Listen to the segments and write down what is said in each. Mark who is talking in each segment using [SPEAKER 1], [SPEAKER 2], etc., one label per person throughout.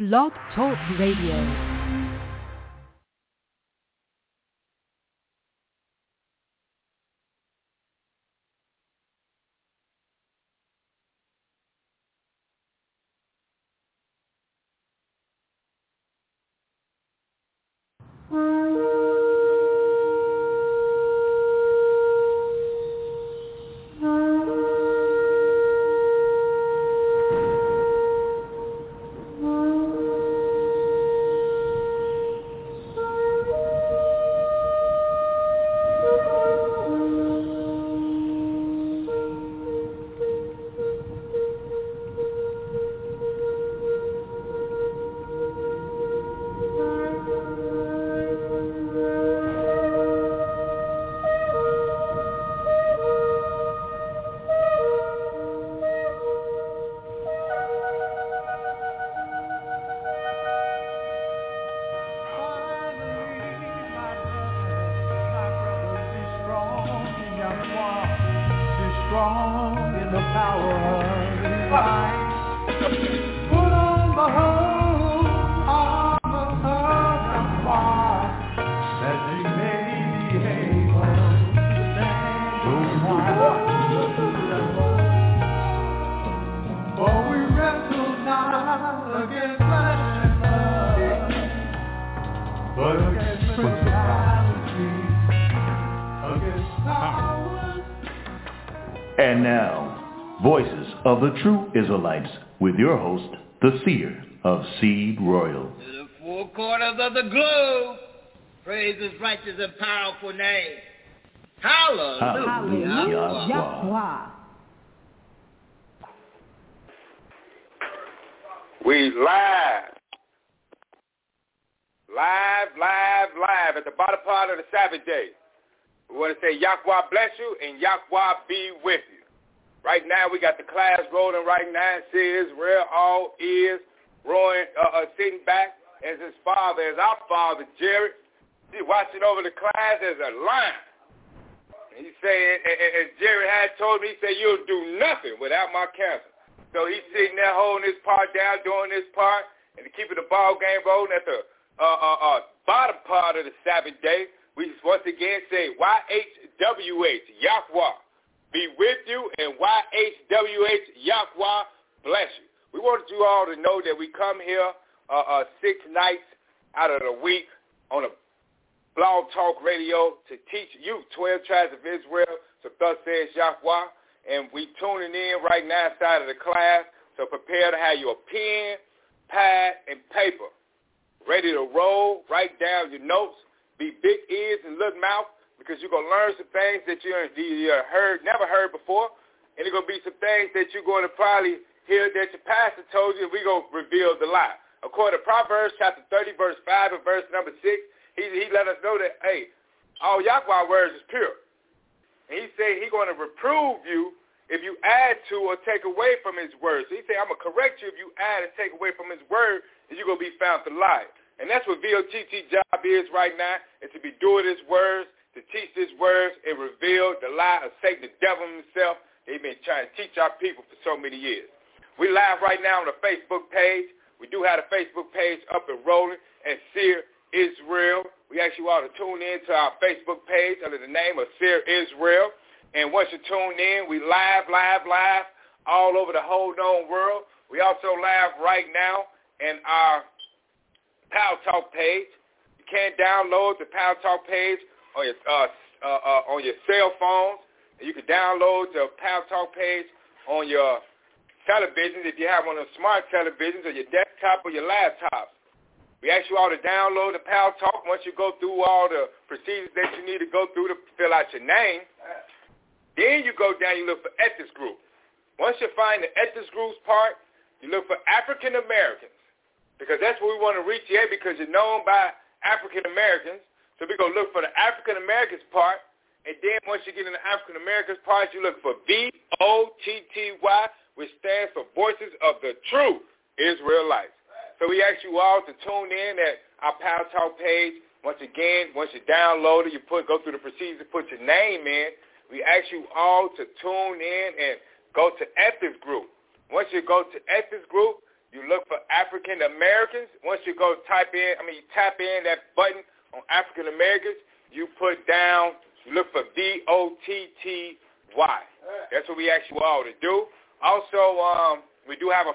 [SPEAKER 1] Blog Talk Radio.
[SPEAKER 2] And now, Voices of the True Israelites, with your host, the Seer of Seed Royal.
[SPEAKER 3] To the four corners of the globe, praise His righteous and powerful name. Hallelujah.
[SPEAKER 1] Hallelujah. Yahweh.
[SPEAKER 4] We live at the bottom part of the Sabbath day. We want to say Yahweh bless you and Yahweh be with you. Right now we got the class rolling right now. See Israel, all ears, roaring, sitting back as his father, as our father, Jared. He's watching over the class as a lion. He said, as Jared had told me, he said, you'll do nothing without my counsel. So he's sitting there holding his part down, doing this part, and keeping the ball game rolling at the bottom part of the Sabbath day. We once again say YHWH, Yahweh, be with you, and YHWH, Yahweh, bless you. We wanted you all to know that we come here 6 nights out of the week on a Blog Talk Radio to teach you 12 tribes of Israel, so thus says Yahweh, and we tuning in right now inside of the class, so prepare to have your pen, pad, and paper ready to roll, write down your notes, be big ears and little mouth, because you're going to learn some things that you never heard before, and there's going to be some things that you're going to probably hear that your pastor told you, and we're going to reveal the lie. According to Proverbs chapter 30, verse 5 and verse number 6, he let us know that, hey, all Yahweh words is pure. And he said he's going to reprove you if you add to or take away from his word. So he said, I'm going to correct you if you add and take away from his word, and you're going to be found to lie. And that's what VOTT job is right now, is to be doing his words, to teach his words and reveal the lie of Satan, the devil himself. They've been trying to teach our people for so many years. We live right now on the Facebook page. We do have a Facebook page up and rolling at Seer Israel. We ask you all to tune in to our Facebook page under the name of Seer Israel. And once you tune in, we live all over the whole known world. We also live right now in our Power Talk page. You can download the Power Talk page on your cell phones. And you can download the Power Talk page on your televisions if you have one of the smart televisions or your desktop or your laptops. We ask you all to download the Power Talk. Once you go through all the procedures that you need to go through to fill out your name, then you go down, you look for ethnic group. Once you find the ethnic groups part, you look for African Americans, because that's what we want to reach here, because you're known by African Americans. So we're going to look for the African Americans part, and then once you get in the African Americans part, you look for VOTTY, which stands for Voices of the True Israelites. So we ask you all to tune in at our Power Talk page. Once again, once you download it, you go through the procedure, put your name in. We ask you all to tune in and go to ethnic group. Once you go to ethnic group, you look for African Americans. Once you go tap in that button on African Americans, you put down, you look for VOTTY. That's what we ask you all to do. Also, we do have a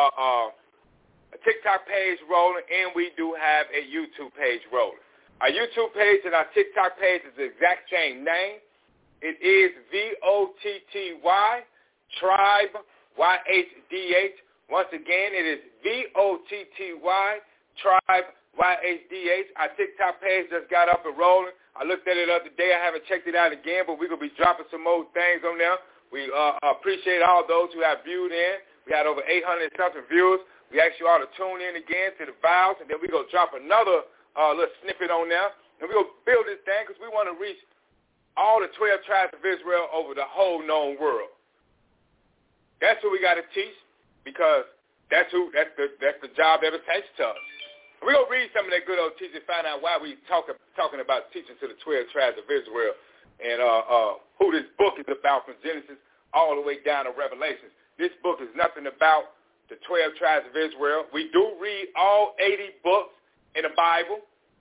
[SPEAKER 4] TikTok page rolling, and we do have a YouTube page rolling. Our YouTube page and our TikTok page is the exact same name. It is VOTTY, Tribe, YHDH. Once again, it is VOTTY, Tribe, YHDH. Our TikTok page just got up and rolling. I looked at it the other day. I haven't checked it out again, but we're going to be dropping some more things on there. We appreciate all those who have viewed in. We had over 800-something viewers. We ask you all to tune in again to the vows, and then we're going to drop another little snippet on there. And we're going to build this thing because we want to reach all the 12 tribes of Israel over the whole known world. That's what we got to teach, because that's the job that attached to us. We're going to read some of that good old teaching, find out why we talking about teaching to the 12 tribes of Israel, and who this book is about from Genesis all the way down to Revelations. This book is nothing about the 12 tribes of Israel. We do read all 80 books in the Bible.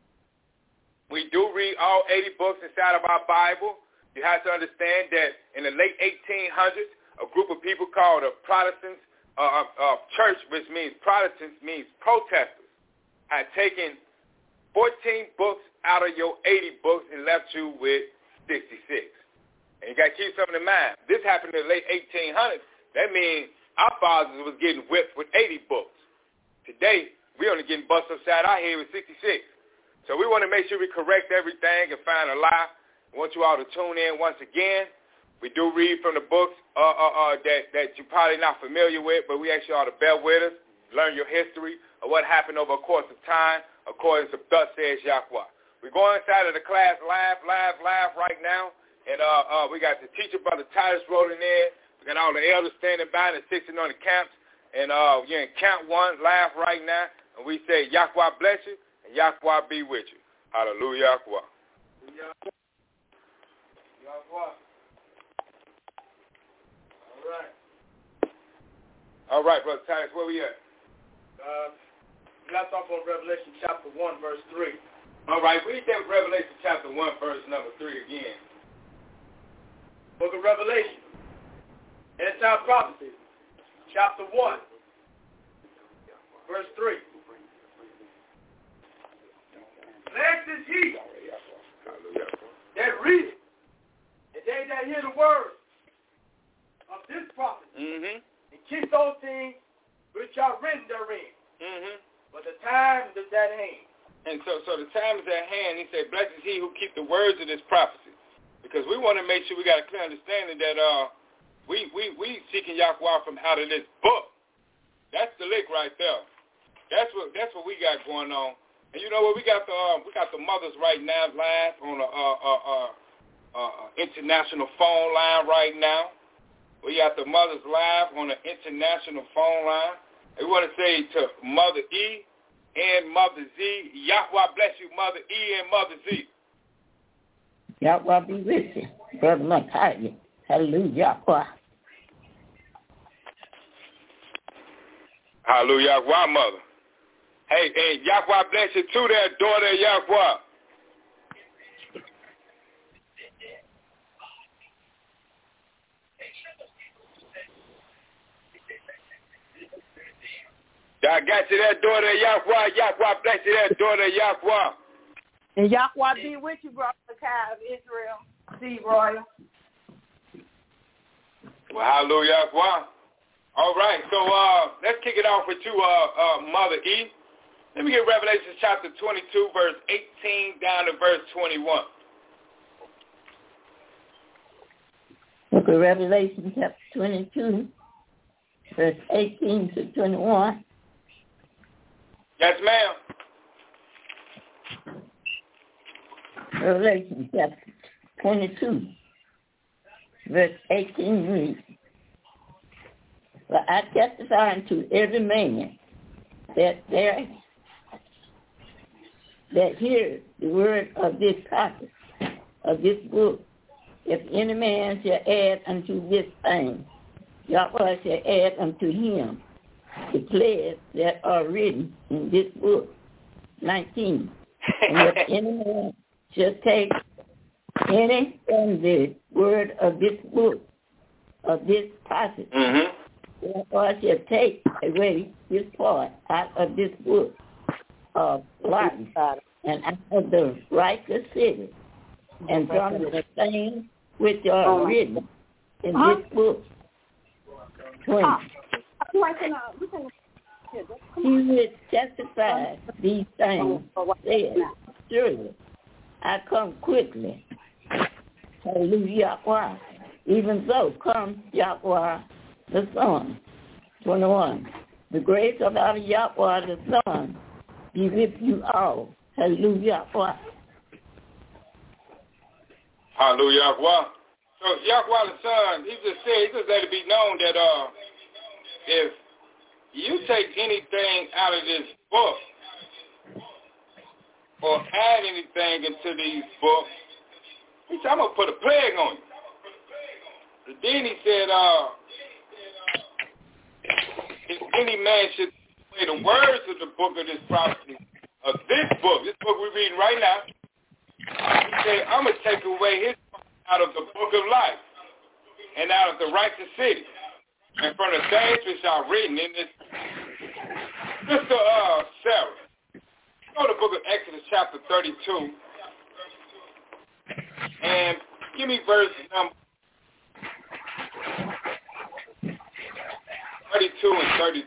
[SPEAKER 4] We do read all 80 books inside of our Bible. You have to understand that in the late 1800s, a group of people called the Protestants, church, which means Protestants, means protesters, had taken 14 books out of your 80 books and left you with 66. And you got to keep something in mind. This happened in the late 1800s. That means our fathers was getting whipped with 80 books. Today, we only getting busted upside our head with 66. So we want to make sure we correct everything and find a lie. I want you all to tune in once again. We do read from the books that you're probably not familiar with, but we ask you all to bear with us, learn your history of what happened over a course of time, according to thus says Yahweh. We're going inside of the class live right now, and we got the teacher, Brother Titus, rolling in. We got all the elders standing by and sitting on the camps, and you're in Camp 1 live right now, and we say Yahweh bless you, and Yahweh be with you. Hallelujah, Yahweh. Yahweh. All right, Brother Titus, where we at?
[SPEAKER 5] Last off on Revelation chapter 1, verse 3.
[SPEAKER 4] All right, read that Revelation chapter 1, verse number 3 again.
[SPEAKER 5] Book of Revelation, end-time prophecy, chapter 1, verse 3. Blessed is he that readeth, and they that hear the word of this prophecy, and keep those things which are written therein. But the time is at hand.
[SPEAKER 4] And so the time is at hand. He said, blessed is he who keep the words of this prophecy. Because we want to make sure we got a clear understanding that we seeking Yahweh from out of this book. That's the lick right there. That's what we got going on. And you know what? We got the mothers right now live on the international phone line right now. We got the mothers live on the international phone line. We want to say to Mother E and Mother Z, Yahweh bless you, Mother E and Mother Z.
[SPEAKER 6] Yahweh be with you, Brother Micaiah. Hallelujah, Yahweh.
[SPEAKER 4] Hallelujah, Yahweh, Mother. Hey, Yahweh bless you too there, daughter of Yahweh. I got you that daughter of Yahweh. Yahweh bless you that daughter of Yahweh.
[SPEAKER 7] And Yahweh be with you, Brother Kai of Israel. See, Royal.
[SPEAKER 4] Well, hallelujah, Yahweh. All right, so let's kick it off with you, Mother E. Let me get Revelation chapter 22, verse 18 down to verse 21.
[SPEAKER 6] Book of Revelation chapter 22, verse 18 to 21.
[SPEAKER 4] Yes, ma'am.
[SPEAKER 6] Revelation chapter 22, verse 18 reads, "For I testify unto every man that hear the word of this prophet, of this book, if any man shall add unto this thing, Yahweh shall add unto him the pledges that are written in this book. 19. And if anyone shall take any from the word of this book, of this passage, or shall take away this part out of this book of life and out of the righteous city, and from the things which are written in this book. 20. He which testifies these things said, surely I come quickly. Hallelujah. Yahweh. Even so comes Yahweh the Son. 21. The grace of our Yahweh the Son be with you all. Hallelujah.
[SPEAKER 4] Hallelujah. So Yahweh the Son, he just let it be known that if you take anything out of this book or add anything into these books, he said, I'm going to put a plague on you. And then he said, if any man should say the words of the book of this prophecy, of this book we're reading right now, he said, I'm going to take away his part out of the book of life and out of the righteous city and from the things which are written in this. Sister Sarah, go to the book of Exodus chapter 32 and give me verse number 32 and 33.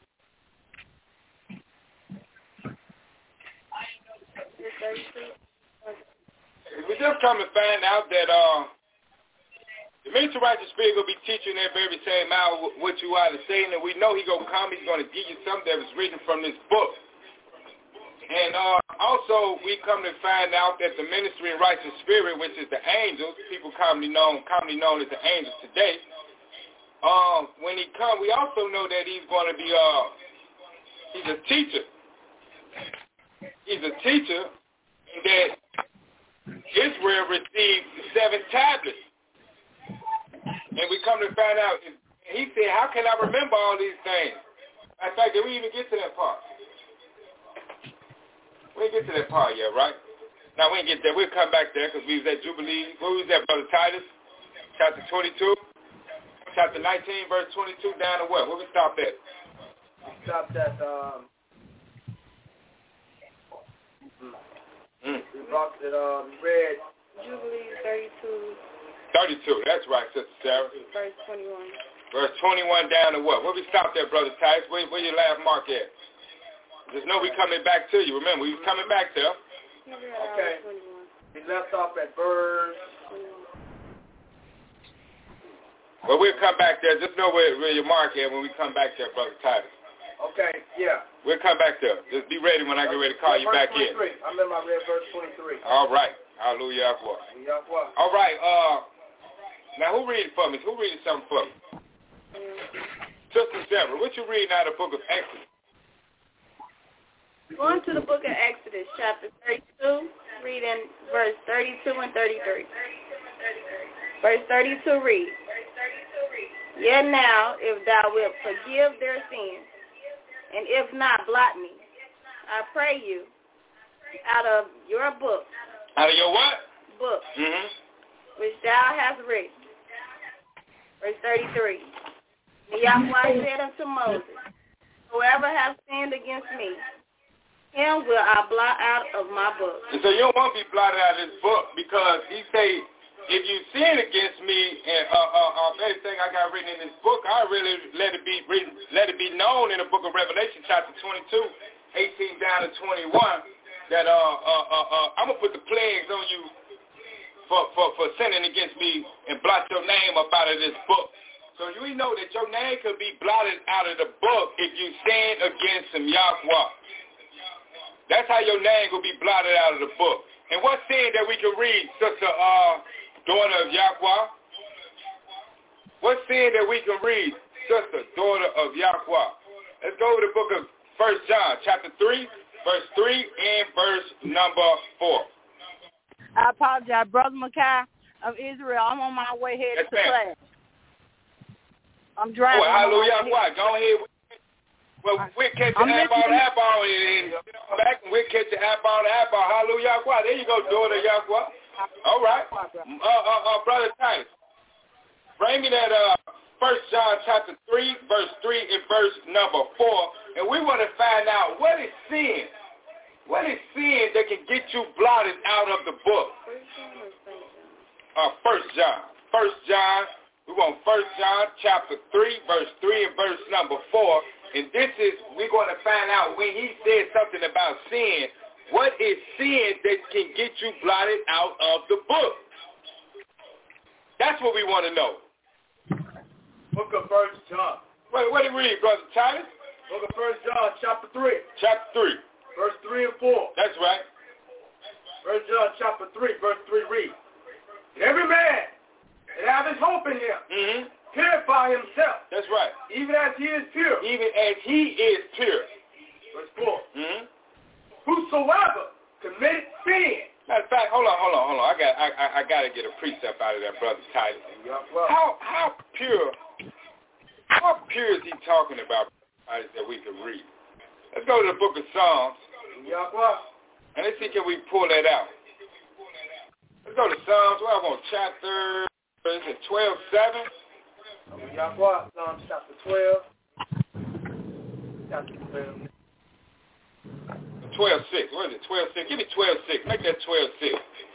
[SPEAKER 4] We just come to find out that the Minister Righteous Spirit will be teaching at every same hour what you are to say, and we know he's going to come. He's going to give you something that was written from this book. And also, we come to find out that the Ministry of Righteous Spirit, which is the angels, people commonly known as the angels today, when he comes, we also know that he's going to be, he's a teacher. He's a teacher, and that Israel received 7 tablets. And we come to find out, he said, how can I remember all these things? In fact, did we even get to that part? We didn't get to that part yet, right? Now, we didn't get there. We'll come back there because we was at Jubilee. Where was that, Brother Titus? Chapter 22? Chapter 19, verse 22, down to what? Where we stopped at?
[SPEAKER 5] We stopped at, we read
[SPEAKER 7] Jubilee 32.
[SPEAKER 4] 32, that's right, Sister Sarah.
[SPEAKER 7] Verse 21.
[SPEAKER 4] Verse 21 down to what? Where we stopped at, Brother Titus? Where your last mark at? Just know we coming back to you. Remember, we was coming back there.
[SPEAKER 5] Okay. We left off at verse 21.
[SPEAKER 4] Well, we'll come back there. Just know where your mark at when we come back there, Brother Titus.
[SPEAKER 5] Okay, yeah.
[SPEAKER 4] We'll come back there. Just be ready when I get ready to call you back
[SPEAKER 5] 23.
[SPEAKER 4] in.
[SPEAKER 5] I remember I read verse 23.
[SPEAKER 4] All right. Hallelujah. All right. Now, who reading for me? Who reading something for me? Sister Sarah, what you reading out of the book of Exodus?
[SPEAKER 7] Going to the book of Exodus, chapter 32, reading verse 32 and 33. Verse 32 reads, Yet now, if thou wilt forgive their sins, and if not, blot me, I pray you, out of your book.
[SPEAKER 4] Out of your what?
[SPEAKER 7] Book.
[SPEAKER 4] Mm-hmm.
[SPEAKER 7] Which thou hast written. Verse 33. And Yahweh said unto Moses, Whoever hath sinned against me, him will I blot out of my book.
[SPEAKER 4] And so you don't want to be blotted out of this book because he say, if you sin against me and everything I got written in this book, I really let it be written, let it be known in the book of Revelation, chapter 22, 18 down to 21, that I'm gonna put the plagues on you for sinning against me and blot your name up out of this book. So you know that your name could be blotted out of the book if you sin against some Yahweh. That's how your name will be blotted out of the book. And what sin that we can read, Sister daughter of Yahweh? What sin that we can read, Sister daughter of Yahweh? Let's go to the book of 1 John, chapter 3, verse 3 and verse number 4.
[SPEAKER 7] I apologize, Brother Mackay of Israel. I'm on my way headed to class. I'm driving.
[SPEAKER 4] Oh, hallelujah. Go ahead. Well, we'll catch the eyeball and back, and we'll catch the eyeball. Hallelujah, Yahweh. There you go, daughter Yahweh. All right. Brother Titus, bring me that 1 John chapter 3, verse 3 and verse number 4, and we want to find out what is sin. What is sin that can get you blotted out of the book? 1 John. 1 John. We want 1 John chapter 3, verse 3 and verse number 4. And this is, we're going to find out when he said something about sin, what is sin that can get you blotted out of the book? That's what we want to know.
[SPEAKER 5] Book of 1 John.
[SPEAKER 4] What do you read, Brother Titus?
[SPEAKER 5] Book of 1 John, chapter 3.
[SPEAKER 4] Chapter 3.
[SPEAKER 5] Verse 3 and 4.
[SPEAKER 4] That's right.
[SPEAKER 5] 1 John, chapter 3, verse 3 reads, and every man that have his hope in him, purify himself.
[SPEAKER 4] That's right.
[SPEAKER 5] Even as he is pure.
[SPEAKER 4] Even as he is pure.
[SPEAKER 5] Verse 4. Whosoever committed sin.
[SPEAKER 4] Matter of fact, hold on. I got to get a precept out of that, Brother Titus. How pure is he talking about, Titus, that we can read? Let's go to the book of Psalms. And let's see, can we pull that out? Let's go to Psalms. Well, I'm on chapter, is it 12:7?
[SPEAKER 5] Psalms chapter 12. Chapter 12.
[SPEAKER 4] 12:6. What is it? 12:6. Give me 12:6. Make that 12:6.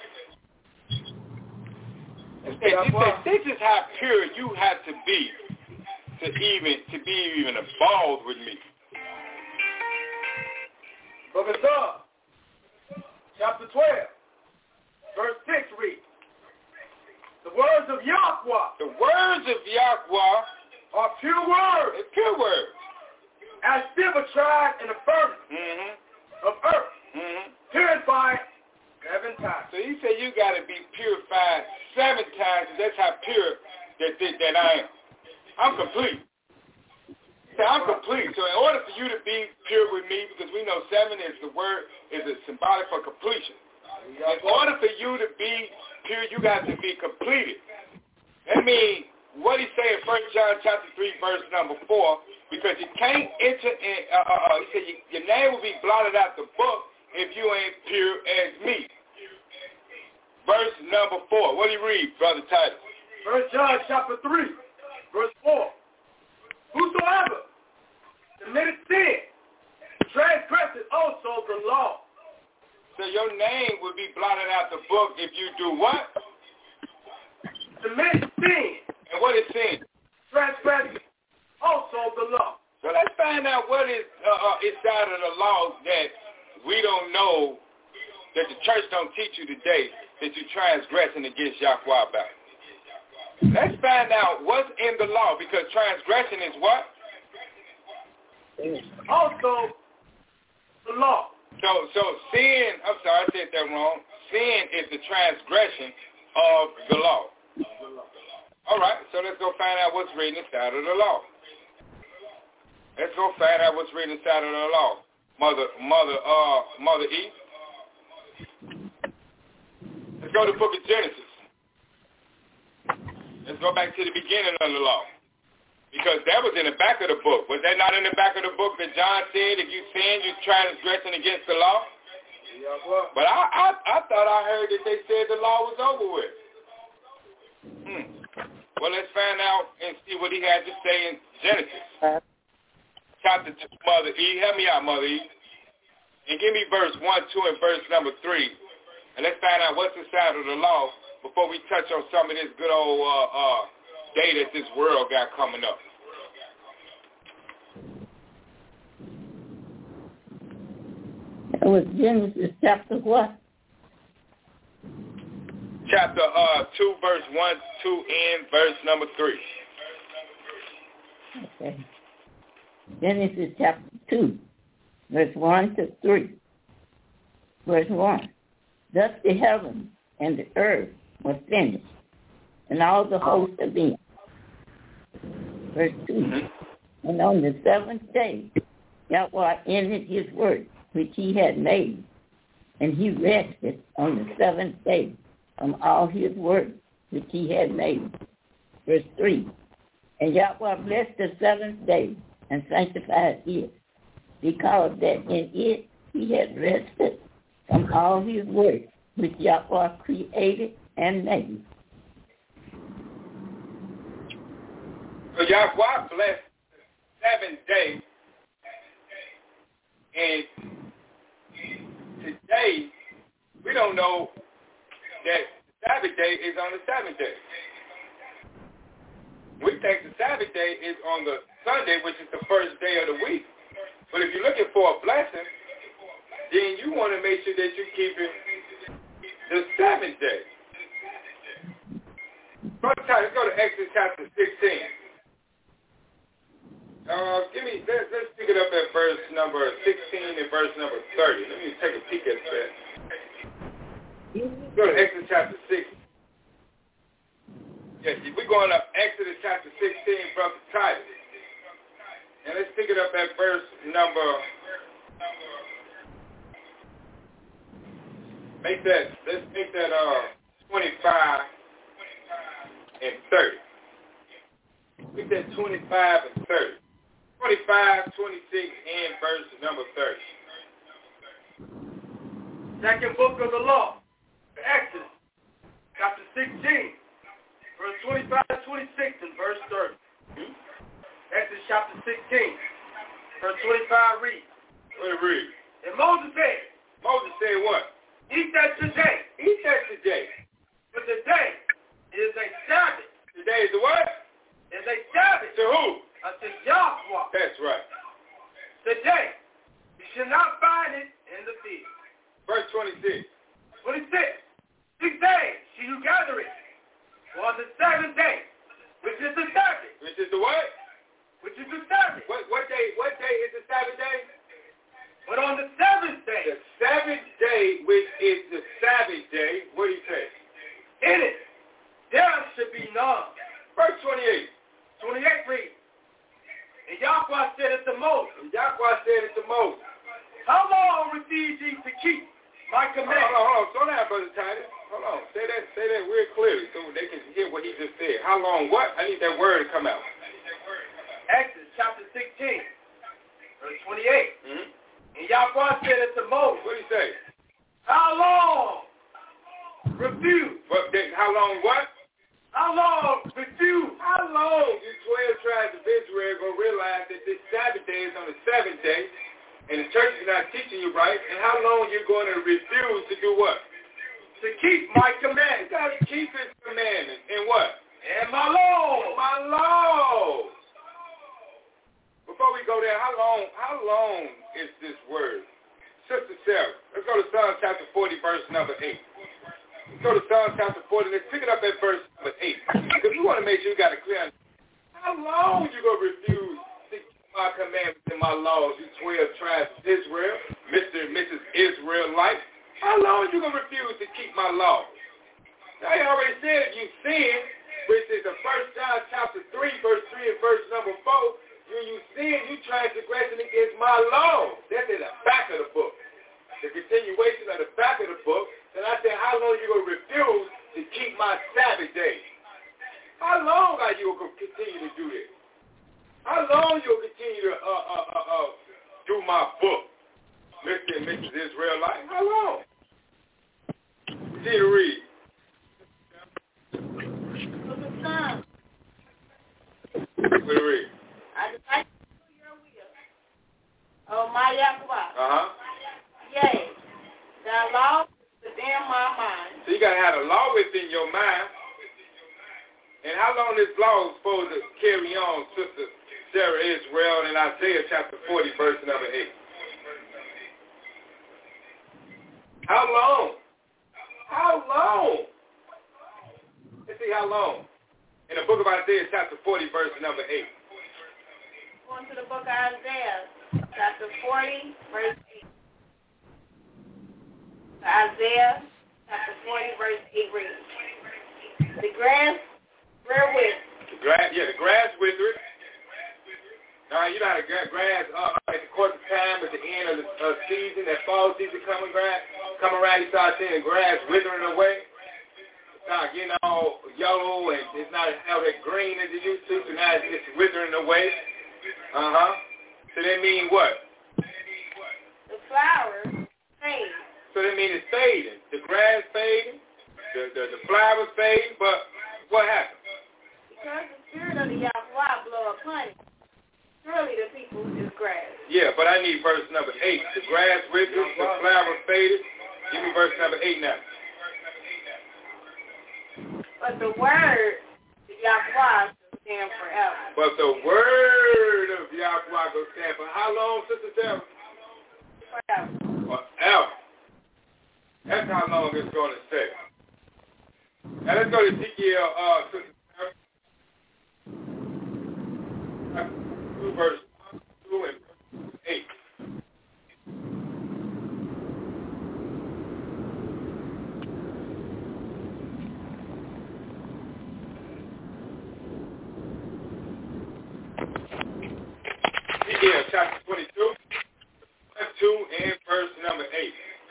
[SPEAKER 4] This is how pure you have to be to be even involved with me.
[SPEAKER 5] Book of Psalms, chapter 12, verse 6 reads, the words of Yahweh.
[SPEAKER 4] The words of Yahweh
[SPEAKER 5] are pure words.
[SPEAKER 4] They're pure words.
[SPEAKER 5] As silver tried in the furnace of earth, purified 7 times.
[SPEAKER 4] So he said you got to be purified 7 times. That's how pure that I am. I'm complete. I'm complete. So in order for you to be pure with me, because we know 7 is the word, is a symbolic for completion. In order for you to be pure, you got to be completed. That means what he said in 1 John chapter 3, verse number 4, because you can't enter in, he said your name will be blotted out the book if you ain't pure as me. Verse number 4. What do you read, Brother Titus?
[SPEAKER 5] 1 John chapter 3, verse 4. Whosoever committed sin transgresses also the law.
[SPEAKER 4] So your name will be blotted out the book if you do what?
[SPEAKER 5] Commit sin.
[SPEAKER 4] And what is sin?
[SPEAKER 5] Transgresses also the law.
[SPEAKER 4] So let's find out what is inside of the law that we don't know, that the church don't teach you today, that you're transgressing against Yahweh about. Let's find out what's in the law, because transgression is what?
[SPEAKER 5] Also, the law.
[SPEAKER 4] So sin, I'm sorry, I said that wrong. Sin is the transgression of the law. All right, so let's go find out what's written inside of the law. Let's go find out what's written inside of the law. Mother E. Let's go to the book of Genesis. Let's go back to the beginning of the law. Because that was in the back of the book. Was that not in the back of the book that John said if you sin, you're transgressing against the law? But I thought I heard that they said the law was over with. Well, let's find out and see what he had to say in Genesis. Chapter 2, Mother E. Help me out, Mother E. And give me verse 1, 2, and verse number 3. And let's find out what's inside of the law before we touch on some of this good old day that this world got coming up.
[SPEAKER 6] That was Genesis chapter what?
[SPEAKER 4] Chapter 2, verse 1, 2, and verse number 3.
[SPEAKER 6] Okay. Genesis chapter 2, verse 1 to 3. Verse 1. Thus the heaven and the earth were finished, and all the host of them. Verse 2. And on the 7th day, Yahweh ended his work which he had made, and he rested on the 7th day from all his work which he had made. Verse 3. And Yahweh blessed the 7th day and sanctified it, because that in it he had rested from all his work which Yahweh created and made.
[SPEAKER 4] So Yahweh blessed the 7th day, and today we don't know that the Sabbath day is on the 7th day. We think the Sabbath day is on the Sunday, which is the first day of the week. But if you're looking for a blessing, then you want to make sure that you keep it the 7th day. First time, let's go to Exodus chapter 16. Let's pick it up at verse number 16 and verse number 30. Let me take a peek at that. Go to Exodus chapter 6. Yes, we're going up Exodus chapter 16, Brother Titus. And let's pick it up at verse number, let's make that 25 and 30. Make that 25 and 30. 25, 26, and verse number 30.
[SPEAKER 5] Second book of the law, Exodus, chapter 16, verse 25, 26, and verse 30. Exodus chapter 16, verse 25 reads.
[SPEAKER 4] What it read?
[SPEAKER 5] And Moses said
[SPEAKER 4] what?
[SPEAKER 5] Eat that today.
[SPEAKER 4] Eat that today.
[SPEAKER 5] But today is a Sabbath.
[SPEAKER 4] Today is the what?
[SPEAKER 5] Is a Sabbath.
[SPEAKER 4] To who?
[SPEAKER 5] Unto Yahweh.
[SPEAKER 4] That's right.
[SPEAKER 5] Today you should not find it in the field.
[SPEAKER 4] Verse 26.
[SPEAKER 5] 26. 6 days shall you gather it. For on the 7th day, which is the Sabbath.
[SPEAKER 4] Which is the what?
[SPEAKER 5] Which is the Sabbath.
[SPEAKER 4] What day is the Sabbath day?
[SPEAKER 5] But on the 7th day.
[SPEAKER 4] The 7th day, which is the Sabbath day, what do you say?
[SPEAKER 5] In it, there should be none.
[SPEAKER 4] Verse 28.
[SPEAKER 5] 28 reads. And Yahweh said it to Moses. How long refuse ye to keep my command?
[SPEAKER 4] Hold on. Slow down, Brother Titus. Hold on. Say that real clearly so they can hear what he just said. How long what? I need that word to come out.
[SPEAKER 5] Exodus chapter 16, verse 28.
[SPEAKER 4] Mm-hmm.
[SPEAKER 5] And Yahweh said it to Moses.
[SPEAKER 4] What did he say?
[SPEAKER 5] How long refuse?
[SPEAKER 4] How long what?
[SPEAKER 5] How long refuse?
[SPEAKER 4] How long you 12 tribes of Israel going to realize that this Sabbath day is on the 7th day and the church is not teaching you right? And how long you're going to refuse to do what?
[SPEAKER 5] To keep my commandments.
[SPEAKER 4] You got to keep his commandments. And what?
[SPEAKER 5] And my law.
[SPEAKER 4] My law. Before we go there, how long is this word? Sister Sarah, let's go to Psalm chapter 40, verse number 8. Let's go to Psalm chapter 40. Let's pick it up at verse number 8. Because we want to make sure you got a clear understanding. How long you going to refuse to keep my commandments and my laws, you 12 tribes of Israel, Mr. and Mrs. Israelite? How long you going to refuse to keep my laws? Now, he already said if you sin, which is the 1 John chapter 3, verse 3 and verse number 4, when you sin, you transgressing against my law. That's in the back of the book. The continuation of the back of the book. And I said, how long are you going to refuse to keep my Sabbath day? How long are you going to continue to do this? How long you going to continue to do my book, Mr. and Mrs. Israelite? How long? Continue to read. What do you read?
[SPEAKER 7] I delight to do your will, oh my Yahweh. Yea, thy law is within my mind.
[SPEAKER 4] So you got to have a law within your mind. And how long this law is supposed to carry on, Sister Sarah Israel, in Isaiah chapter 40, verse number 8? How long? How long? Let's see how long. In the book of Isaiah chapter 40, verse number 8.
[SPEAKER 7] Going to the book of Isaiah, chapter 40, verse 8. Isaiah, chapter 40, verse 8 reads, the grass wherewith.
[SPEAKER 4] The grass withered. Now, you know how the grass at the course of time, at the end of the season, that fall season come around, you start seeing the grass withering away. It's not getting all yellow, and it's not how that green as it used to, so now it's withering away. So that means what?
[SPEAKER 7] The flowers fade.
[SPEAKER 4] So that means it's fading. The grass fading, the flowers fading, but what happened?
[SPEAKER 7] Because the spirit of the Yahweh blow upon it. Surely the people is grass.
[SPEAKER 4] Yeah, but I need verse number 8. The grass withered, the flowers faded. Give me verse number 8 now.
[SPEAKER 7] But the word of Yahweh shall stand forever.
[SPEAKER 4] But the word of Yahweh will stand for how long, Sister Sarah?
[SPEAKER 7] Forever.
[SPEAKER 4] Forever. That's how long it's going to stay. Now let's go to Ezekiel, Sister Sarah. Verse 2 and verse 8. Ezekiel chapter 22, verse 2 and verse number 8.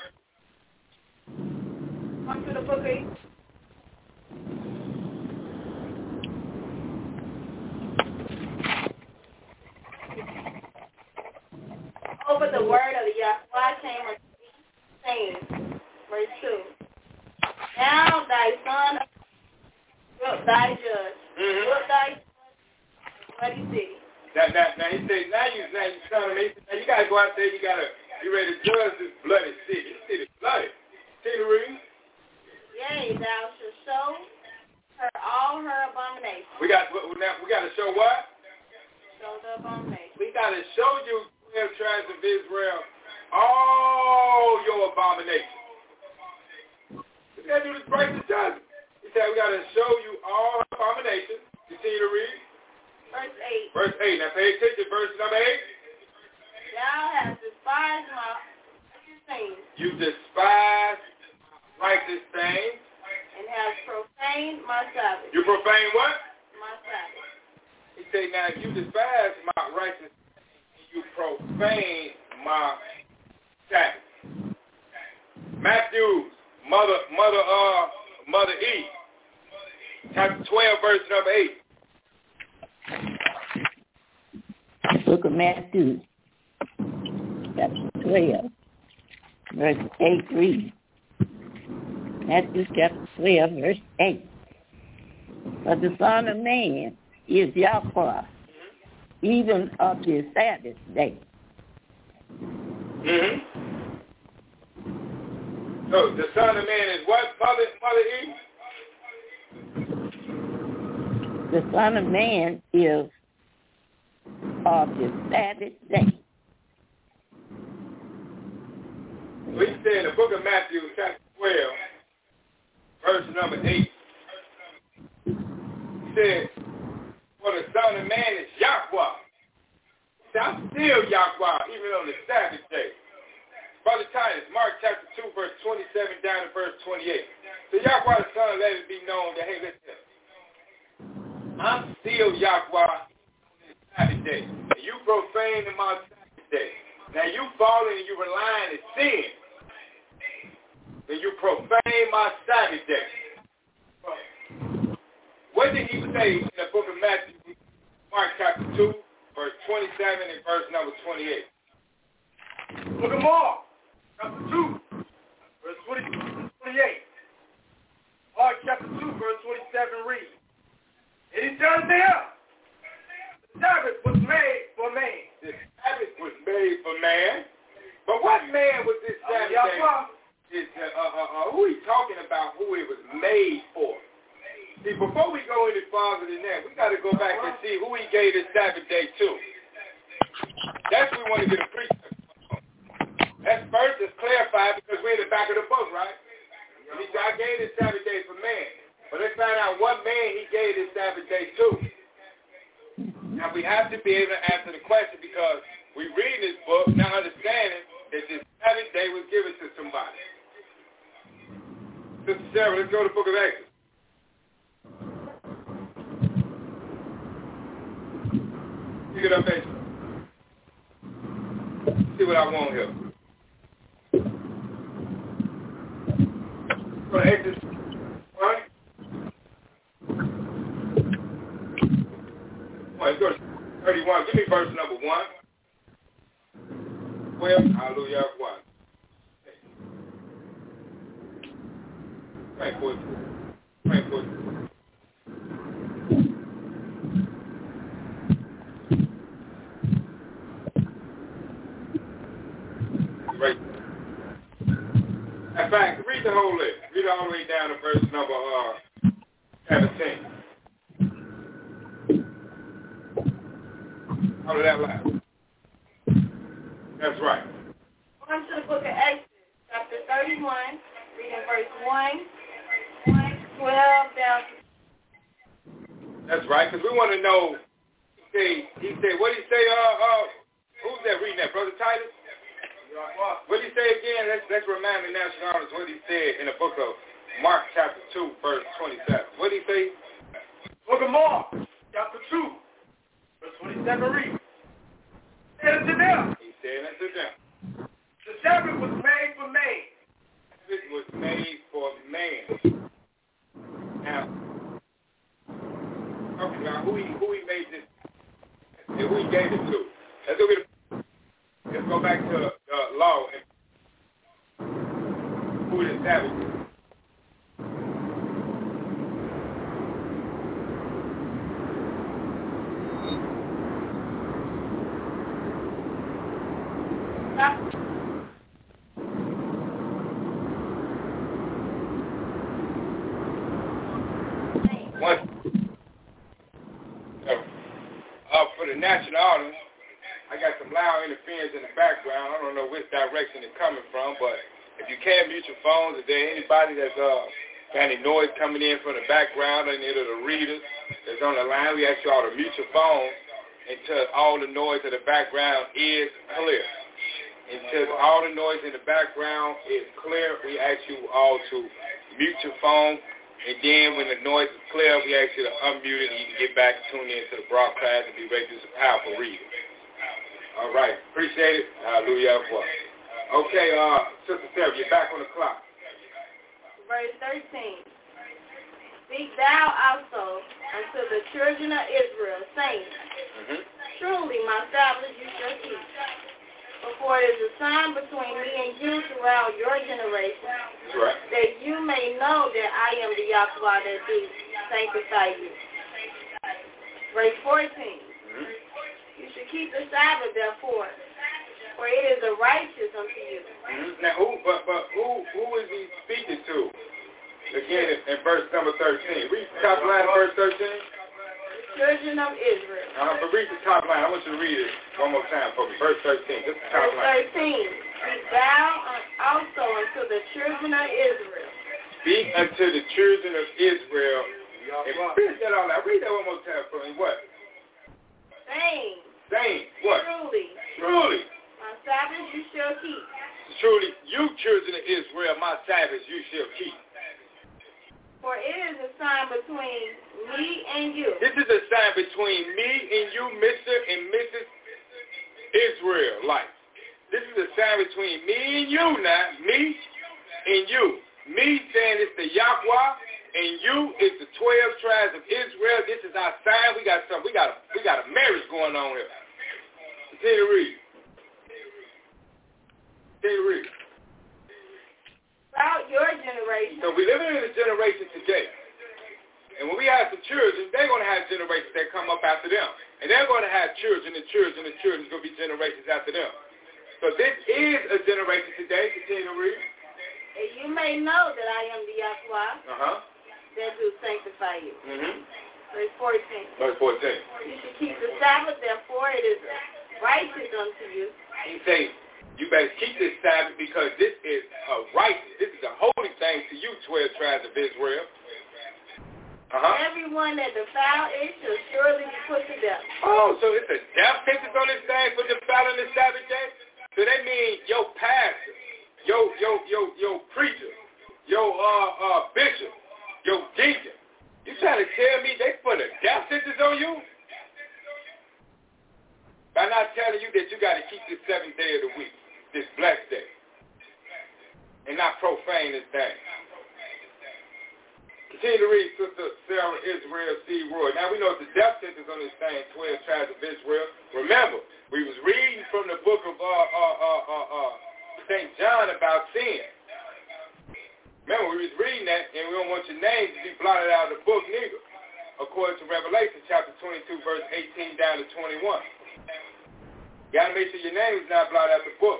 [SPEAKER 7] On to the book of Over the word of the Yahweh came unto me, saying, verse 2, now thy son wilt thy judge, wilt thy judge bloody city.
[SPEAKER 4] Now he said, now you telling me, now you gotta go out there, you ready to judge this bloody city. This city bloody. See the reading?
[SPEAKER 7] Yea, thou shalt show her all her abominations.
[SPEAKER 4] We got to show what?
[SPEAKER 7] Show the abominations.
[SPEAKER 4] We got to show you, 12 tribes of Israel, all your abominations. We got to do this righteous judgment. He said we got to show you all abominations. Continue to read.
[SPEAKER 7] Verse 8.
[SPEAKER 4] Verse 8. Now pay attention. Verse number 8.
[SPEAKER 7] Thou hast despised my righteous things.
[SPEAKER 4] You despise righteous things.
[SPEAKER 7] And hast profaned my Sabbath.
[SPEAKER 4] You profane what?
[SPEAKER 7] My Sabbath.
[SPEAKER 4] He said, now you despise my righteous things, you profane my Sabbath. Matthew, Mother E, chapter 12, verse number 8.
[SPEAKER 6] Book of Matthew, chapter 12, verse 8 reads. Matthew chapter 12, verse 8. But the Son of Man is Yahweh, even of the Sabbath day.
[SPEAKER 4] So the Son of Man is what, Mother E?
[SPEAKER 6] The Son of Man is of the Sabbath day.
[SPEAKER 4] We say in the book of Matthew, chapter 12, verse number 8, he said, for the Son of Man is Yahweh. He said, I'm still Yahweh, even on the Sabbath day. Brother Titus, Mark chapter 2, verse 27 down to verse 28. So Yahweh the Son let it be known that, hey, listen, I'm still Yahweh on this Sabbath day. And you profane in my Sabbath day. Now you falling and you relying in sin. And you profane my Sabbath day. What did he say in the book of Matthew, Mark chapter 2, verse 27 and verse number 28?
[SPEAKER 5] Book of Mark, chapter 2, verse 28. Mark chapter 2, verse 27 reads, and he said unto him, the Sabbath was made for man.
[SPEAKER 4] The Sabbath was made for man. But what man was this Sabbath day? Who he talking about, who it was made for? See, before we go any farther than that, we got to go back and see who he gave this Sabbath day to. That's what we want to get a precept on. That's first is clarified because we're in the back of the book, right? And he said, I gave this Sabbath day for man. But let's find out what man he gave this Sabbath day to. Now, we have to be able to answer the question because we read this book now understanding that this Sabbath day was given to somebody. Sister Sarah, let's go to the book of Exodus. Pick it up, Exodus. See what I want here. Go to Exodus 1. Let's go to 31. Give Give me verse number 1. 12, hallelujah, 1. Pray for it. Pray for it. Right. In fact, read the whole list. Read all the way down to verse number 17. How did that last? That's right.
[SPEAKER 7] On to the book of Exodus, chapter 31, reading verse 1, 12 down to...
[SPEAKER 4] That's right, because we want to know, he said, what did he say, who's that reading that, Brother Titus? What did he say again? Let's remind the national audience what he said in the book of Mark chapter 2, verse 27. What did he say?
[SPEAKER 5] Book of Mark, chapter 2, verse 27 reads. He said unto them, the Sabbath was made for man.
[SPEAKER 4] It was made for man. Now, okay, now who he made this and who he gave it to? Let's go back to law and who is Sabbath? For the national audience, I got some loud interference in the background. I don't know which direction it's coming from, but if you can mute your phones, if there anybody that's got any noise coming in from the background, any of the readers that's on the line, we ask you all to mute your phone until all the noise in the background is clear. Until all the noise in the background is clear, we ask you all to mute your phone. And then when the noise is clear, we ask you to unmute it and you can get back and tune in to the broadcast and be ready to do some powerful reading. All right. Appreciate it. Hallelujah. Okay, Sister Sarah, you're back on the clock.
[SPEAKER 7] Verse 13. Speak thou also unto the children of Israel, saying, Truly my Sabbath you shall keep. For it is a sign between me and you throughout your generations,
[SPEAKER 4] right,
[SPEAKER 7] that you may know that I am the Yahweh that do sanctify you. Verse 14. You should keep the Sabbath, therefore, for it is a righteous unto you.
[SPEAKER 4] Now, who is he speaking to? Again, in verse number 13. Read the top line of verse 13.
[SPEAKER 7] Children of Israel.
[SPEAKER 4] But read the top line. I want you to read it one more time for me. Verse 13. Just the top line.
[SPEAKER 7] Verse 13. Speak thou also unto the children of Israel.
[SPEAKER 4] Speak unto the children of Israel. And finish that all out. Read that one more time for me. What? Saying. What? Truly.
[SPEAKER 7] My Sabbath you shall keep.
[SPEAKER 4] Truly, you children of Israel, my Sabbath you shall keep.
[SPEAKER 7] For it is a sign between me and you.
[SPEAKER 4] This is a sign between me and you, Mr. and Mrs. Israelite. This is a sign between me and you now. Me and you. Me saying it's the Yahweh, and you is the 12 tribes of Israel. This is our sign. We got a marriage going on here. Continue to read.
[SPEAKER 7] Throughout your generation.
[SPEAKER 4] So we're living in a generation today. And when we have some children, they're going to have generations that come up after them. And they're going to have children and children and children. It's going to be generations after them. So this is a generation today. Continue to read.
[SPEAKER 7] And you may know that I am the Yahweh that do sanctify you. Verse 14.
[SPEAKER 4] Verse 14.
[SPEAKER 7] You should keep the Sabbath, therefore it is righteous unto you.
[SPEAKER 4] He says, you better keep this Sabbath because this is a righteous, this is a holy thing to you, 12 tribes of Israel.
[SPEAKER 7] Everyone that defile it shall surely be put to death.
[SPEAKER 4] Oh, so it's a death sentence on this thing for defiling the Sabbath day? So that means your pastor, your preacher, your bishop, your deacon, you trying to tell me they put a death sentence on you? By not telling you that you got to keep this 7th day of the week, this blessed day, and not profane this thing. Continue to read, Sister Sarah Israel C. Roy. Now we know the death sentence on this thing, 12 tribes of Israel. Remember, we was reading from the book of St. John about sin. Remember, we was reading that, and we don't want your name to be blotted out of the book neither, according to Revelation chapter 22, verse 18 down to 21. You got to make sure your name is not blotted out of the book.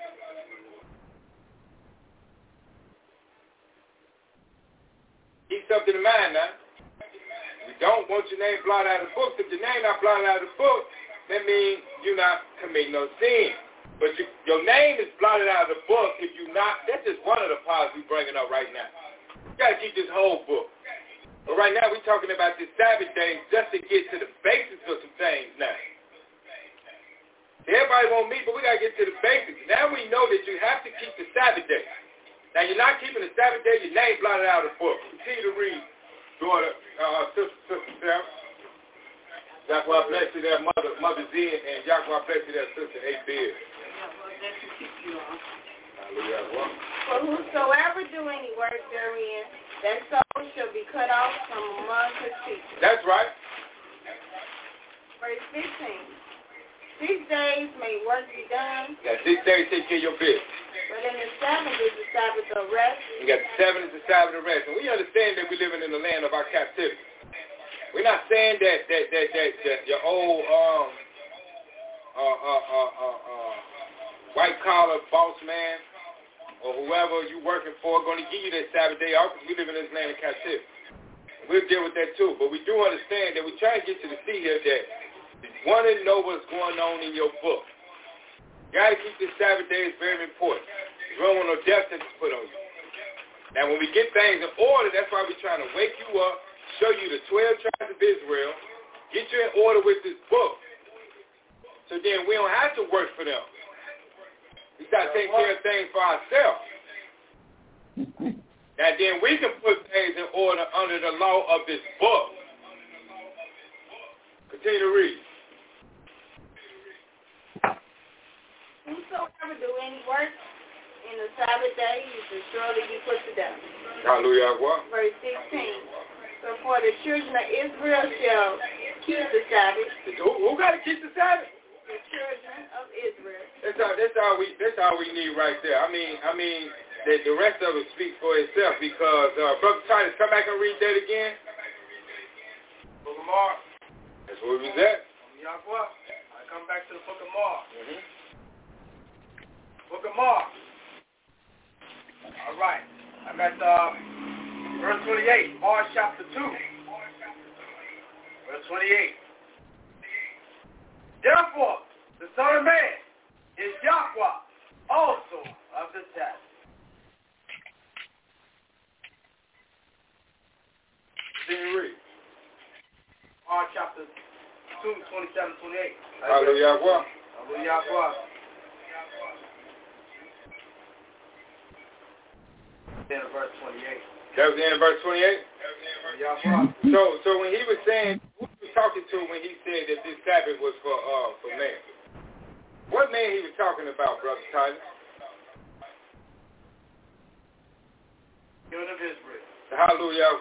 [SPEAKER 4] Keep something in mind now. We don't want your name blotted out of the book. If your name not blotted out of the book, that means you're not committing no sin. But your name is blotted out of the book if you're not. That's just one of the parts we're bringing up right now. You got to keep this whole book. But right now we're talking about this Sabbath day just to get to the basics of some things now. Everybody won't meet, but we got to get to the basics. Now we know that you have to keep the Sabbath day. Now you're not keeping the Sabbath day, your name blotted out of the book. Continue to read, daughter, Sister Sarah. Yahweh bless you there, Mother Z, and Yahweh bless you there, Sister A. Beard.
[SPEAKER 7] For whosoever do any work therein, that soul shall be cut off from among his people.
[SPEAKER 4] That's right.
[SPEAKER 7] Verse 15. 6 days may work be done.
[SPEAKER 4] Yeah, 6 days take care of your business.
[SPEAKER 7] But in the seventh is the Sabbath of rest.
[SPEAKER 4] You got the seventh is the Sabbath of rest. And we understand that we're living in the land of our captivity. We're not saying that your old white-collar boss man or whoever you working for going to give you that Sabbath day off because we live in this land of captivity. We'll deal with that too. But we do understand that we're trying to get you to see here that you want to know what's going on in your book. You got to keep this Sabbath day. It's very important. You don't want no death sentence put on you. Now, when we get things in order, that's why we're trying to wake you up, show you the 12 tribes of Israel, get you in order with this book. So then we don't have to work for them. We start taking care of things for ourselves. Now then we can put things in order under the law of this book. Continue to read.
[SPEAKER 7] Whosoever do any work in the Sabbath day, you shall surely be put to death.
[SPEAKER 4] Hallelujah.
[SPEAKER 7] Verse 16. So for the children of Israel shall keep the Sabbath.
[SPEAKER 4] Who got to keep the Sabbath?
[SPEAKER 7] The children of Israel.
[SPEAKER 4] That's all we need right there. I mean, the rest of it speaks for itself because Brother Titus, come back and read that again.
[SPEAKER 5] Book of Mark.
[SPEAKER 4] That's where we was at.
[SPEAKER 5] Yahweh. I come back to the Book of Mark.
[SPEAKER 4] Mm-hmm.
[SPEAKER 5] Book of Mark. All right. I'm at verse 28, Mark chapter 2. Verse 28. Therefore, the Son of Man is Yahweh, also of the Sabbath.
[SPEAKER 4] Continue read.
[SPEAKER 5] Mark chapter 2, 27, 28.
[SPEAKER 4] Hallelujah.
[SPEAKER 5] Hallelujah. End of verse 28.
[SPEAKER 4] That was the end of verse 28? So when he was saying, who was talking to when he said that this Sabbath was for man? What man he was talking about, Brother Titus?
[SPEAKER 5] Children of Israel.
[SPEAKER 4] Hallelujah.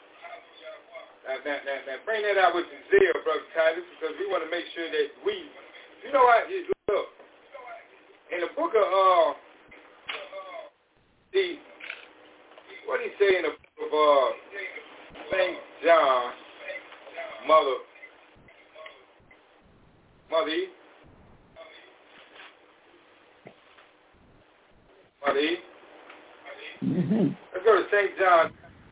[SPEAKER 4] Now bring that out with some zeal, Brother Titus, because we want to make sure that we, you know what, look, in the book of, what did he say in the book of St. John, Mother E? Mother E?
[SPEAKER 6] Mm-hmm.
[SPEAKER 4] Let's go to St. John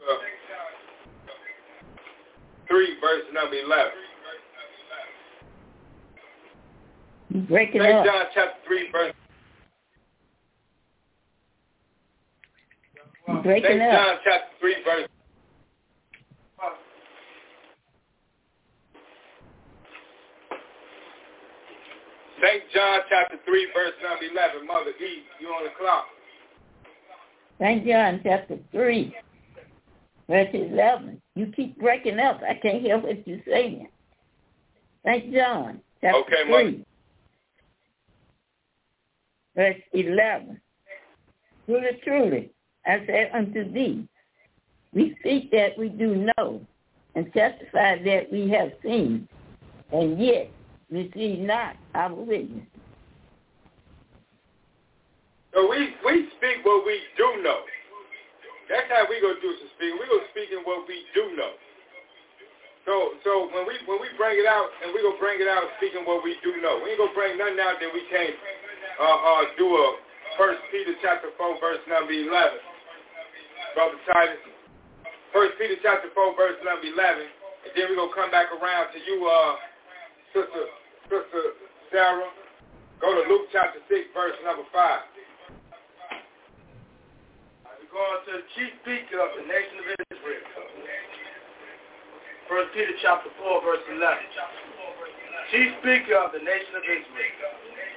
[SPEAKER 4] 3, verse number 11.
[SPEAKER 6] Breaking
[SPEAKER 4] St.
[SPEAKER 6] up.
[SPEAKER 4] John chapter 3, verse.
[SPEAKER 6] Breaking
[SPEAKER 4] St.
[SPEAKER 6] up.
[SPEAKER 4] John chapter 3, verse. St. John chapter 3, verse number 11. Mother E, you on the clock.
[SPEAKER 6] St. John chapter 3, verse 11. You keep breaking up. I can't hear what you're saying. St. John chapter 3, verse 11. Truly, truly, I say unto thee, We speak that we do know, and testify that we have seen, and yet receive not our witness.
[SPEAKER 4] So we speak what we do know. That's how we gonna do some speaking. We gonna speak in what we do know. So when we bring it out, and we gonna bring it out speaking what we do know. We ain't gonna bring nothing out that we can't do a 1 Peter chapter 4 verse number 11. Brother Titus. 1 Peter chapter 4 verse number 11, and then we gonna come back around to you, Sister Sarah. Go to Luke chapter 6 verse number 5.
[SPEAKER 5] We're going to the chief speaker of the nation of Israel. 1 Peter chapter 4 verse 11. Chief speaker of the nation of Israel.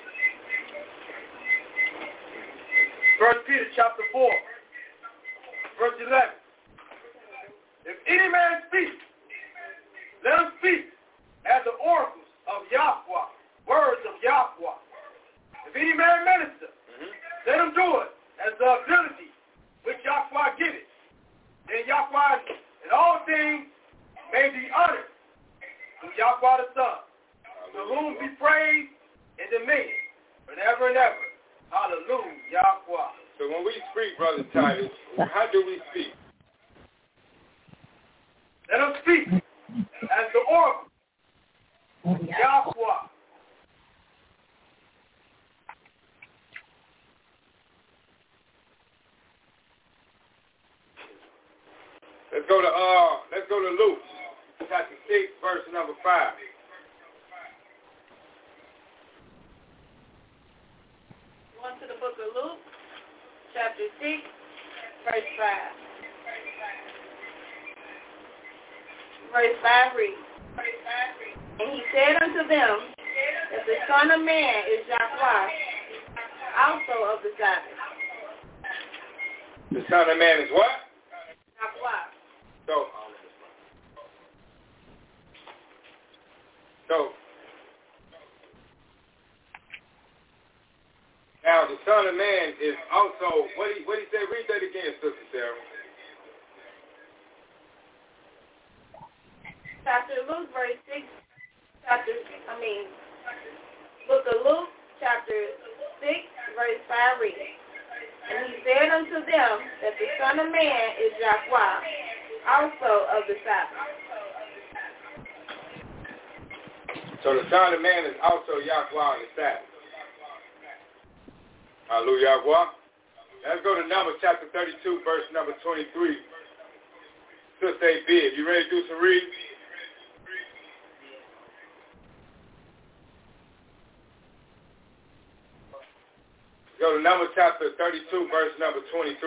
[SPEAKER 5] 1 Peter chapter 4 verse 11. If any man speak, let him speak as the oracles of Yahweh, words of Yahweh. If any man minister, let him do it as the ability which Yahweh giveth. Then Yahweh in all things may be honored to Yahweh the Son, to whom be praise and dominion forever and ever. Hallelujah, Yahweh.
[SPEAKER 4] So when we speak, Brother Titus, how do we speak?
[SPEAKER 5] Let him speak as the oracle of Yahweh.
[SPEAKER 4] Let's go to Luke chapter 6 verse number 5.
[SPEAKER 7] Going to the book of Luke, chapter 6, verse 5. Verse 5 reads, and he said unto them that the Son of Man is Yahweh, also of the Sabbath.
[SPEAKER 4] The Son of Man is what?
[SPEAKER 7] Yahweh.
[SPEAKER 4] So now the Son of Man is also what he said. Read that again, Sister Sarah.
[SPEAKER 7] Chapter Luke, verse 6. Book of Luke, chapter 6, verse 5 reading. And he said unto them that the Son of Man is Yahweh, also of the Sabbath.
[SPEAKER 4] So the Son of Man is also Yahweh on the Sabbath. Hallelujah, Yahweh. Let's go to Numbers chapter 32, verse number 23. Sister A.B., you ready to do some reading? Go to Numbers chapter 32, verse number 23.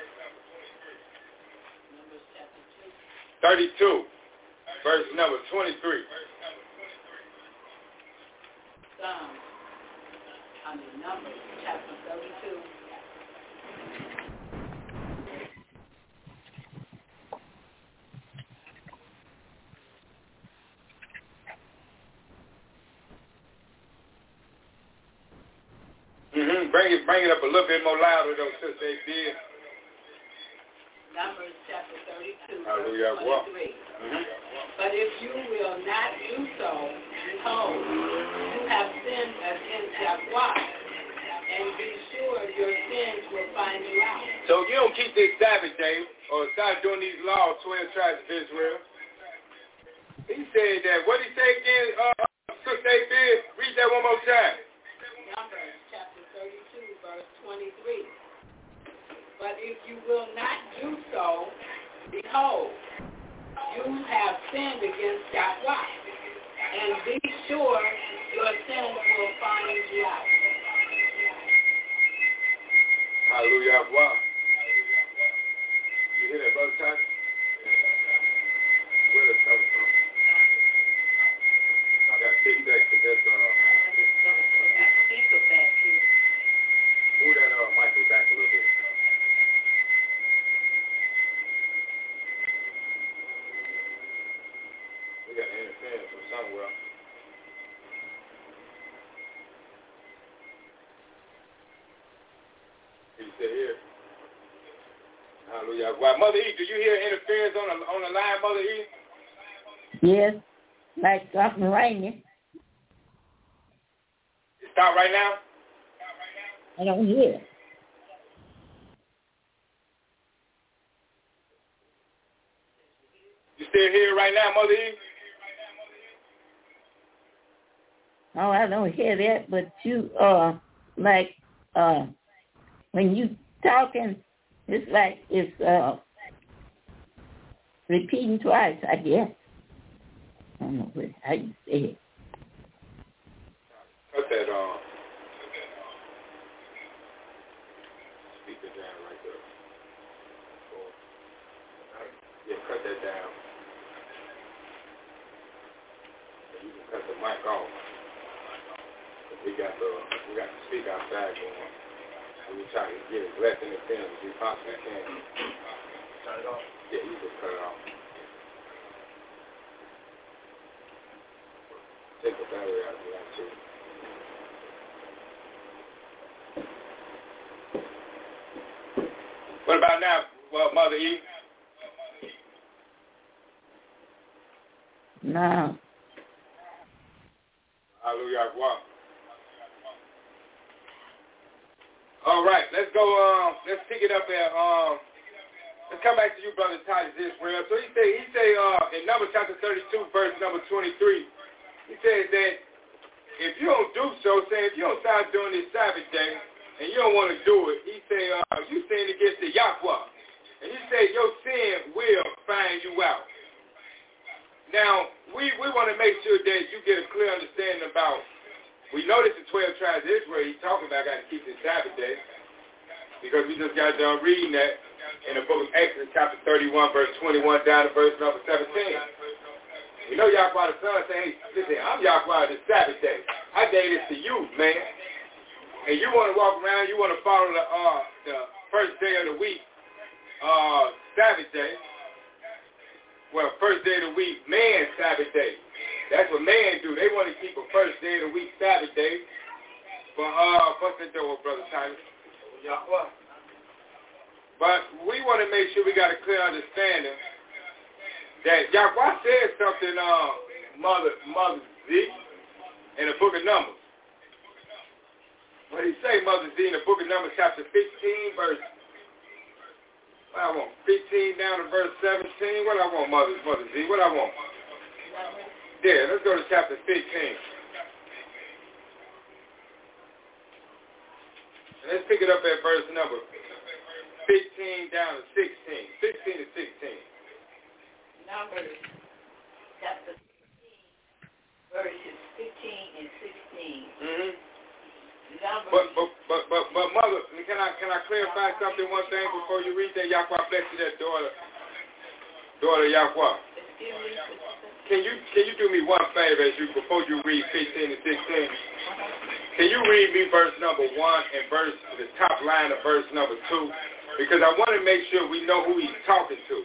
[SPEAKER 4] 32, verse number 23.
[SPEAKER 8] Numbers chapter 32.
[SPEAKER 4] Bring it up a little bit more louder, though, Sister A.B.
[SPEAKER 8] Numbers chapter 32,
[SPEAKER 4] Hallelujah.
[SPEAKER 8] verse 23. But if you will not do so, behold, you have sinned against Yahweh, and be sure your sins will find you out.
[SPEAKER 4] So you don't keep this Sabbath day, or start doing these laws, 12 tribes of Israel. He said that, what did he say again, Sister A.B.? Read that one more time.
[SPEAKER 8] Numbers chapter 32, verse 23. But if you will not do so, behold, you have sinned against Yahweh, and be sure your sins will find you out.
[SPEAKER 4] Hallelujah, Yahweh. You hear that, Brother Ty? Where does it come from? I got to take that because that's move that Michael back a little bit. We got an interference from somewhere. Can you sit here? Hallelujah. Well, Mother E, do you hear interference on the line, Mother E?
[SPEAKER 6] Yes, like something raining.
[SPEAKER 4] Stop right now?
[SPEAKER 6] I don't hear.
[SPEAKER 4] You still here right now, Mother E?
[SPEAKER 6] Oh, I don't hear that, but you, when you talking, it's like it's repeating twice, I guess. I don't know how you say it.
[SPEAKER 4] Cut that speaker down right there. Yeah, cut that down. You can cut the mic off. We got the speaker outside going. And we try to get as less interference as we possibly can. Turn it off? Yeah, you can cut it off. Take the battery out if you want to. What about now, Mother E?
[SPEAKER 6] No.
[SPEAKER 4] Hallelujah. Wow. All right, let's go. Let's pick it up at. Let's come back to you, Brother Titus Israel. So he say in Numbers chapter 32, verse number 23, he says that if you don't do so, if you don't start doing this Sabbath day and you don't want to do it, he say you sin against the Yahweh, and he say your sin will find you out. Now we want to make sure that you get a clear understanding about. We notice the 12 tribes of Israel, he's talking about got to keep this Sabbath day, because we just got done reading that in the book of Exodus, chapter 31, verse 21, down to verse number 17. We know Yahweh the Son saying, hey, listen, I'm Yahweh this Sabbath day. I gave this to you, man. And you want to walk around, you want to follow the first day of the week, Sabbath day. Well, first day of the week, man's Sabbath day. That's what man do. They want to keep a first day of the week Sabbath day. But what's that door, Brother Titus? Yahweh. But we want to make sure we got a clear understanding that Yahweh said something, Mother Z, in the book of Numbers. What did he say, Mother Z, in the book of Numbers, chapter 15, verse, what I want, 15 down to verse 17? What I want, Mother Z? What I want? Yeah, let's go to chapter 15. And let's pick it up at verse number 15 down to 16. 16 to 16.
[SPEAKER 8] Numbers chapter 15, verses 15 and 16.
[SPEAKER 4] Mm-hmm.
[SPEAKER 8] Numbers.
[SPEAKER 4] But Mother, can I clarify something, one thing before you read that? Yahweh bless you, that daughter Yahweh.
[SPEAKER 8] Excuse me.
[SPEAKER 4] Can you do me one favor before you read 15 and 16? Can you read me verse number 1 and the top line of verse number 2? Because I want to make sure we know who he's talking to.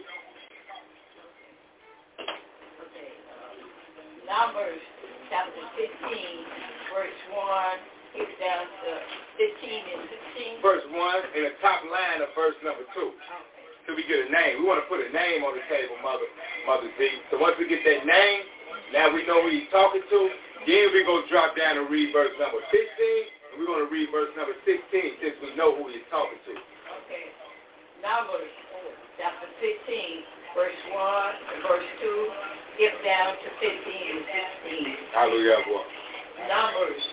[SPEAKER 8] Okay. Numbers chapter 15, verse 1, get down to 15 and 16.
[SPEAKER 4] Verse 1 and the top line of verse number 2.
[SPEAKER 8] Okay.
[SPEAKER 4] So we get a name. We want to put a name on the table, Mother Z. So once we get that name, now we know who he's talking to. Then we're going to drop down and read verse number 15, and we're going to read verse number 16 since we know who he's talking to.
[SPEAKER 8] Okay. Numbers chapter 15, verse 1 and verse 2, get down to 15 and 16.
[SPEAKER 4] Hallelujah, boy.
[SPEAKER 8] Numbers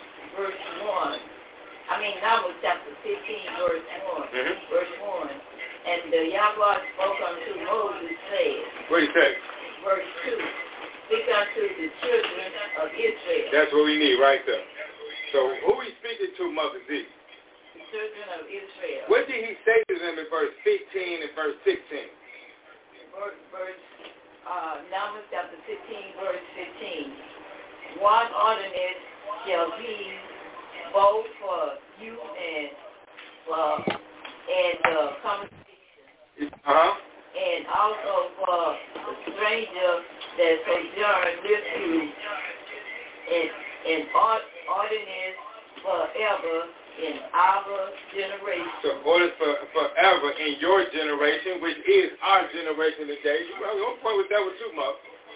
[SPEAKER 8] Numbers chapter 15, verse 1.
[SPEAKER 4] Mm-hmm.
[SPEAKER 8] Verse 1. And the Yahweh spoke unto Moses, saying,
[SPEAKER 4] What do you say?
[SPEAKER 8] Verse 2, speak unto the children of Israel.
[SPEAKER 4] That's what we need right there. So who he's speaking to, Mother Z?
[SPEAKER 8] The children of Israel.
[SPEAKER 4] What did he say to them in verse 15 and verse 16?
[SPEAKER 8] Numbers chapter 15, verse 15. One ordinance shall be both for you and conversation. And also for the stranger that sojourn with you, and ordinance forever
[SPEAKER 6] in our generation.
[SPEAKER 4] So orders forever in your generation, which is our generation today. Well, don't point with that one too much.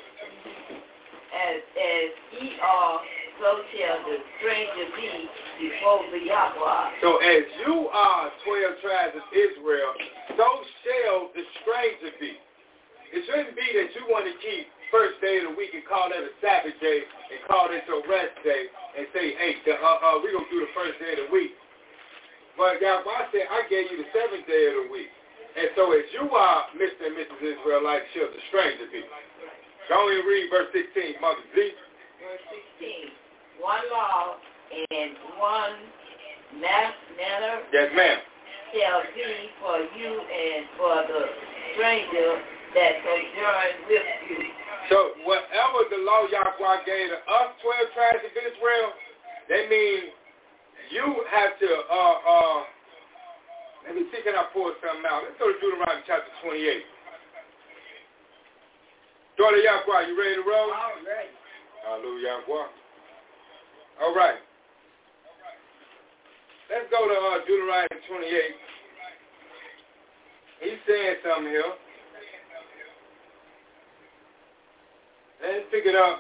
[SPEAKER 6] As ye are, so shall the stranger be before the Yahweh.
[SPEAKER 4] So as you are 12 tribes of Israel, so shall the stranger be. It shouldn't be that you want to keep first day of the week and call that a Sabbath day and call this a rest day and say, hey, we're going to do the first day of the week. But Yahweh said, I gave you the seventh day of the week. And so as you are Mr. and Mrs. Israelite, shall the stranger be. Go and read verse 16, Mother Z.
[SPEAKER 6] Verse 16. One law and one manner
[SPEAKER 4] yes, ma'am.
[SPEAKER 6] shall be for you and for the stranger that sojourn with you.
[SPEAKER 4] So whatever the law Yahweh gave to us 12 tribes of Israel, that means you have to, let me see, can I pull something out? Let's go to Deuteronomy chapter 28. Daughter Yahweh, you ready to roll?
[SPEAKER 6] All right.
[SPEAKER 4] Hallelujah, Yahweh. All right. Let's go to Deuteronomy 28. He's saying something here. Let's pick it up.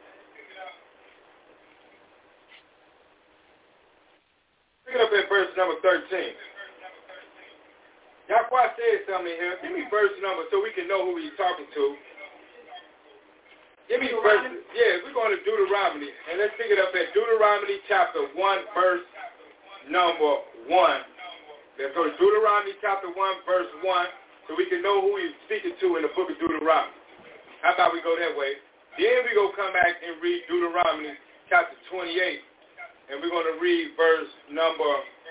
[SPEAKER 4] Pick it up at verse number 13. Yahweh said something here. Give me verse number so we can know who he's talking to. Give me verse. Yeah, we're going to Deuteronomy. And let's pick it up at Deuteronomy chapter 1, verse number 1. Let's go to Deuteronomy chapter 1, verse 1, so we can know who he's speaking to in the book of Deuteronomy. How about we go that way? Then we're going to come back and read Deuteronomy chapter 28. And we're going to read verse number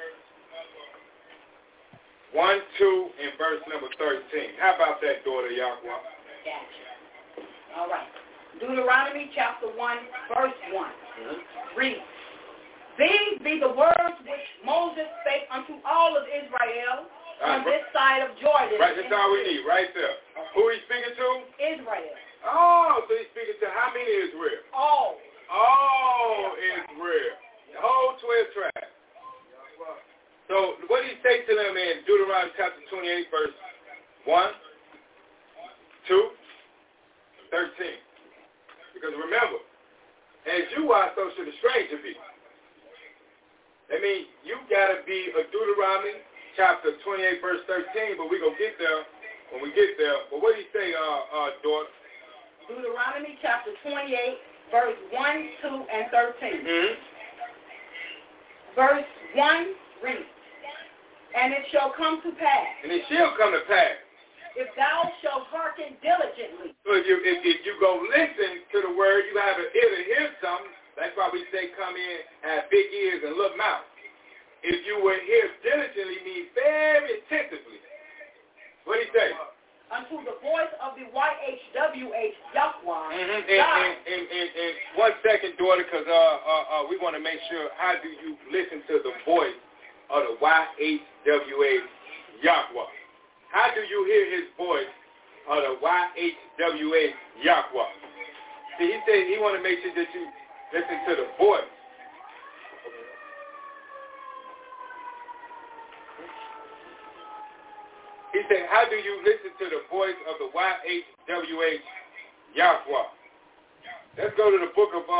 [SPEAKER 4] 1, 2, and verse number 13. How about that, daughter Yahweh?
[SPEAKER 8] Gotcha. All right. Deuteronomy chapter 1, verse 1. Read. These be the words which Moses spake unto all of Israel on this side of Jordan.
[SPEAKER 4] Right, that's all we need, right there. Who he's speaking to?
[SPEAKER 8] Israel.
[SPEAKER 4] Oh, so he's speaking to how many Israel?
[SPEAKER 8] All.
[SPEAKER 4] All Israel. The whole 12 tribes. So what did he say to them in Deuteronomy chapter 28, verse 1, 2, 13? Because remember, as you are, so should a stranger be. I mean, you got to be a Deuteronomy chapter 28, verse 13, but we're going to get there when we get there. But what do you say, daughter?
[SPEAKER 8] Deuteronomy chapter 28, verse 1, 2, and 13.
[SPEAKER 4] Mm-hmm.
[SPEAKER 8] Verse 1, read. And it shall come to pass.
[SPEAKER 4] And it shall come to pass.
[SPEAKER 8] If thou shalt hearken diligently.
[SPEAKER 4] So if you go listen to the word, you have an ear to hear something. That's why we say come in, have big ears and little mouth. If you will hear diligently means very attentively. What do you say?
[SPEAKER 8] Unto the voice of the YHWH Yahweh.
[SPEAKER 4] Mm-hmm. And 1 second, daughter, because we want to make sure, how do you listen to the voice of the YHWH Yahweh? How do you hear his voice of the YHWH Yahweh? See, he said he want to make sure that you listen to the voice. He said, how do you listen to the voice of the YHWH Yahweh? Let's go to the book of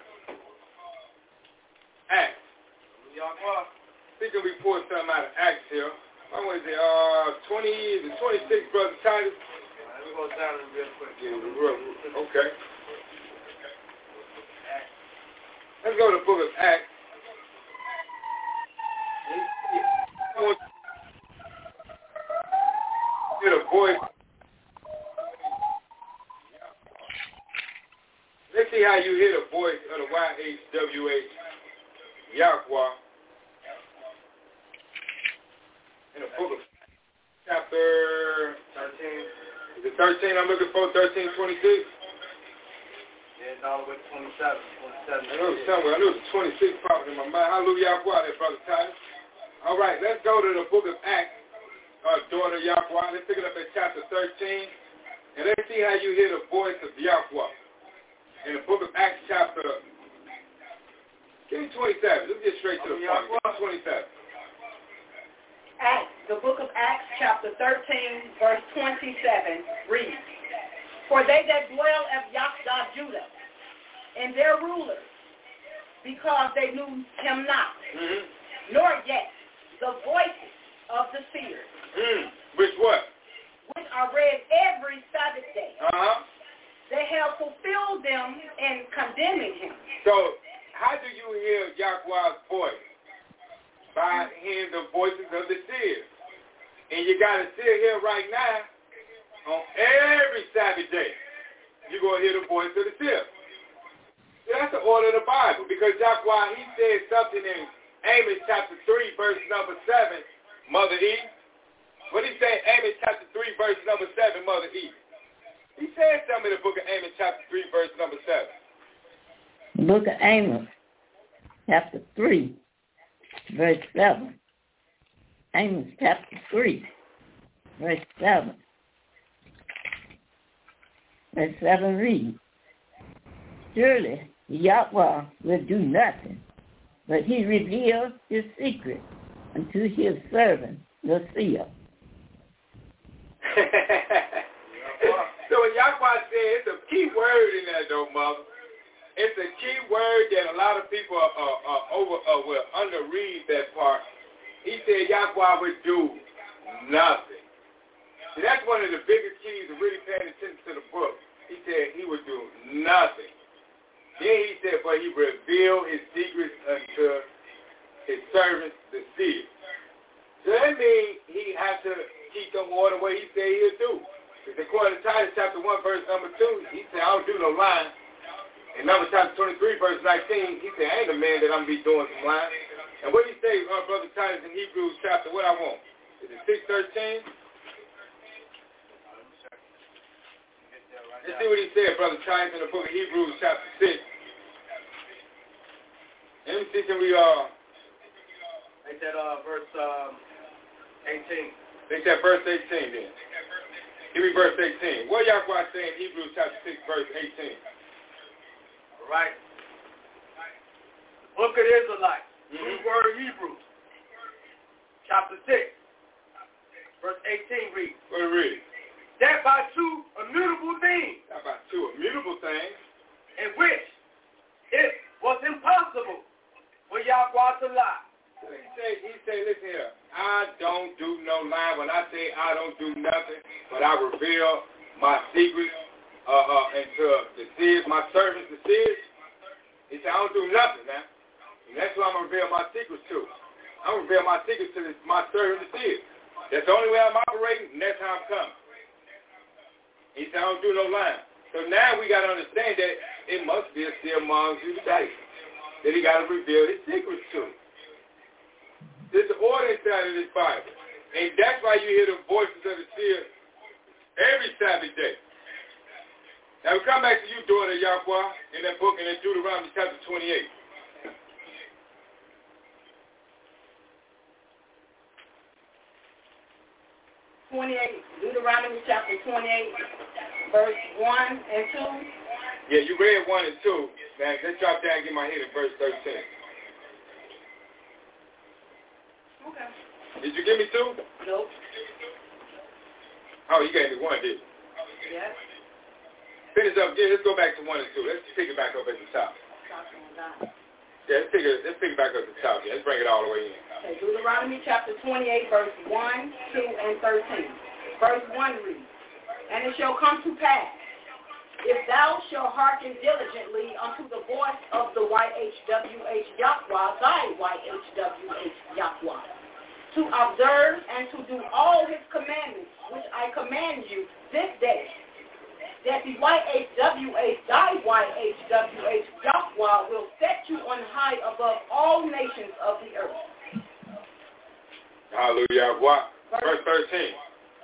[SPEAKER 4] Acts. Yahweh. See, can we pull something out of Acts here? What was it? 26, Brother Titus? We're going down real quick. Yeah, okay. Let's go to the book of Acts. Hear the voice. Let's see how you hear the voice of the YHWH Yahweh. In the book of chapter 13. Is it 13 I'm looking for? 13:26?
[SPEAKER 5] Yeah, it's all the way to 27.
[SPEAKER 4] I know it was somewhere. I knew it was 26 popping in my mind. Hallelujah, Yahweh, there, Brother Titus. All right, let's go to the book of Acts, daughter Yahweh. Let's pick it up at chapter 13. And let's see how you hear the voice of Yahweh. In the book of Acts chapter Give me 27. Let's get straight to the point. 27.
[SPEAKER 8] Acts, the book of Acts, chapter 13, verse 27, reads, For they that dwell at Yokdah, Judah, and their rulers, because they knew him not, nor yet the voices of the seers.
[SPEAKER 4] Which what?
[SPEAKER 8] Which are read every Sabbath day. They have fulfilled them in condemning him.
[SPEAKER 4] So, how do you hear Yahweh's voice? By hearing the voices of the seers. And you got to sit here right now, on every Sabbath day, you're going to hear the voice of the seers. That's the order of the Bible, because Yahweh, he said something in Amos chapter 3, verse number 7, Mother Eve. What did he say in Amos chapter 3, verse number 7, Mother Eve? He said something in the book of Amos chapter 3, verse number 7.
[SPEAKER 6] The book of Amos, chapter 3, verse 7. Amos chapter 3, verse 7. Verse 7 reads, Surely Yahweh will do nothing, but he reveals his secret unto his servant, the seer.
[SPEAKER 4] So when Yahweh said, it's a key word in there, though, Mother. It's a key word that a lot of people will underread that part. He said Yahweh would do nothing. See, that's one of the biggest keys of really paying attention to the book. He said he would do nothing. Then he said, but he revealed his secrets unto his servants, the seers. So that means he has to keep them order the way he said he'll do. Because according to Titus chapter 1, verse number 2, he said, I don't do no lying. In Numbers chapter 23, verse 19, he said, I ain't a man that I'm going to be doing some lying. And what did he say, Brother Titus, in Hebrews chapter, what I want? Is it 6:13? Let's see what he said, Brother Titus, in the book of Hebrews chapter 6. Let me see, can we,
[SPEAKER 5] make that verse 18.
[SPEAKER 4] Make that verse 18 then. Give me verse 18. What Yahweh say in Hebrews chapter 6, verse 18?
[SPEAKER 5] All right. Book of Israelites, True Word Hebrew, chapter 6, verse 18 reads.
[SPEAKER 4] What it read?
[SPEAKER 5] That by two immutable things.
[SPEAKER 4] That by two immutable things.
[SPEAKER 5] In which it was impossible for Yahweh to lie.
[SPEAKER 4] He said, listen here, I don't do no lying. When I say I don't do nothing, but I reveal my secrets into the seers, my servants, the seers. He said, I don't do nothing, man. And that's who I'm going to reveal my secrets to. I'm going to reveal my secrets to my servants, the seers. That's the only way I'm operating, and that's how I'm coming. He said, I don't do no lying. So now we got to understand that it must be a seer among you today that he got to reveal his secrets to. There's an order inside of this Bible. And that's why you hear the voices of the seer every Sabbath day. Now we come back to you, daughter Yahweh, in that book in Deuteronomy chapter 28.
[SPEAKER 8] Deuteronomy chapter 28, verse 1 and 2.
[SPEAKER 4] Yeah, you read 1 and 2. Now let's drop down and get my head at verse 13.
[SPEAKER 8] Okay.
[SPEAKER 4] Did you give me 2?
[SPEAKER 8] Nope.
[SPEAKER 4] Oh, you gave me 1, didn't you?
[SPEAKER 8] Yes.
[SPEAKER 4] Finish up. Yeah, let's go back to 1 and 2. Let's pick it back up at the top. Yeah, let's pick it back up at the top. Yeah, let's bring it all the way in.
[SPEAKER 8] Okay, Deuteronomy chapter 28, verse 1, 2, and 13. Verse 1 reads, And it shall come to pass, if thou shalt hearken diligently unto the voice of the YHWH Yahweh, thy YHWH Yahweh, to observe and to do all his commandments, which I command you this day, that the YHWH, thy YHWH Yahweh, will set you on high above all nations of the earth.
[SPEAKER 4] Hallelujah. What? Verse 13.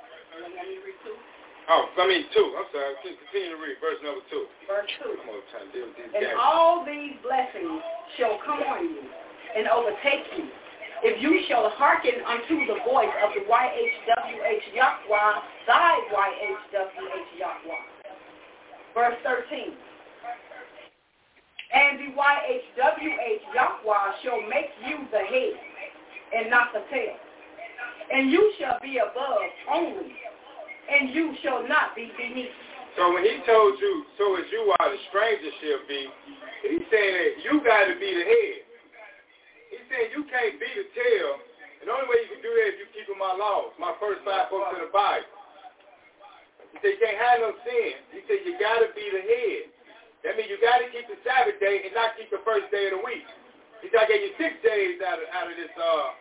[SPEAKER 4] Oh, 2. I'm sorry. Continue to read verse number 2.
[SPEAKER 8] Verse 2.
[SPEAKER 4] I'm going to try to deal with these
[SPEAKER 8] And
[SPEAKER 4] guys.
[SPEAKER 8] all these blessings shall come on you and overtake you, if you shall hearken unto the voice of the YHWH Yahweh, thy YHWH Yahweh. Verse 13. And the YHWH, Yahweh, shall make you the head and not the tail. And you shall be above only, and you shall not be beneath.
[SPEAKER 4] So when he told you, so as you are, the stranger shall be, he's saying that you got to be the head. He's saying you can't be the tail. And the only way you can do that is you keeping my laws, my first 5 books of the Bible. He said you can't have no sin. He said you got to be the head. That means you got to keep the Sabbath day and not keep the first day of the week. He said I gave you 6 days out of this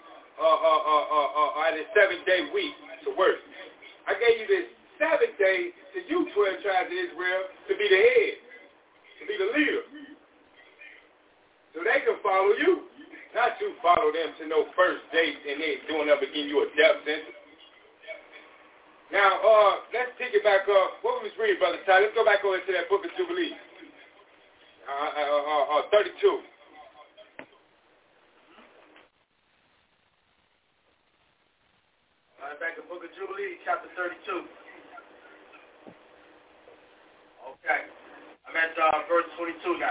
[SPEAKER 4] 7-day week to work. I gave you this 7th day to you 12 tribes of Israel to be the head, to be the leader. So they can follow you, not you follow them to no first date and then doing up again you a death sentence. Now, let's pick it back up. What we was reading, Brother Ty? Let's go back over to that book of Jubilee. 32.
[SPEAKER 5] All right, back to the book of Jubilee, chapter 32. Okay. I'm at verse 22 now.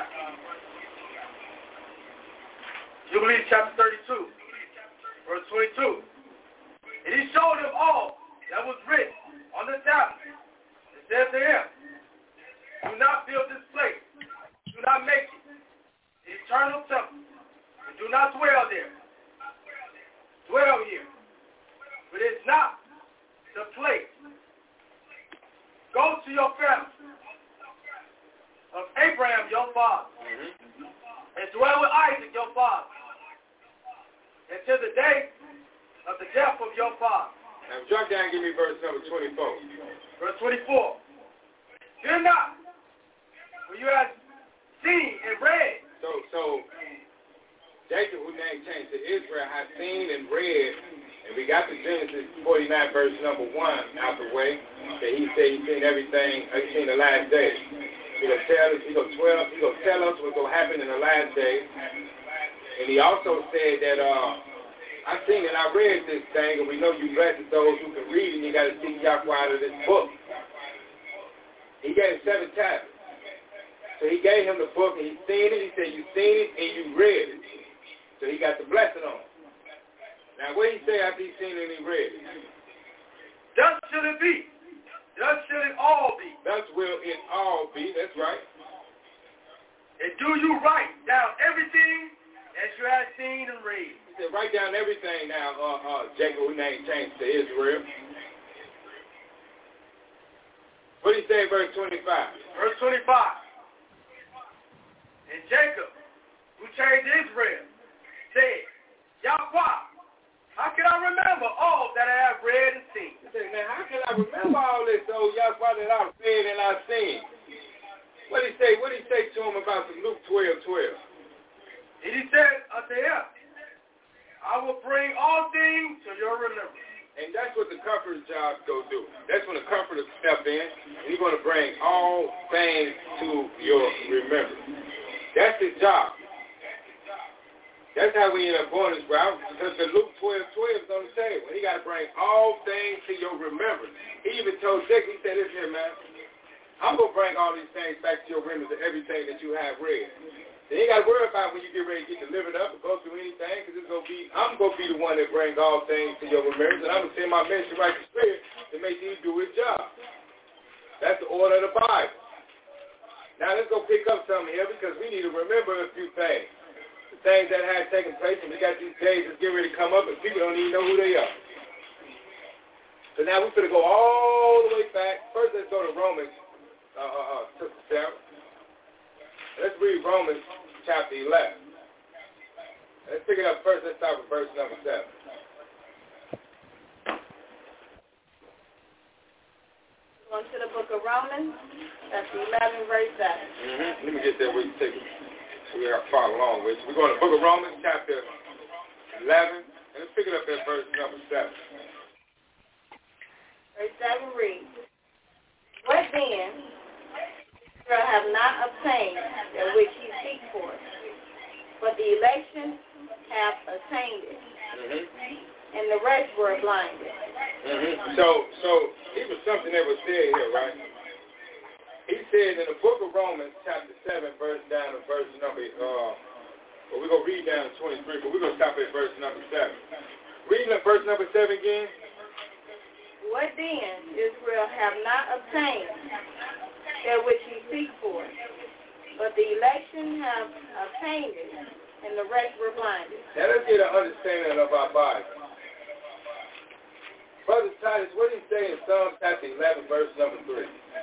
[SPEAKER 5] Jubilee chapter 32, verse 22. And he showed him all that was written on the tablet. It said to him, do not build this place. Do not make it the eternal temple. And do not dwell there. Dwell here. But it's not the place. Go to your family of Abraham, your father, and dwell with Isaac, your father, until the day of the death of your father.
[SPEAKER 4] Now drop down and give me verse number 24.
[SPEAKER 5] Verse 24. Fear not, for you have seen and read.
[SPEAKER 4] So Jacob, whose name changed to Israel, has seen and read, and we got the Genesis 49 verse number 1 out the way, that he said he's seen everything, he's seen the last day. He's going to tell us, he's going to tell us what's going to happen in the last day. And he also said that, I seen and I read this thing, and we know you blessed those who can read, and you got to seek Yahweh out of this book. He gave 7 tablets. So he gave him the book, and he seen it. He said, you seen it, and you read it. So he got the blessing on it. Now, what did he say after he seen it and he read it?
[SPEAKER 5] Thus shall it be. Thus shall it all be.
[SPEAKER 4] Thus will it all be. That's right.
[SPEAKER 5] And do you write down everything as you have seen and read.
[SPEAKER 4] He said, write down everything now, Jacob, whose name changed to Israel. What did he say in verse 25?
[SPEAKER 5] Verse 25. And Jacob, who changed Israel, said, Yahweh, how can I remember all that I have read and seen?
[SPEAKER 4] He said, now how can I remember all this, oh Yahweh, that I've read and I've seen? What did he say? What did he say to him about the Luke 12:12?
[SPEAKER 5] And he said unto him, I will bring all things to your remembrance.
[SPEAKER 4] And that's what the comforter's job go do. That's when the comforter step in, and he's going to bring all things to your remembrance. That's his job. That's how we end up going this route, because the Luke 12:12 is on the table. He got to bring all things to your remembrance. He even told Jacob, he said, listen here, man, I'm going to bring all these things back to your remembrance of everything that you have read. You ain't got to worry about when you get ready to get delivered up or go through anything, because I'm going to be the one that brings all things to your remembrance, and I'm going to send my minister right to Spirit to make him do his job. That's the order of the Bible. Now let's go pick up something here, because we need to remember a few things. The things that have taken place, and we got these days that's getting ready to come up, and people don't even know who they are. So now we're going to go all the way back. First, let's go to Romans, Sister Sarah. Let's read Romans chapter 11. Let's pick it up first. Let's start with verse number 7.
[SPEAKER 7] Going to the book of Romans, that's 11 verse 7.
[SPEAKER 4] Let me get there where you take it. So we have to follow along with you. We're going to the book of Romans chapter 11. And let's pick it up at verse number 7.
[SPEAKER 7] Verse 7 reads, what then? Have not obtained that which he seeks for, but the election have attained it, and the rest were blinded.
[SPEAKER 4] So it was something that was said here, right? He said in the book of Romans, chapter 7, verse down to verse number, well, we're going to read down to 23, but we're going to stop at verse number 7. Reading at verse number 7 again.
[SPEAKER 7] What then Israel have not obtained that which he seeks for, but the election have obtained it, and the rest were blinded.
[SPEAKER 4] Now let's get an understanding of our body. Brother Titus, what did he say in Psalm chapter 11, verse number 3?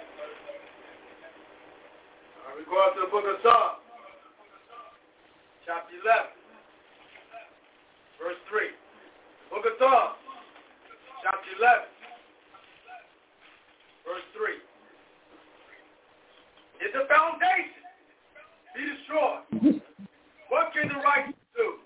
[SPEAKER 5] We go out to the book of Psalms, chapter 11, verse 3. Book of Psalms, chapter 11, verse 3. If the foundation be destroyed, what can the righteous do?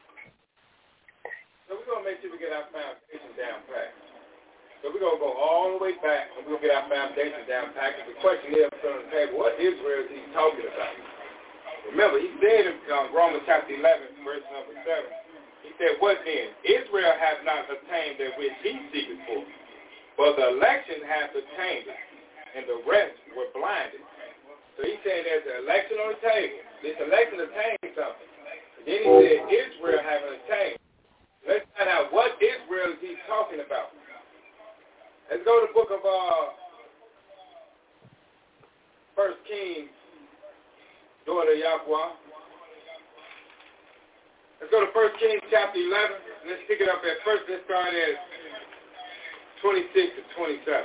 [SPEAKER 4] So we're going to make sure we get our foundation down packed. So we're going to go all the way back and we'll get our foundation down packed. And the question is on the table, what Israel is he talking about? Remember, he said in Romans chapter 11, verse number 7, he said, what then? Israel has not obtained that which he seeketh for, but the election hath obtained it, and the rest were blinded. So he said there's an election on the table. This election attained something. And then he said Israel haven't attained. Let's find out what Israel is he talking about. Let's go to the book of 1 Kings, daughter of Yahweh. Let's go to 1 Kings chapter 11. Let's pick it up at first. Let's start at 26 to 27.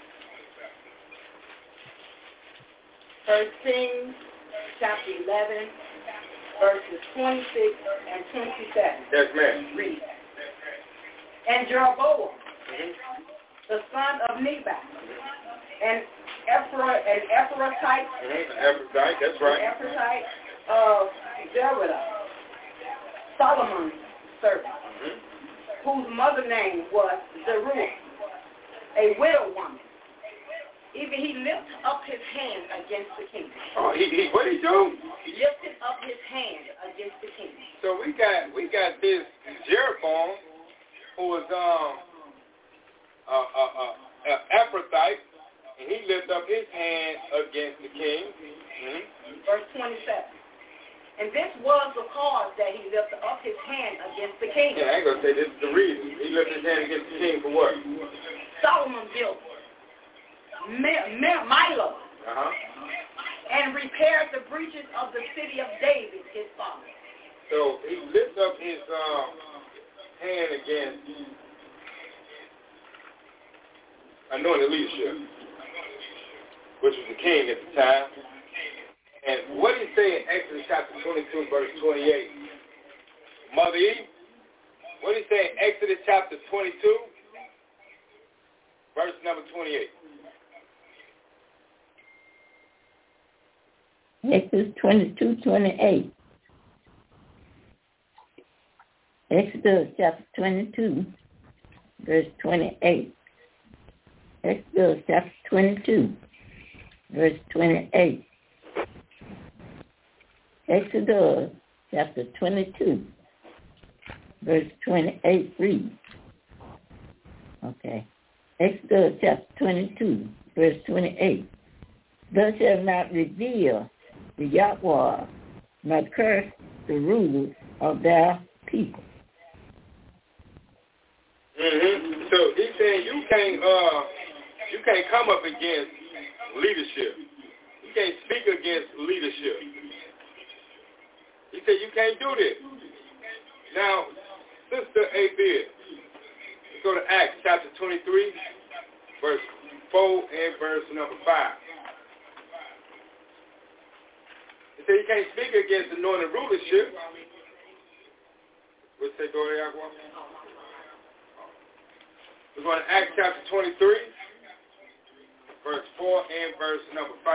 [SPEAKER 8] 1 Kings chapter 11, verses 26 and 27.
[SPEAKER 4] Yes, ma'am.
[SPEAKER 8] Read. And Jeroboam, the son of Nebat, and Ephrathite,
[SPEAKER 4] Ephrathite, that's right.
[SPEAKER 8] Ephrathite of Zerah, Solomon's servant, whose mother name was Zeruiah, a widow woman. Even he lifted up his hand against the king.
[SPEAKER 4] Oh, what did he do?
[SPEAKER 8] He lifted up his hand against the king.
[SPEAKER 4] So we got this Jeroboam, who was Ephrathite, and he lifted up his hand against the king.
[SPEAKER 8] Verse 27. And this was the cause that he lifted up his hand against the king.
[SPEAKER 4] Yeah, I ain't going to say this is the reason. He lifted his hand against the king for what?
[SPEAKER 8] Solomon built Milo and repaired the breaches of the city of David, his father.
[SPEAKER 4] So he lifted up his hand against anointed leadership, which was the king at the time. And what did he say in Exodus chapter 22, verse 28? Mother Eve, what did he say in Exodus chapter 22, verse number 28?
[SPEAKER 6] Exodus 22:28. Exodus chapter 22, verse 28. Exodus chapter 22, verse 28. Exodus chapter 22, verse 28 reads. Okay. Exodus chapter 22, verse 28. Thou shalt not reveal the Yahweh, nor curse the rulers of their people.
[SPEAKER 4] So he's saying you can't come up against leadership. You can't speak against leadership. He said you can't do this. Now, Sister A.B., let's go to Acts chapter 23, verse 4 and verse number 5. He said you can't speak against anointed rulership. What's that, go to Yahweh? We're going to Acts chapter 23, verse 4 and verse number 5.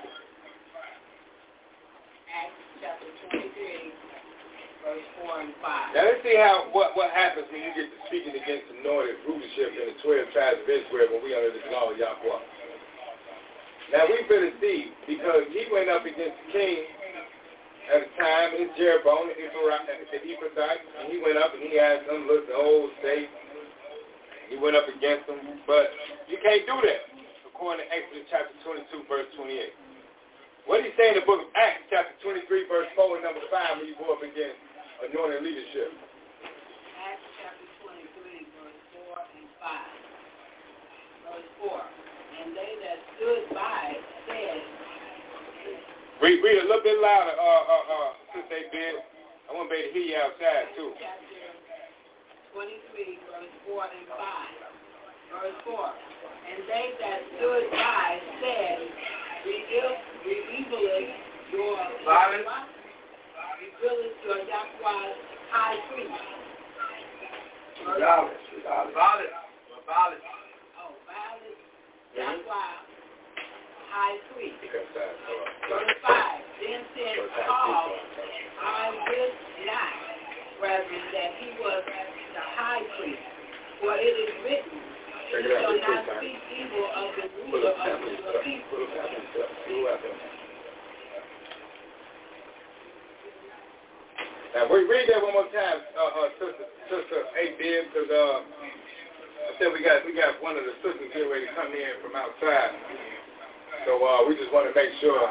[SPEAKER 8] Acts chapter 23, verse 4 and 5.
[SPEAKER 4] Now let's see what happens when you get to speaking against anointed rulership in the 12 tribes of Israel when we under the law of Yahweh. Now we better see, because he went up against the king at the time, it's Jeroboam, the Ephrathite, and he went up and he had some little old state. He went up against them, but you can't do that, according to Exodus chapter 22, verse 28. stay in the book of Acts, chapter 23, verse 4 and number 5, when you go up against anointed leadership.
[SPEAKER 8] Acts chapter 23, verse 4 and 5. Verse 4. And they that stood by said,
[SPEAKER 4] Read a little bit louder, Sister A-Bid. I want to be able to hear you outside, too.
[SPEAKER 8] Chapter 23, verse 4 and 5. Verse 4. And they that stood by said, revealeth your Yahweh's high priest.
[SPEAKER 4] Violence.
[SPEAKER 8] Oh, violence Yahweh high priest. Verse 5. Then said Paul, I wist not, brethren, that he was the high priest, for it is written, he shall not speak evil of the ruler of the people.
[SPEAKER 4] Now, read that one more time, Sister A-Bid, because I said we got one of the sisters here ready to come in from outside. So we just want to make sure.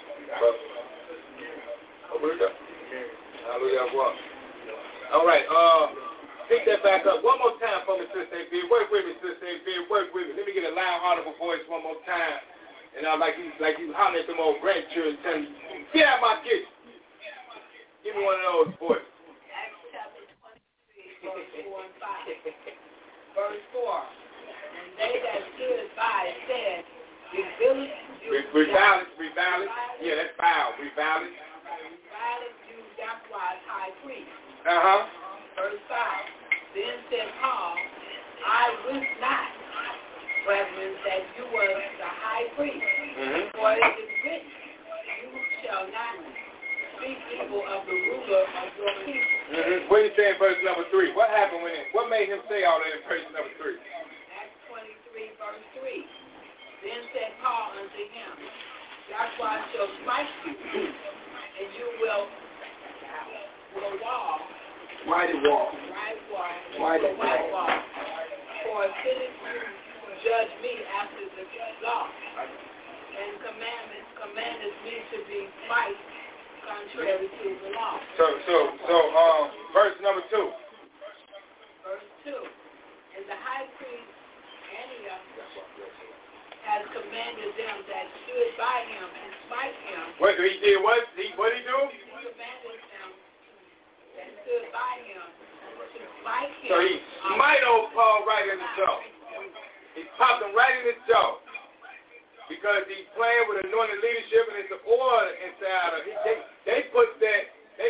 [SPEAKER 4] Hallelujah. All right. Pick that back up one more time for me, Sister A-Bid. Work with me, Sister A-Bid. Work with me. Let me get a loud, audible voice one more time. And like you hollering at them old grandchildren, telling you, get out my kitchen. Give me one of those voices.
[SPEAKER 8] Acts chapter 23, verse 4 and 5. Verse 4. And they that stood by said, revileth you.
[SPEAKER 4] Revileth. Yeah, that's foul. Revileth.
[SPEAKER 8] Revileth you, Yahweh's high priest. Verse 5. Then said Paul, I wist not, brethren, that you were the high priest. For it is written, you shall not speak evil of the ruler of your people.
[SPEAKER 4] What do you say in verse number 3? What happened what made him say all that in verse number 3?
[SPEAKER 8] Acts 23, verse 3. Then said Paul unto him, Yahweh shall smite you, and you will wall.
[SPEAKER 5] White wall.
[SPEAKER 8] For it fitteth you to judge me after the law, and commandeth me to be smite contrary to the law.
[SPEAKER 4] So, verse number 2.
[SPEAKER 8] Verse 2. And the high priest Antioch has commanded them that stood by him and smite him.
[SPEAKER 4] What he did? What he do?
[SPEAKER 8] He commanded them that stood by him to smite him.
[SPEAKER 4] So he smite old Paul right in the jaw. He popped him right in his jaw. Because he's playing with anointed leadership and it's an order inside of it. They put that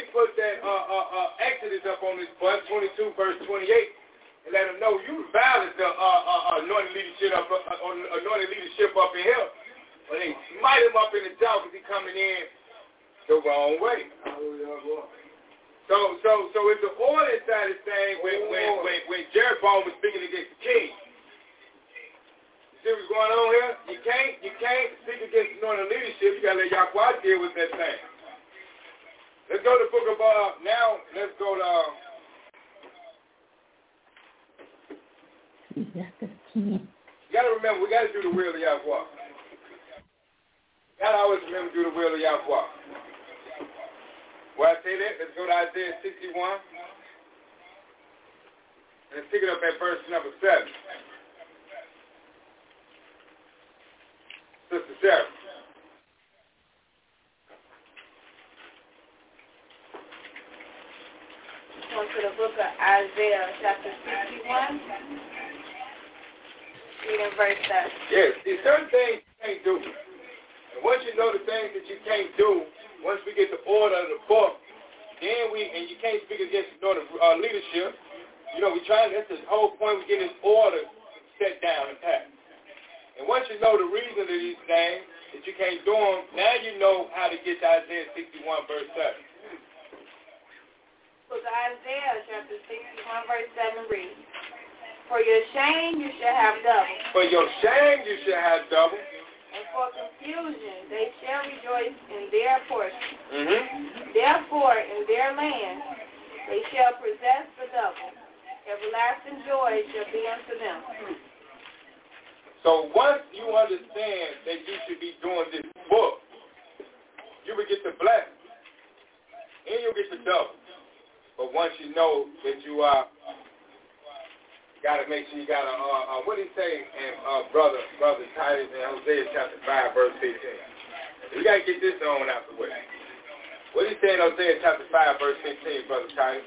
[SPEAKER 4] Exodus up on this butt, 22 verse 28, and let them know you violate the anointed leadership up in here. But they smite him up in the jaw because he's coming in the wrong way. So it's an order inside this thing when Jeroboam was speaking against the king. See what's going on here? You can't speak against anointed leadership. You got to let Yahweh deal with that thing. Let's go to the book of, let's go to, you got to remember, we got to do the will of Yahweh. Got to always remember to do the will of Yahweh. Where I say that, let's go to Isaiah 61. Let's pick it up at verse number 7. Sister Sarah.
[SPEAKER 7] Go to the book of Isaiah, chapter 61, reading verse 7.
[SPEAKER 4] Yes, there's certain things you can't do. And once you know the things that you can't do, once we get the order of the book, then and you can't speak against leadership. You know, that's the whole point. We get this order set down and passed. And once you know the reason of these things, that you can't do them, now you know how to get to Isaiah 61, verse 7.
[SPEAKER 7] Book of Isaiah, chapter 61, verse 7 reads, For your shame you shall have double.
[SPEAKER 4] For your shame you shall have double.
[SPEAKER 7] And for confusion they shall rejoice in their portion. Therefore in their land they shall possess the double. Everlasting joy shall be unto them.
[SPEAKER 4] So once you understand that you should be doing this book, you will get the blessing. And you'll get the double. But once you know that you got to make sure you got to, what did he say in Brother Titus in Hosea chapter 5, verse 15? We got to get this on out the way. What did he say in Hosea chapter 5, verse 15, Brother Titus?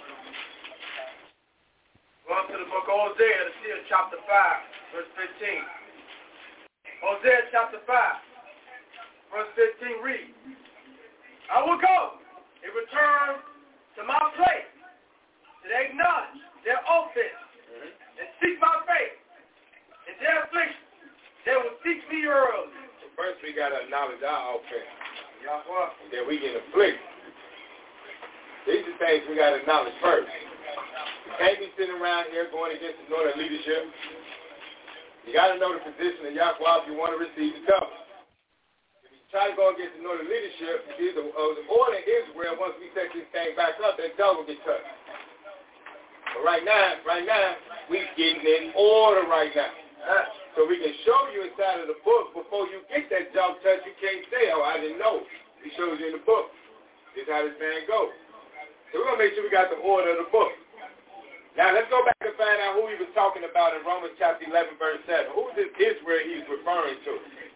[SPEAKER 5] Going to the book of Hosea, to see chapter 5, verse 15. Hosea chapter 5, verse 15 reads, I will go and return to my place, to acknowledge their offense, and seek my face, and their affliction. They will seek me early.
[SPEAKER 4] So first we got to acknowledge our offense. And then we get afflicted. These are things we got to acknowledge first. You can't be sitting around here going against the northern leadership. You got to know the position of Yahweh if you want to receive the covenant. If you try to go against the northern leadership, the order in Israel, once we set this thing back up, that dog will get touched. But right now, we getting in order right now. So we can show you inside of the book before you get that dog touch. You can't say, oh, I didn't know. He shows you in the book. This is how this thing goes. So we're going to make sure we got the order of the book. Now, let's go back and find out who he was talking about in Romans chapter 11, verse 7. Who is this Israel he's referring to?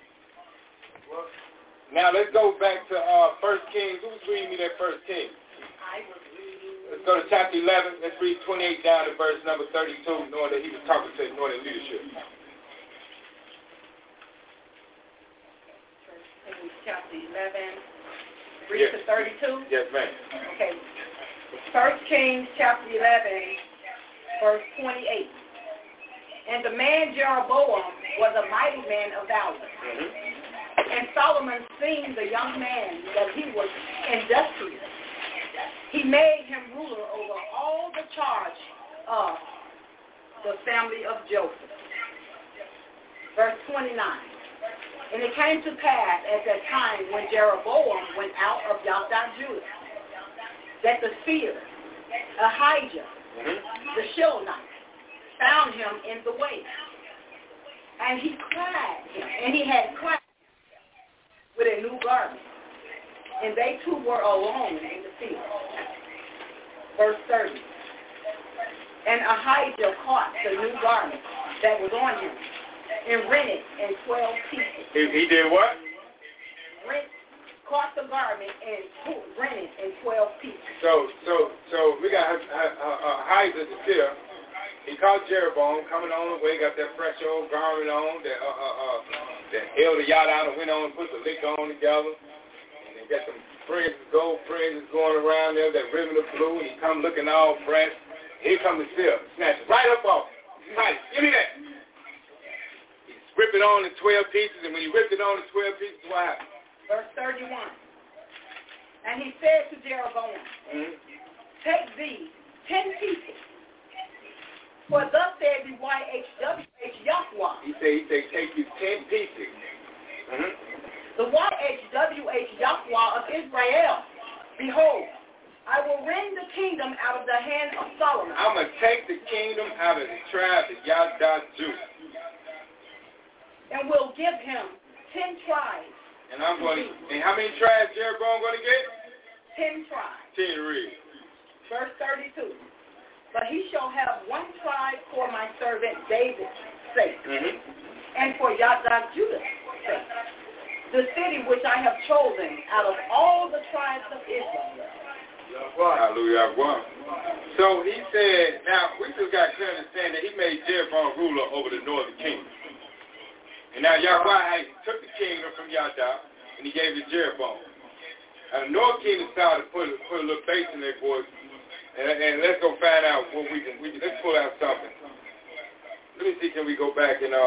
[SPEAKER 4] Now, let's go back to 1 Kings. Who's reading me that 1 Kings? Let's go to chapter 11. Let's read 28 down to verse number 32, knowing that he was talking to his northern leadership.
[SPEAKER 8] Chapter 11, read to 32?
[SPEAKER 4] Yes, ma'am.
[SPEAKER 8] Okay. 1 Kings chapter 11, verse 28. And the man Jeroboam was a mighty man of valor. And Solomon seeing the young man that he was industrious. He made him ruler over all the charge of the family of Joseph. Verse 29. And it came to pass at that time when Jeroboam went out of Judah, that the seer, Ahijah, the Shilonite, found him in the way. And he clad him, and he had clad with a new garment. And they two were alone in the field. Verse 30. And Ahijah caught the new garment that was on him and rent it in 12 pieces.
[SPEAKER 4] He did what?
[SPEAKER 8] Caught the garment and rent it in 12 pieces.
[SPEAKER 4] So we got Ahijah the seer. He caught Jeroboam coming on the way, got that fresh old garment on, that held the yacht out and went on and put the lick on together. Got some gold fringes going around there, that ribbon of blue, and he come looking all fresh. Here comes the seal, snatch it right up off. Right, give me that. He ripped it on in 12 pieces, and when he ripped it on in 12 pieces, what happened?
[SPEAKER 8] Verse 31. And he said to Jeroboam, take thee 10 pieces, for thus said the YHWH Yahweh.
[SPEAKER 4] He said, take you 10 pieces.
[SPEAKER 8] The YHWH Yahweh of Israel, behold, I will rend the kingdom out of the hand of Solomon.
[SPEAKER 4] I'm going to take the kingdom out of the tribe of Judah.
[SPEAKER 8] And will give him 10 tribes.
[SPEAKER 4] And I'm going to, and how many tribes Jeroboam going to get?
[SPEAKER 8] 10 tribes.
[SPEAKER 4] 10 read.
[SPEAKER 8] Verse 32. But he shall have one tribe for my servant David's sake, and for Judah's sake. The city which I have chosen out of all the tribes of Israel.
[SPEAKER 4] Hallelujah. So he said, now we just got to understand that he made Jeroboam ruler over the northern kingdom. And now Yahweh took the kingdom from Yada and he gave it to Jeroboam. And the northern kingdom started to put a little bass in their voice. And let's go find out what we can let's pull out something. Let me see, can we go back and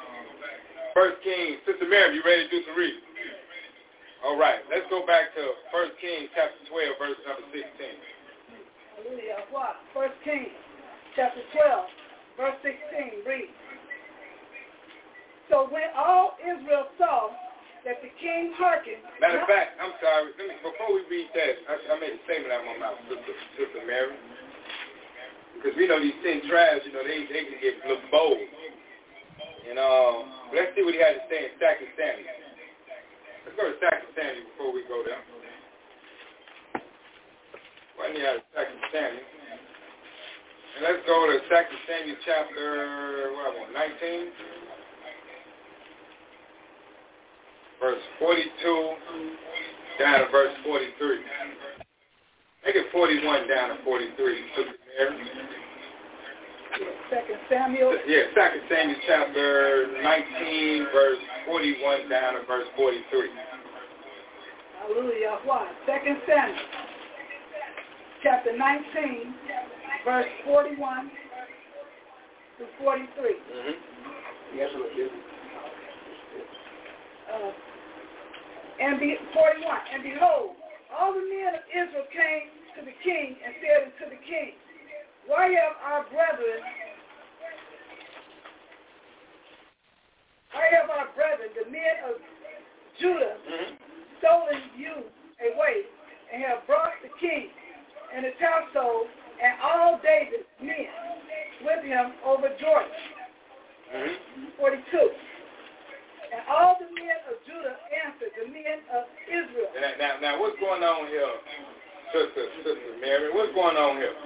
[SPEAKER 4] 1 Kings, Sister Mary, you ready to do some reading? All right, let's go back to 1 Kings chapter 12, verse number 16.
[SPEAKER 9] Hallelujah. What? 1 Kings chapter 12, verse 16, read. So when all Israel saw that the king hearkened...
[SPEAKER 4] Matter of fact, I'm sorry, before we read that, I made a statement out of my mouth, Sister Mary. Because we know these 10 tribes, they can get a little bold. And let's see what he had to say in 2 Samuel. Let's go to 2 Samuel before we go there. I need a 2 Samuel. And let's go to 2 Samuel chapter 19. Verse 42 down to verse 43. Make it 41 down to 43.
[SPEAKER 9] Second Samuel.
[SPEAKER 4] Yeah, 2 Samuel chapter 19, verse 41 down to verse 43.
[SPEAKER 9] Hallelujah. Why? 2 Samuel chapter 19, verse 41 to 43.
[SPEAKER 5] Yes, it is.
[SPEAKER 9] 41. And behold, all the men of Israel came to the king and said unto the king, why have our brethren, the men of Judah, stolen you away, and have brought the king and his household and all David's men with him over Jordan? 42. And all the men of Judah answered the men of Israel.
[SPEAKER 4] Now what's going on here, Sister Mary? What's going on here?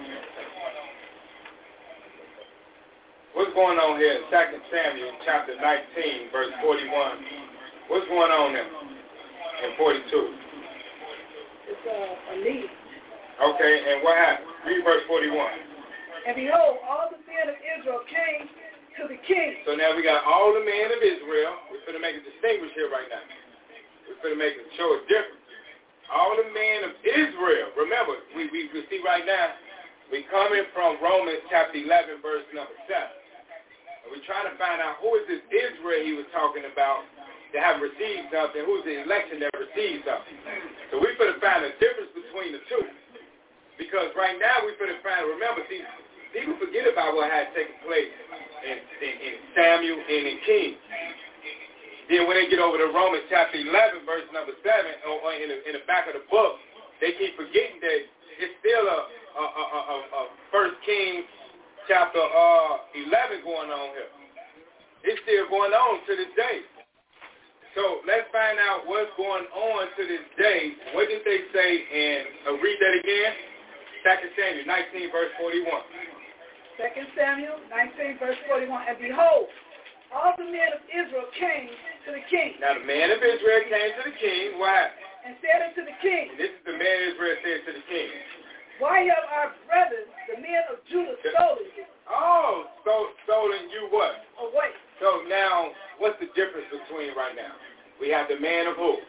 [SPEAKER 4] What's going on here in 2 Samuel chapter 19, verse 41? What's going on here in 42?
[SPEAKER 9] It's a need.
[SPEAKER 4] Okay, and what happened? Read verse 41.
[SPEAKER 9] And behold, all the men of Israel came to the king.
[SPEAKER 4] So now we got all the men of Israel. We're going to make a distinguish here right now. We're going to make it show a difference. All the men of Israel. Remember, we see right now, we coming from Romans chapter 11, verse number 7. And we're trying to find out who is this Israel he was talking about that have received something, who's the election that received something. So we're going to find a difference between the two. Because right now we're going to find, remember, see, people forget about what had taken place in Samuel and in Kings. Then when they get over to Romans chapter 11, verse number 7, or in the back of the book, they keep forgetting that it's still a 1 Kings chapter 11 going on here. It's still going on to this day. So let's find out what's going on to this day. What did they say in, read that again, 2 Samuel 19, verse 41.
[SPEAKER 9] 2 Samuel 19, verse 41. And behold, all the men of Israel came to the king.
[SPEAKER 4] Now the man of Israel came to the king. Why?
[SPEAKER 9] And said unto the king.
[SPEAKER 4] And this is the man of Israel said to the king.
[SPEAKER 9] Why have our brethren, the men of Judah, stolen you?
[SPEAKER 4] Oh, stolen you what?
[SPEAKER 9] Away.
[SPEAKER 4] So now, what's the difference between right now? We have the man of who?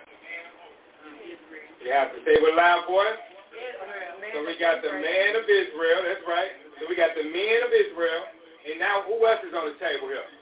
[SPEAKER 4] You have to say with a loud voice. So we got the man of Israel. That's right. So we got the men of Israel. And now who else is on the table here?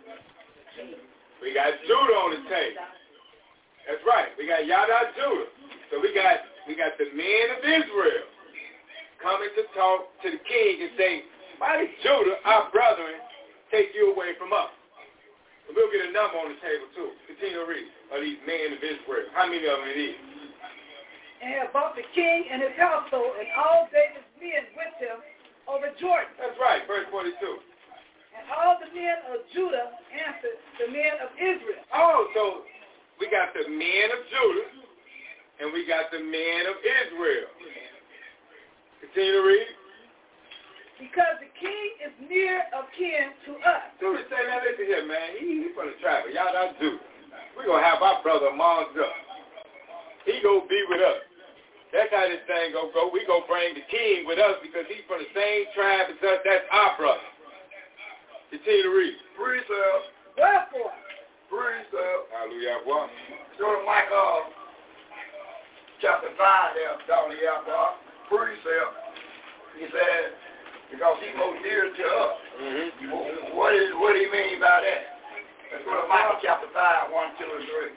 [SPEAKER 4] We got Judah on the table. That's right. We got Yada Judah. So we got the men of Israel coming to talk to the king and say, why did Judah, our brethren, take you away from us? And we'll get a number on the table too. Continue to read. Of these men of Israel. How many of them it is?
[SPEAKER 9] And have brought the king and his household and all David's men with him over Jordan.
[SPEAKER 4] That's right. Verse 42.
[SPEAKER 9] And all the men of Judah answered the men of Israel.
[SPEAKER 4] Oh, so we got the men of Judah and we got the men of Israel. Continue to read.
[SPEAKER 9] Because the king is near of kin to us.
[SPEAKER 4] So we say, now listen here, man. He's from the tribe of Yada Judah. We're going to have our brother amongst us. He going to be with us. That's how this thing going to go. We going to bring the king with us because he's from the same tribe as us. That's our brother. Continue to read.
[SPEAKER 5] Precept.
[SPEAKER 9] Wherefore?
[SPEAKER 5] Precept.
[SPEAKER 4] Hallelujah. What?
[SPEAKER 5] Go to Micah chapter 5 there, down the Yahweh. Precept. He said, because he most dear to us. Mm-hmm. What do you mean by that? Let's go to Micah chapter 5, 1, 2, and 3.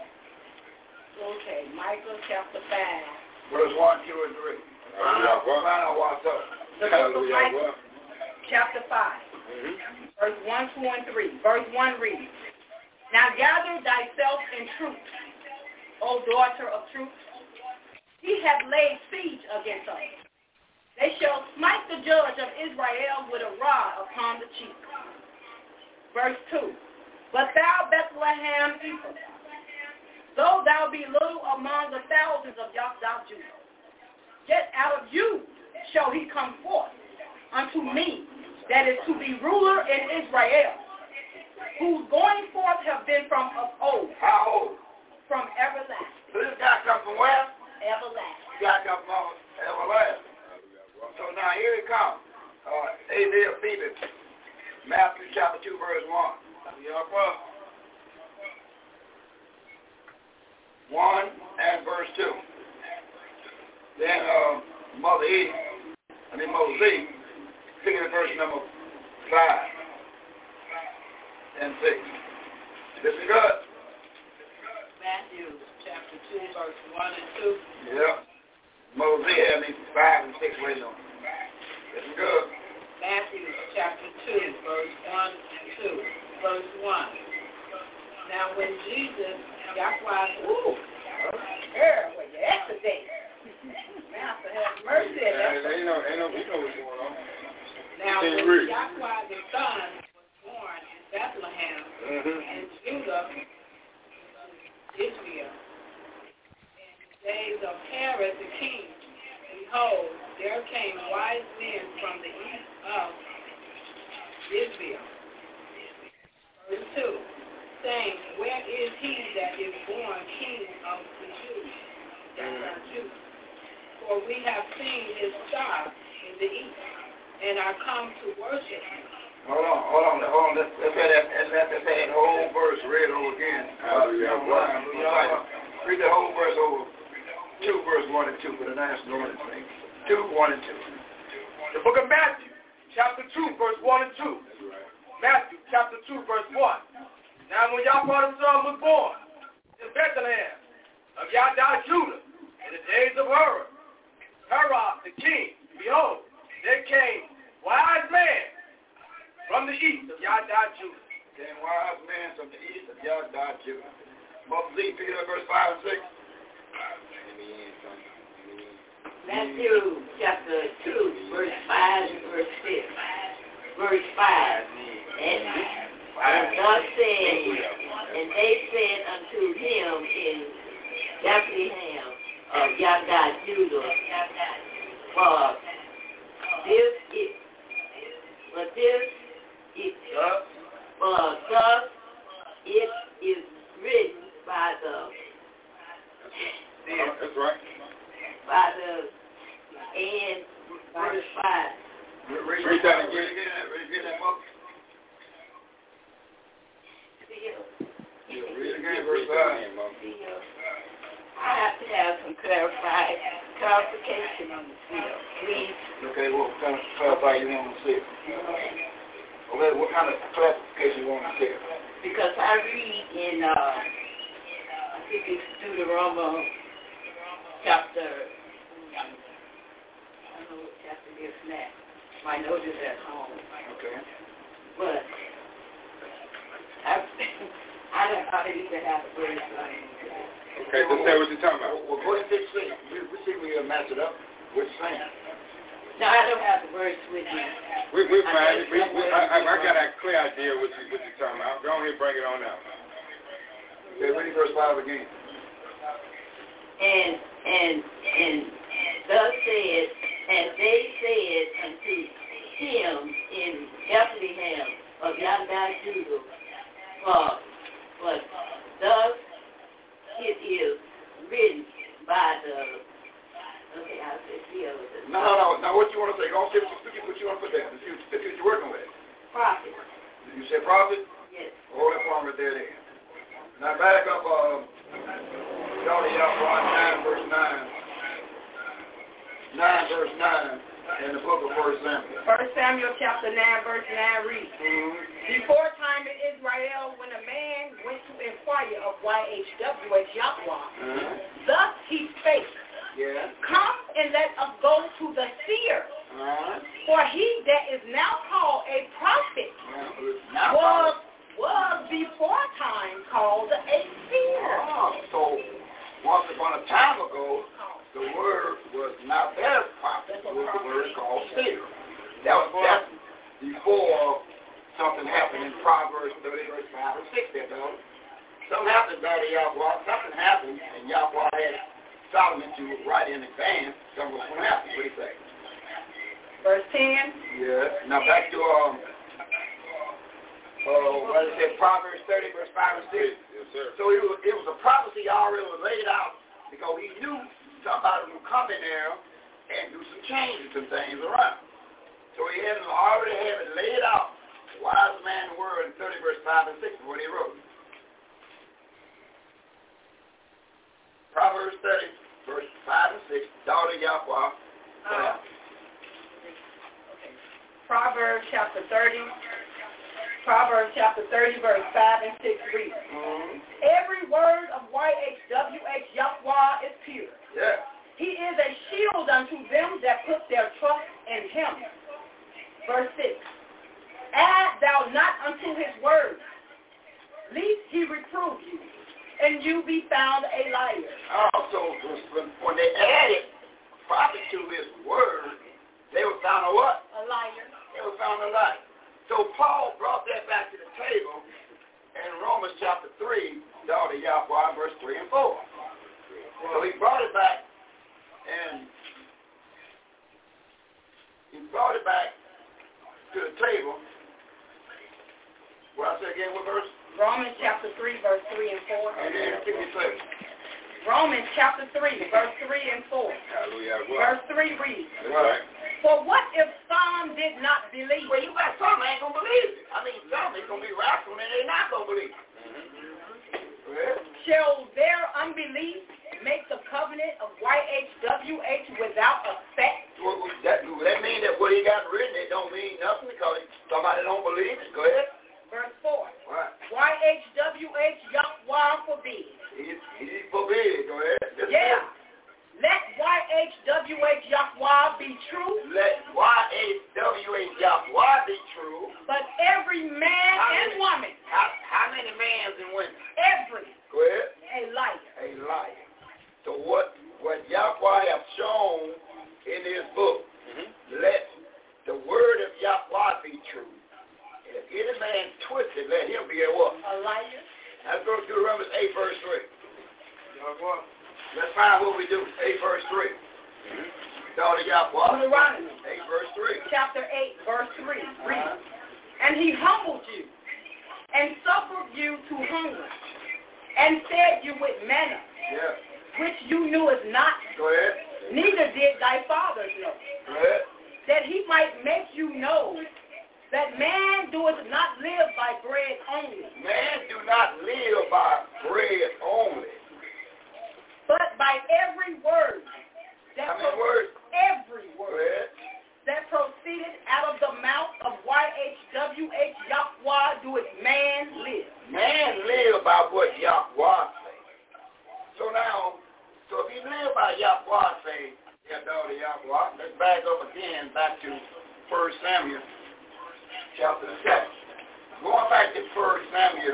[SPEAKER 8] Okay, Micah chapter 5.
[SPEAKER 5] Verse 1, 2, and 3. Find out what's up.
[SPEAKER 8] The book of Micah chapter 5. Verse 1, 2, and 3. Verse 1 reads, Now gather thyself in truth, O daughter of truth. He hath laid siege against us. They shall smite the judge of Israel with a rod upon the cheek. Verse 2. But thou, Bethlehem Ephraim, though thou be little among the thousands of Judah,
[SPEAKER 9] yet out of you shall he come forth unto me, that is to be ruler in Israel, whose going forth have been from of old.
[SPEAKER 5] How old?
[SPEAKER 9] From everlasting.
[SPEAKER 5] So this guy comes from where?
[SPEAKER 9] Everlasting.
[SPEAKER 5] This guy comes from everlasting. So now here he comes. Isaiah Phoebus, Matthew chapter 2, verse 1. Yahweh. 1 and verse 2. Then Moses, picking at verse number 5 and 6. This is good.
[SPEAKER 8] Matthew chapter 2, verse 1 and 2.
[SPEAKER 5] Yeah. Moses had me 5 and 6 waiting on. This is good.
[SPEAKER 8] Matthew chapter 2, verse 1 and 2. Verse 1. Now when Jesus, Yahweh,
[SPEAKER 9] Where you yesterday? Master have mercy.
[SPEAKER 5] Ain't no what's going on.
[SPEAKER 8] Now when Yahweh the Son was born in Bethlehem, and Judah, Israel, in the days of Herod the king, behold, there came wise men from the east of Israel. Verse 2, saying, where is he that is born king of the Jews? For we have seen his star in the east, and are come to worship him.
[SPEAKER 5] Hold on. Let's have that whole verse read over again. Read the whole verse over. 2 verse 1 and 2 for the national thing. 2, 1 and 2.
[SPEAKER 10] The book of Matthew, chapter 2, verse 1 and 2. Matthew, chapter 2, verse 1. Now when Yahweh the Son was born in Bethlehem of Yahweh Judah, in the days of Herod the king, behold, there came wise men from the east of Yahweh Judah.
[SPEAKER 5] Came wise men from the east of Yahweh Judah. Moses, pick it up verse 5 and 6.
[SPEAKER 6] Matthew chapter 2, verse 5 and verse 6. Verse 5. And God said, and they said unto him in Bethlehem of Yahweh Judah, for thus it is written by the
[SPEAKER 5] that's right.
[SPEAKER 6] By the and verse 5.
[SPEAKER 5] Read that again. Read that book. Read again, verse 5.
[SPEAKER 6] I have to have some clarification on the seal, please.
[SPEAKER 5] Okay, what kind of clarification you want to see? Okay, what kind of clarification you want to see?
[SPEAKER 6] Because I read in, I think it's Deuteronomy chapter, I don't know what chapter it is now. My note is at home.
[SPEAKER 5] Okay.
[SPEAKER 6] But I even have a verse.
[SPEAKER 5] Okay, let's say what you're talking about. Well, go ahead and see. We see we match it up. What you're saying.
[SPEAKER 6] No, I don't have the verse with me.
[SPEAKER 11] We're fine. I got a clear idea what you're talking about. Go ahead and bring it on out.
[SPEAKER 5] Okay, read verse 5 again.
[SPEAKER 6] And thus said, and they said unto him in Bethlehem of Yahweh Judah, but thus it is written by the, okay, I'll say the other.
[SPEAKER 5] No. Now what you want to say? Go on, see what you want to put there. The future you're working with.
[SPEAKER 6] Prophet.
[SPEAKER 5] You said prophet?
[SPEAKER 6] Yes.
[SPEAKER 5] Hold that farm right there then. Now back up, y'all 9 verse 9. 9 verse 9 in the book of 1 Samuel.
[SPEAKER 9] 1 Samuel chapter 9, verse 9 reads, Before time in Israel, when a man went to inquire of YHW at Yahweh, thus he spake, Come and let us go to the seer, for he that is now called a prophet was before time called a seer.
[SPEAKER 5] So once upon a time ago, the word was not their prophet, it was the word called seer. That was just before something happened in Proverbs 30, verse 5 and 6 there, though. Something happened there to Yahweh. Something happened, and Yahweh had
[SPEAKER 12] Solomon to write in advance some of what's going to happen. What do you say?
[SPEAKER 8] Verse 10.
[SPEAKER 12] Yes. Now back to what it said, Proverbs 30, verse 5 and 6.
[SPEAKER 11] Yes, sir.
[SPEAKER 12] So it was a prophecy already laid out because he knew somebody would come in there and do some changes and things around. So he already had it laid out. Wise man word in 30, verse 5 and 6 is what he wrote. Proverbs 30, verse 5 and 6, daughter Yahweh.
[SPEAKER 8] Proverbs chapter 30, verse 5 and 6 reads, Every word of YHWH Yahweh is pure.
[SPEAKER 12] Yeah.
[SPEAKER 8] He is a shield unto them that put their trust in him. Verse 6, Add thou not unto his word, lest he reprove you, and you be found a liar.
[SPEAKER 12] So when they added prophet to his word, they were found a what?
[SPEAKER 8] A liar.
[SPEAKER 12] They were found a liar. So Paul brought that back to the table in Romans chapter 3, daughter Yahweh, verse 3 and 4. So he brought it back, and he brought it back to the table. What I say again, what verse?
[SPEAKER 8] Romans chapter 3, verse 3 and 4.
[SPEAKER 12] And then give me a
[SPEAKER 8] Romans chapter 3, verse 3 and 4.
[SPEAKER 12] Hallelujah.
[SPEAKER 8] Verse 3 reads,
[SPEAKER 12] Right.
[SPEAKER 8] For what if some did not believe?
[SPEAKER 12] Well, you got some ain't going to believe it. I mean, some is going to be rational and they're not going to believe it.
[SPEAKER 8] Shall their unbelief make the covenant of YHWH without effect?
[SPEAKER 12] Well, that means that what he got written, it don't mean nothing because somebody don't believe it. Go ahead.
[SPEAKER 8] Verse 4.
[SPEAKER 12] What?
[SPEAKER 8] YHWH Yahweh forbid.
[SPEAKER 12] He forbid. Go ahead.
[SPEAKER 8] Yeah. Let YHWH Yahweh be true.
[SPEAKER 12] Let YHWH Yahweh be true.
[SPEAKER 8] But every man and woman.
[SPEAKER 12] How many men and women?
[SPEAKER 8] Every.
[SPEAKER 12] Go ahead.
[SPEAKER 8] A liar.
[SPEAKER 12] A liar. So what Yahweh have shown in his book, let the word of Yahweh be true. And if any man twist it, let him be a what?
[SPEAKER 8] A liar.
[SPEAKER 12] Let's go to Deuteronomy 8, verse 3. Let's find out what we do. 8, verse 3. Daughter Yahweh.
[SPEAKER 8] Deuteronomy
[SPEAKER 12] 8, verse 3.
[SPEAKER 8] Chapter 8, verse 3. Read. And he humbled you and suffered you to hunger and fed you with manna, which you knew is not,
[SPEAKER 12] Go ahead.
[SPEAKER 8] neither did thy fathers know,
[SPEAKER 12] Go ahead.
[SPEAKER 8] that he might make you know that man doeth not live by bread only.
[SPEAKER 12] Man do not live by bread only.
[SPEAKER 8] But by every word.
[SPEAKER 12] How many words?
[SPEAKER 8] Every word. That proceeded out of the mouth of YHWH Yahweh doeth man live.
[SPEAKER 12] Man live by what Yahweh say. So now, if you live by Yahweh say, yeah, daughter Yahweh, let's back up again back to 1 Samuel chapter 7. Going back to 1 Samuel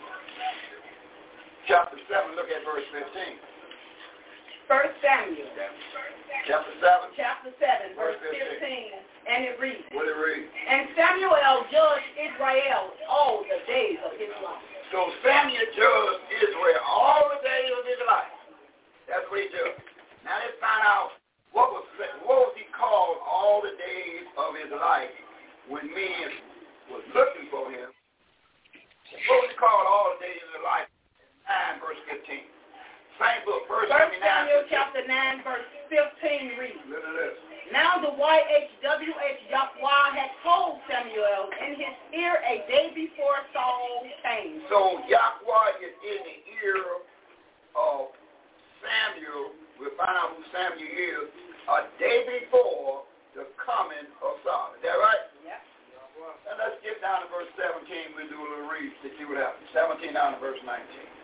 [SPEAKER 12] chapter 7, look at verse 15.
[SPEAKER 8] 1 Samuel.
[SPEAKER 12] Chapter 7.
[SPEAKER 8] Chapter 7, verse 15. And it reads.
[SPEAKER 12] What it reads?
[SPEAKER 8] And Samuel judged Israel all the days of his life.
[SPEAKER 12] So Samuel judged Israel all the days of his life. That's what he judged. Now let's find out what was he called all the days of his life when men was looking for him. What was he called all the days of his life? 9 verse 15. Same book, 1
[SPEAKER 8] Samuel chapter 9, verse 15 reads. Now the YHWH Yahweh had told Samuel in his ear a day before Saul came.
[SPEAKER 12] So Yahweh is in the ear of Samuel. We'll find out who Samuel is a day before the coming of Saul. Is that right?
[SPEAKER 8] Yep.
[SPEAKER 12] And let's get down to verse 17. We'll do a little read to see what happens. 17 down to verse 19.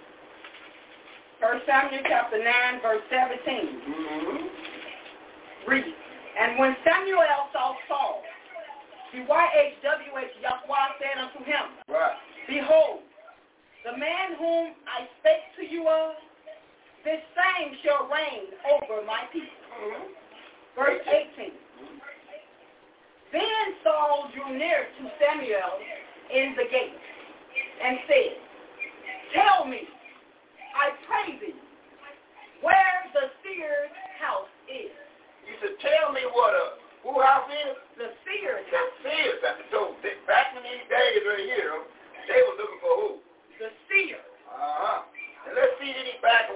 [SPEAKER 8] 1 Samuel chapter 9, verse 17. Read. And when Samuel saw Saul, the YHWH Yahweh said unto him, Behold, the man whom I spake to you of, this same shall reign over my people. Verse 18. Then Saul drew near to Samuel in the gate and said, Tell me, I pray thee, where the seer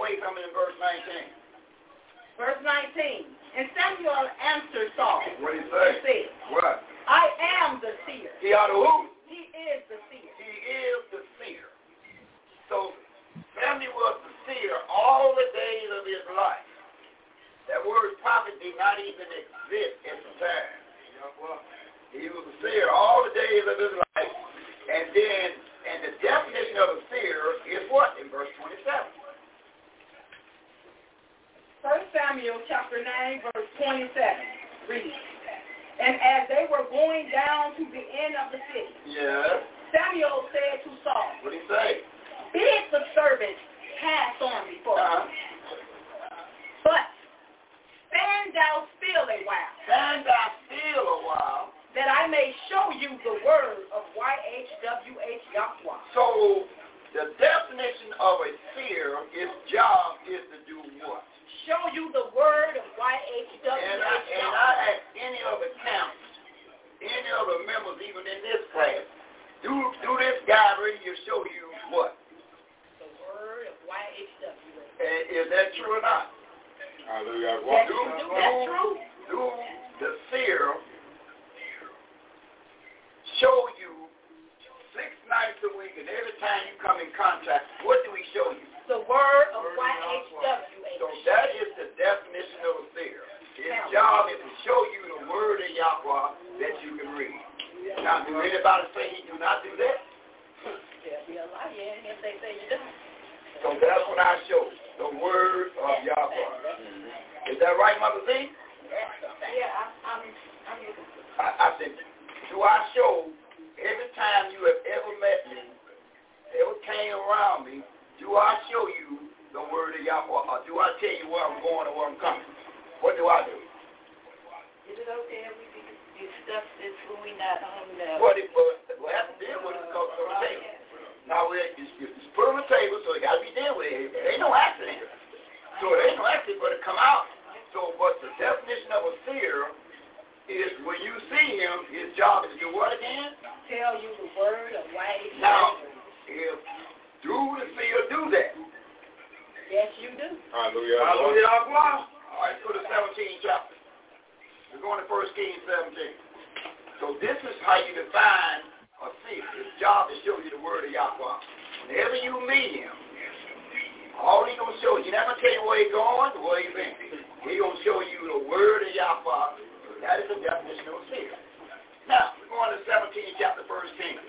[SPEAKER 12] away from it in verse 19.
[SPEAKER 7] Verse 19. And Samuel answered Saul.
[SPEAKER 12] What did he say?
[SPEAKER 7] He said,
[SPEAKER 12] what?
[SPEAKER 7] I am the seer.
[SPEAKER 12] He ought to who?
[SPEAKER 7] He is the seer.
[SPEAKER 12] He is the seer. So Samuel was the seer all the days of his life. That word prophet did not even exist at the time. He was a seer all the days of his life. And the definition of a seer is what? In verse 27.
[SPEAKER 7] 1 Samuel chapter 9, verse 27. Read. And as they were going down to the end of the city, Samuel said to Saul,
[SPEAKER 12] what did he say?
[SPEAKER 7] Bid the servant pass on before me. But stand thou still a while.
[SPEAKER 12] Stand thou still a while.
[SPEAKER 7] That I may show you the word of YHWH Yahweh.
[SPEAKER 12] So the definition of a seer, his job is to do what?
[SPEAKER 7] Show you the word of YHWH
[SPEAKER 12] And I ask any of the camps, any of the members, even in this class, do this gathering, you show you what?
[SPEAKER 7] The word of YHWH.
[SPEAKER 12] And is that true or not?
[SPEAKER 11] Hallelujah.
[SPEAKER 7] That's true.
[SPEAKER 12] Do the seer show you 6 nights a week, and every time you come in contact, what do we show you?
[SPEAKER 7] The word of YHWH.
[SPEAKER 12] So that is the definition of a seer. His job is to show you the word of Yahweh that you can read. Now, do anybody say he do not do that?
[SPEAKER 7] There'll be a lie if they say you don't.
[SPEAKER 12] So that's what I show, the word of Yahweh. Is that right, Mother Z?
[SPEAKER 7] Yeah,
[SPEAKER 12] I said, do I show every time you have ever met me, ever came around me, do I show you the word of Yahweh, or do I tell you where I'm going or where I'm coming? What do I do?
[SPEAKER 7] Is it okay if we discuss this when we not on the...
[SPEAKER 12] Well, we'll have to deal with it because it's on the table. Now, it's put on the table, so it got to be dealt with. There ain't no accident. So there ain't no accident but it come out. So, but the definition of a seer is when you see him, his job is to do what again?
[SPEAKER 7] Tell you the word of YHWH.
[SPEAKER 12] Now, if do the seer do that?
[SPEAKER 7] Yes, you do.
[SPEAKER 11] Hallelujah.
[SPEAKER 12] Hallelujah. All right, go to 17th chapter. We're going to 1 Kings 17. So this is how you define a seer. His job is to show you the word of Yahweh. Whenever you meet him, all he's going to show you, he's not going to tell you where he's going or where he's been. He's going to show you the word of Yahweh. That is the definition of a seer. Now, we're going to 17th chapter, 1 Kings.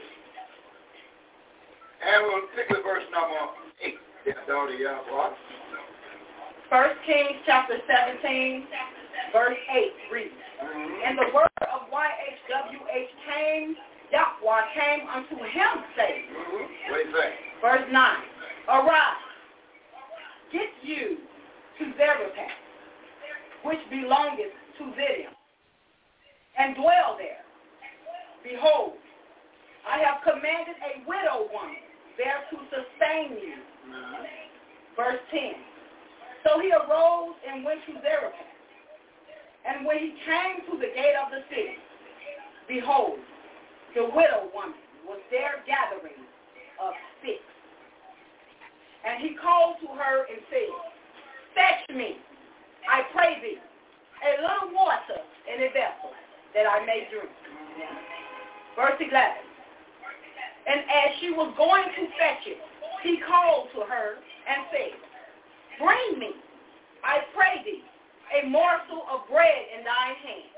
[SPEAKER 12] And we'll pick the verse number 8. That's all the Yahweh.
[SPEAKER 7] 1 Kings chapter 17, verse 8 reads, And the word of YHWH came, Yahweh came unto him, saying,
[SPEAKER 12] What do you say?
[SPEAKER 7] Verse 9, Arise, get you to Zarephath, which belongeth to Zidon, and dwell there. Behold, I have commanded a widow woman there to sustain you. Verse 10. So he arose and went to Zarephath. And when he came to the gate of the city, behold, the widow woman was there gathering of sticks. And he called to her and said, Fetch me, I pray thee, a little water in a vessel, that I may drink. Verse 11. And as she was going to fetch it, he called to her and said, Bring me, I pray thee, a morsel of bread in thine hand.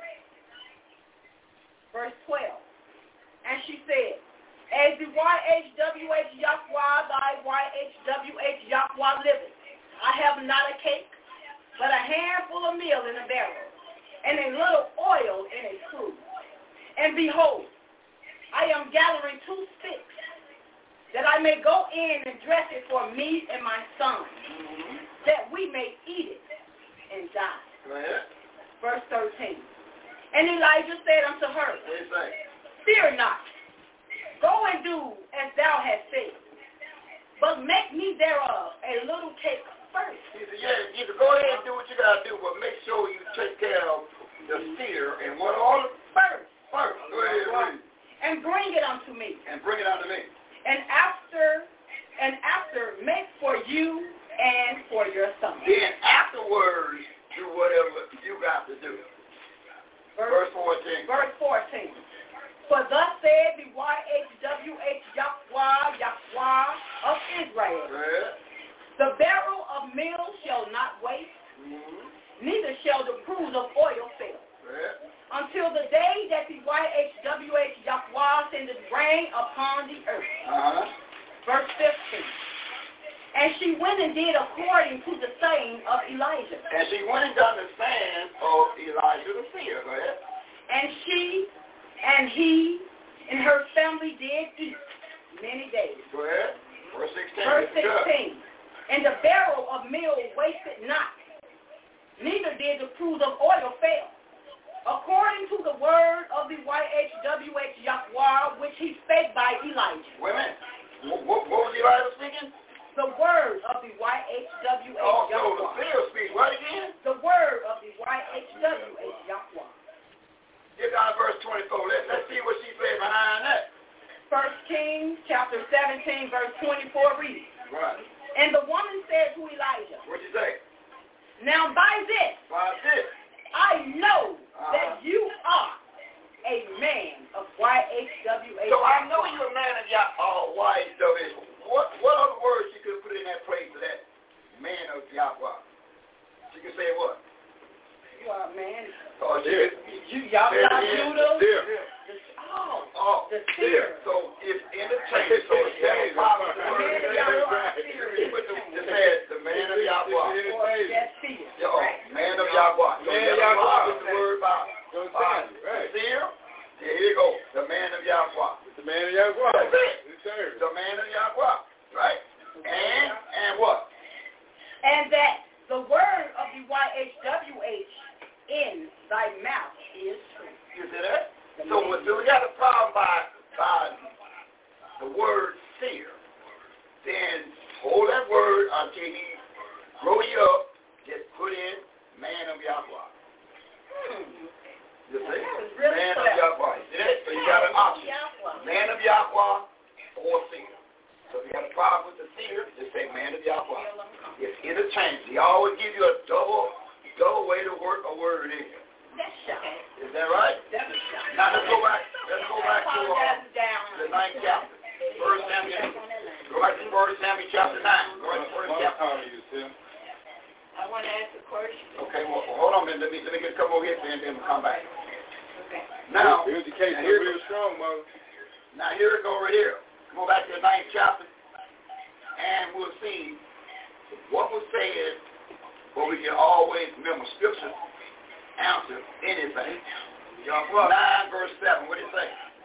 [SPEAKER 7] Verse 12. And she said, As the YHWH Yahweh, thy YHWH Yahweh liveth, I have not a cake, but a handful of meal in a barrel, and a little oil in a cruse. And behold, I am gathering 2 sticks, that I may go in and dress it for me and my son, that we may eat it and die. Verse 13. And Elijah said unto her, Fear not, go and do as thou hast said, but make me thereof a little cake first.
[SPEAKER 12] He said, you can go ahead and do what you got to do, but make sure you take care of the seer and what all?
[SPEAKER 7] First.
[SPEAKER 12] Go ahead, read.
[SPEAKER 7] And bring it unto me.
[SPEAKER 12] And bring it unto me.
[SPEAKER 7] And after make for you
[SPEAKER 8] and for your son.
[SPEAKER 12] Then afterwards, do whatever you got to do. Verse 14.
[SPEAKER 8] Verse 14. For thus said the YHWH Yahweh of Israel.
[SPEAKER 12] Right.
[SPEAKER 8] The barrel of meal shall not waste, neither shall the cruse of oil fail.
[SPEAKER 12] Right.
[SPEAKER 8] Until the day that the YHWH Yahweh sendeth rain upon the earth. Verse 15. And she went and did according to the saying of Elijah.
[SPEAKER 12] And she went and done the saying of Elijah the seer. Go ahead.
[SPEAKER 8] And she and he and her family did eat many days.
[SPEAKER 12] Go ahead. Verse 16.
[SPEAKER 8] Verse 16. And the barrel of meal wasted not, neither did the cruse of oil fail. According to the word of the YHWH Yahweh, which he spake by Elijah.
[SPEAKER 12] Wait a minute. What was Elijah speaking?
[SPEAKER 8] The word of the YHWH
[SPEAKER 12] Yahweh.
[SPEAKER 8] Yahweh.
[SPEAKER 12] The seer speaks what again?
[SPEAKER 8] The word of the YHWH Yahweh.
[SPEAKER 12] Get down to verse 24. Let's see what she said behind that.
[SPEAKER 8] 1 Kings chapter 17, verse 24 reads.
[SPEAKER 12] Right.
[SPEAKER 8] And the woman said to Elijah.
[SPEAKER 12] What'd you say?
[SPEAKER 8] Now by this.
[SPEAKER 12] By this.
[SPEAKER 8] I know that you are a man of YHWH.
[SPEAKER 12] So I know you're a man of YHWH. What other words she could put in that place for that man of Yahweh? She could say what?
[SPEAKER 8] You are a man.
[SPEAKER 12] Oh,
[SPEAKER 8] you Yahweh Judah.
[SPEAKER 12] The seer. So it's in the change. So it's the word. It says the man of Yahweh. Man of Yahweh. So Yahweh is the word about seer. Here you go. The man of Yahweh.
[SPEAKER 11] The man of Yahweh.
[SPEAKER 12] That's it. The man of Yahweh. Right? And what?
[SPEAKER 8] And that the word of the YHWH in thy mouth is true.
[SPEAKER 12] You see that? So we got a problem by the word seer. Then hold that word until he grow you up. Just put in man of Yahweh. You see? Man of Yahweh. See that? So you got an option. Man of Yahweh or seer. So if you got a problem with the seer, just say man of Yahweh. It's interchangeable. He always give you a double way to work a word in. Is that right? Now let's go back to the 9th chapter. 1 Samuel. Go back to 1 Samuel chapter 9. Go back to 1 chapter.
[SPEAKER 8] I want to ask a question.
[SPEAKER 12] Okay, well hold on a minute. Let me get a couple of hits and then we'll come back.
[SPEAKER 8] Okay.
[SPEAKER 12] Now
[SPEAKER 11] here's the case. Here real strong, mother.
[SPEAKER 12] Now here we go right here. Go back to the 9th chapter and we'll see what was said, but we can always remember scripture answer anything. 9 verse 7. What did it say?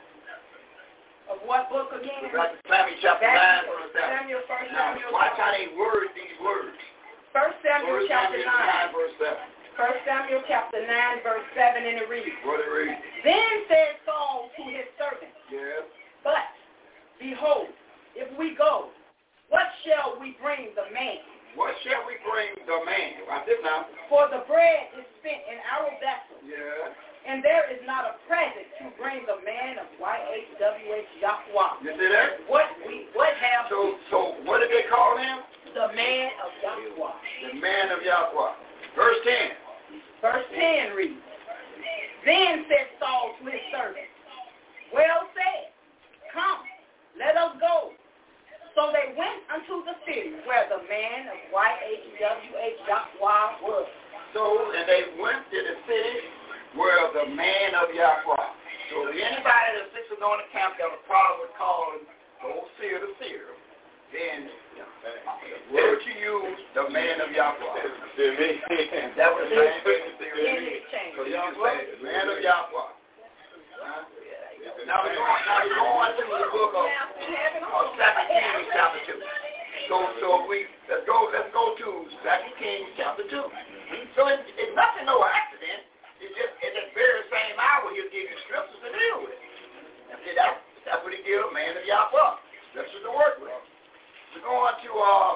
[SPEAKER 8] Of what book again?
[SPEAKER 12] Back to Samuel chapter 9 verse 7.
[SPEAKER 8] Samuel, 1
[SPEAKER 12] now,
[SPEAKER 8] Samuel.
[SPEAKER 12] Watch how they word these words.
[SPEAKER 8] 1 Samuel chapter 9.
[SPEAKER 12] 9 verse 7.
[SPEAKER 8] 1 Samuel chapter 9 verse 7 in the read.
[SPEAKER 12] What it read?
[SPEAKER 8] Then said Saul to his servant.
[SPEAKER 12] Yes.
[SPEAKER 8] But behold, if we go, what shall we bring the man?
[SPEAKER 12] What shall we bring the man? Right this now.
[SPEAKER 8] For the bread is spent in our vessels.
[SPEAKER 12] Yeah.
[SPEAKER 8] And there is not a present to bring the man of YHWH Yahweh.
[SPEAKER 12] You see that?
[SPEAKER 8] What have
[SPEAKER 12] So what did they call him?
[SPEAKER 8] The man of Yahweh.
[SPEAKER 12] The man of Yahweh. Verse 10.
[SPEAKER 8] Verse 10 reads, Then said Saul to his servant, Well said, come, let us go. So they went unto the city where the man of YHWH Yahweh was.
[SPEAKER 12] So, and they went to the city where the man of Yahweh. So if anybody that sits on the camp got a problem with calling the old seer the seer, then the word you use, the man of Yahweh. That was the same thing. So you can say the man of Yahweh. Now we're going to the book of 2 Kings chapter 2. Let's go to 2 Kings chapter 2. So it's nothing, no accident. It's just in the very same hour he'll give you scriptures to deal with. And see, that's what he gives a man of Yahweh. Scriptures to work with. We're going to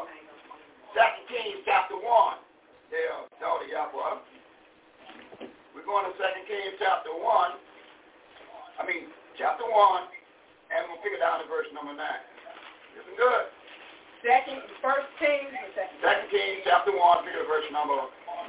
[SPEAKER 12] 2 Kings chapter 1. There, daughter Yahweh. We're going to 2 Kings chapter 1. Chapter 1, and we'll pick it down to verse number 9. Listen good.
[SPEAKER 8] 2 Kings,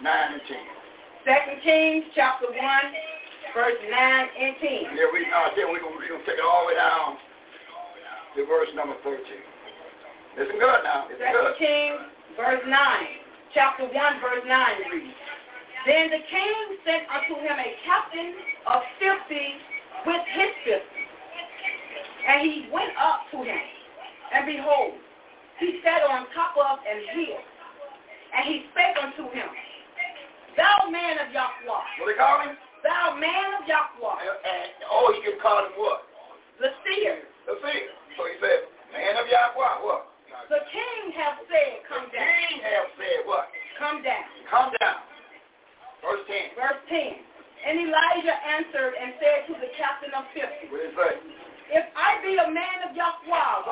[SPEAKER 12] 9 and 10.
[SPEAKER 8] 2 Kings chapter 1, verse 9 and 10.
[SPEAKER 12] Yeah, we're going to take it all the way down to verse number 13. Listen good now.
[SPEAKER 8] 2 Kings, verse 9. Chapter 1, verse 9 reads, Then the king sent unto him a captain of 50 with his 50. And he went up to him, and behold, he sat on top of an hill. And he spake unto him, Thou man of Yahweh.
[SPEAKER 12] What they call him?
[SPEAKER 8] Thou man of Yahweh.
[SPEAKER 12] He can call him what?
[SPEAKER 8] The seer.
[SPEAKER 12] The seer. So he said, man of Yahweh, what?
[SPEAKER 8] The king have said, come down.
[SPEAKER 12] The king have said what?
[SPEAKER 8] Come down.
[SPEAKER 12] Come down. Verse 10.
[SPEAKER 8] Verse 10. And Elijah answered and said to the captain of 50.
[SPEAKER 12] What did he say?
[SPEAKER 8] If I be a man of Yahweh,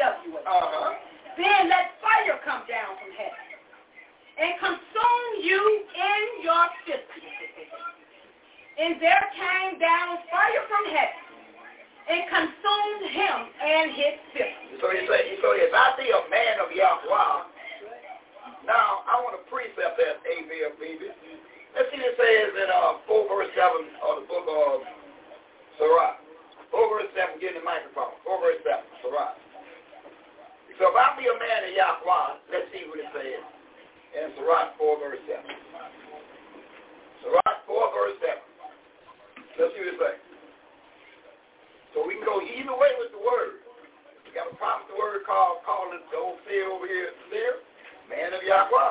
[SPEAKER 8] then let fire come down from heaven and consume you in your city. And there came down fire from heaven and consumed him and his city.
[SPEAKER 12] So he said, if I be a man of Yahweh, now I want to precept that, A.B.F.B.B. Let's see what it says in 4 verse 7 of the book of Sirach. 4 verse 7, get in the microphone. 4 verse 7, Sirach. So if I be a man of Yahweh, let's see what it says in Sirach 4 verse 7. Sirach 4 verse 7. Let's see what it says. So we can go either way with the word. We got a problem with the word calling the old seer over here, seer, man of Yahweh.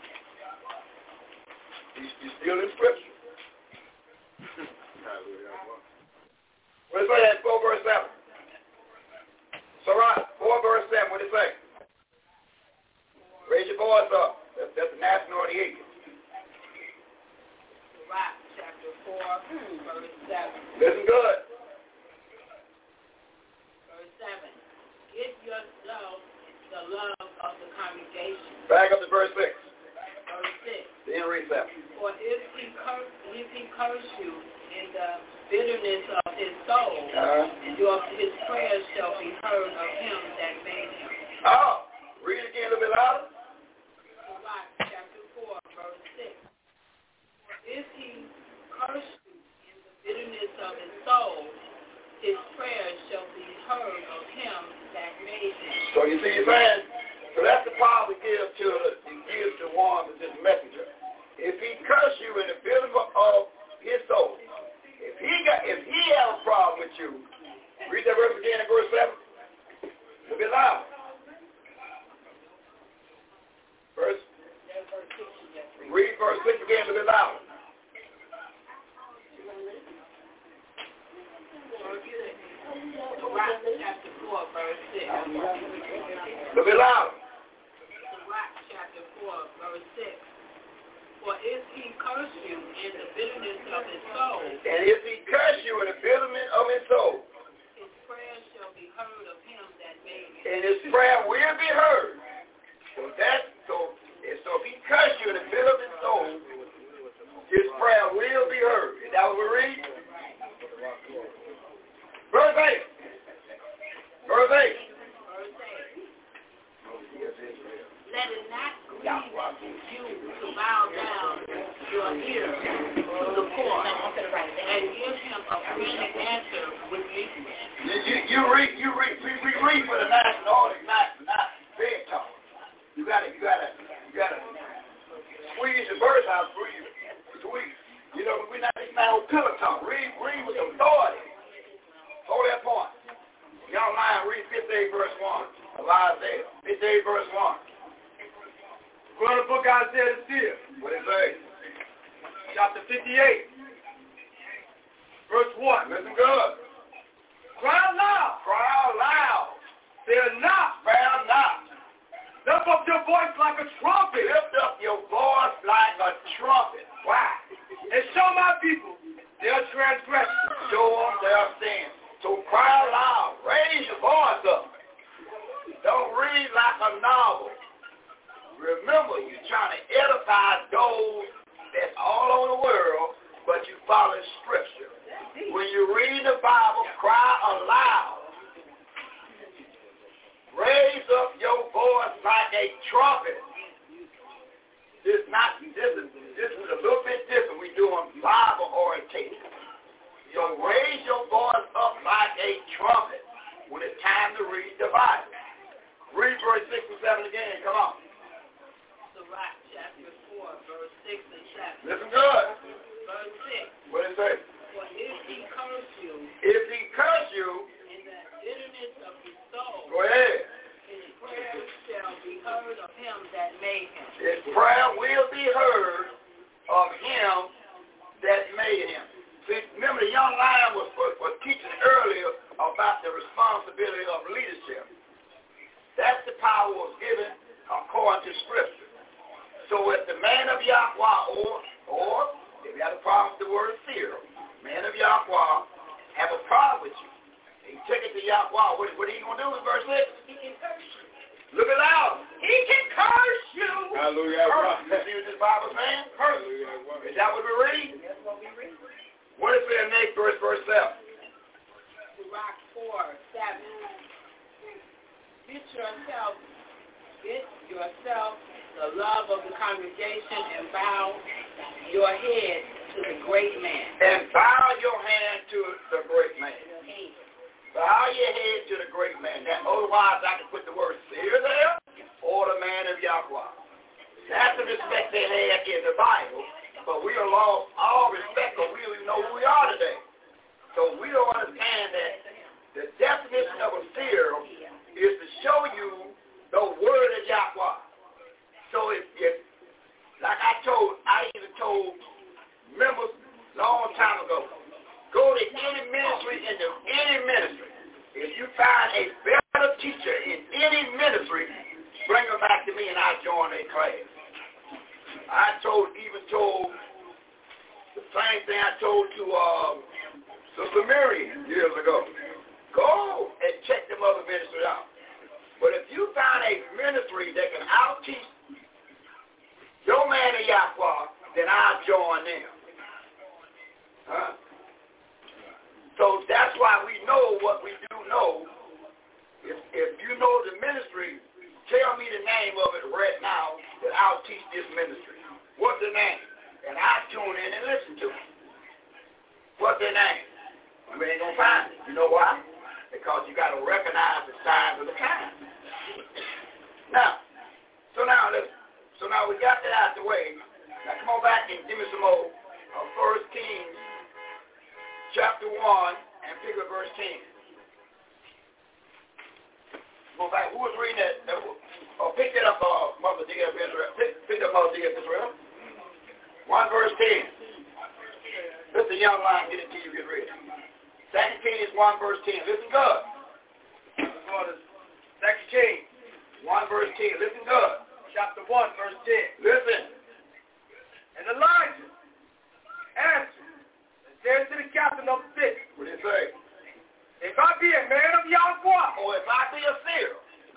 [SPEAKER 12] He's still in scripture. What does it say? 4 verse 7. Sirach 4 verse 7. What does it say? Raise your voice up. That's the national of the eagle.
[SPEAKER 8] Sirach chapter 4, verse 7.
[SPEAKER 12] Listen good.
[SPEAKER 8] Verse 7. Give yourself the love of the congregation.
[SPEAKER 12] Back up to verse 6.
[SPEAKER 8] Verse 6.
[SPEAKER 12] Then read 7.
[SPEAKER 8] For if he curse you in the bitterness of his soul, his prayers shall be heard of him that made him.
[SPEAKER 12] Oh, read it again a little bit louder.
[SPEAKER 8] Sirach chapter 4, verse 6. For if he curse you in the bitterness of his soul, his prayers shall be heard of him that made him.
[SPEAKER 12] So you see, man, so that's the power we give to one with this messenger. If he curse you in the bitterness of his soul, if he has a problem with you, read that verse again in verse 7. A little bit louder. Read verse 6 again a little bit louder.
[SPEAKER 8] Sirach chapter 4, verse 6.
[SPEAKER 12] A little bit louder.
[SPEAKER 8] Sirach chapter 4, verse 6. For if he curse you in the bitterness of his soul,
[SPEAKER 12] and if he curse you in the bitterness of his soul,
[SPEAKER 8] his prayer shall be heard of him that made him.
[SPEAKER 12] And his prayer will be heard. So if he curse you in the bitterness of his soul, his prayer will be heard. Is that what we read? Verse 8. Verse 8.
[SPEAKER 8] Let it not grieve you to bow down your ear to the poor and give him a friendly answer with meekness.
[SPEAKER 12] We read for the national, not big talk. You gotta squeeze the verse out for you. You know, we're not no pillow talk. Read with authority. Hold that point. Y'all mind, read 58 verse 1 of Isaiah. 58 verse 1.
[SPEAKER 10] Go to the book of Isaiah the seer.
[SPEAKER 12] What it say?
[SPEAKER 10] Chapter 58. Verse 1.
[SPEAKER 12] Listen good.
[SPEAKER 10] Cry out loud.
[SPEAKER 12] Cry out loud.
[SPEAKER 10] Fear not.
[SPEAKER 12] Fear not.
[SPEAKER 10] Lift up your voice like a trumpet.
[SPEAKER 12] Lift up your voice like a trumpet. Why?
[SPEAKER 10] And show my people their transgression.
[SPEAKER 12] Show them their sin. So cry out loud. Raise your voice up. Don't read like a novel. Remember, you're trying to edify those that's all over the world, but you follow Scripture. When you read the Bible, cry aloud. Raise up your voice like a trumpet. This is a little bit different. We doing Bible orientation. So raise your voice up like a trumpet when it's time to read the Bible. Read verse 6 and 7 again. Come on.
[SPEAKER 8] Sirach chapter 4, verse 6 and 7.
[SPEAKER 12] Listen good.
[SPEAKER 8] Verse 6.
[SPEAKER 12] What does it say?
[SPEAKER 8] For if he curse you,
[SPEAKER 12] in
[SPEAKER 8] the bitterness of his soul,
[SPEAKER 12] go ahead.
[SPEAKER 8] his prayer shall be heard of him that made him.
[SPEAKER 12] His prayer will be heard of him that made him. See, remember the young lion was teaching earlier about the responsibility of leadership. That's the power was given according to Scripture. So if the man of Yahweh, or if you have a problem with the word seer, man of Yahweh, have a problem with you, he took it to Yahweh, what are you going to do in verse 6?
[SPEAKER 8] He can curse you.
[SPEAKER 12] Look it out.
[SPEAKER 8] He can curse you.
[SPEAKER 11] Hallelujah.
[SPEAKER 12] You see what this Bible saying? Is that what we read?
[SPEAKER 8] That's what we read.
[SPEAKER 12] What is the next verse 7?
[SPEAKER 8] Sirach 4, 7. Get yourself the love of the congregation and bow your head to the great man.
[SPEAKER 12] And bow your hand to the great man. Bow your head to the great man. That, otherwise, I can put the word seer there or the man of Yahweh. That's the respect they had in the Bible, but we are lost all respect because we don't even know who we are today. So we don't understand that the definition of a seer is to show you the word of Yahweh. So if like I even told members long time ago, go to any ministry into any ministry. If you find a better teacher in any ministry, bring them back to me and I'll join their class. I even told the same thing I told to Sister Miriam years ago. Go and check them other ministries out. But if you find a ministry that can out-teach your man of Yahweh, then I'll join them. Huh? So that's why we know what we do know. If you know the ministry, tell me the name of it right now that I'll teach this ministry. What's the name? And I'll tune in and listen to it. What's the name? We ain't going to find it. You know why? Because you got to recognize the signs of the time. So now we got that out the way. Now come on back and give me some more of 1 Kings chapter 1 and pick up verse 10. Come on back. Who was reading that? Pick that up, Mother Dear of Israel. Pick up Mother Dear of Israel. 1 verse 10. Let the young lion get it to you, get ready. 2 Kings 1 verse 10. Listen good.
[SPEAKER 5] 2 Kings
[SPEAKER 12] 1 verse 10. Listen good.
[SPEAKER 5] chapter 1 verse 10.
[SPEAKER 12] Listen.
[SPEAKER 5] And Elijah answered and said to the captain of the 50.
[SPEAKER 12] What did he say?
[SPEAKER 5] If I be a man of Yahweh,
[SPEAKER 12] or if I be a seer,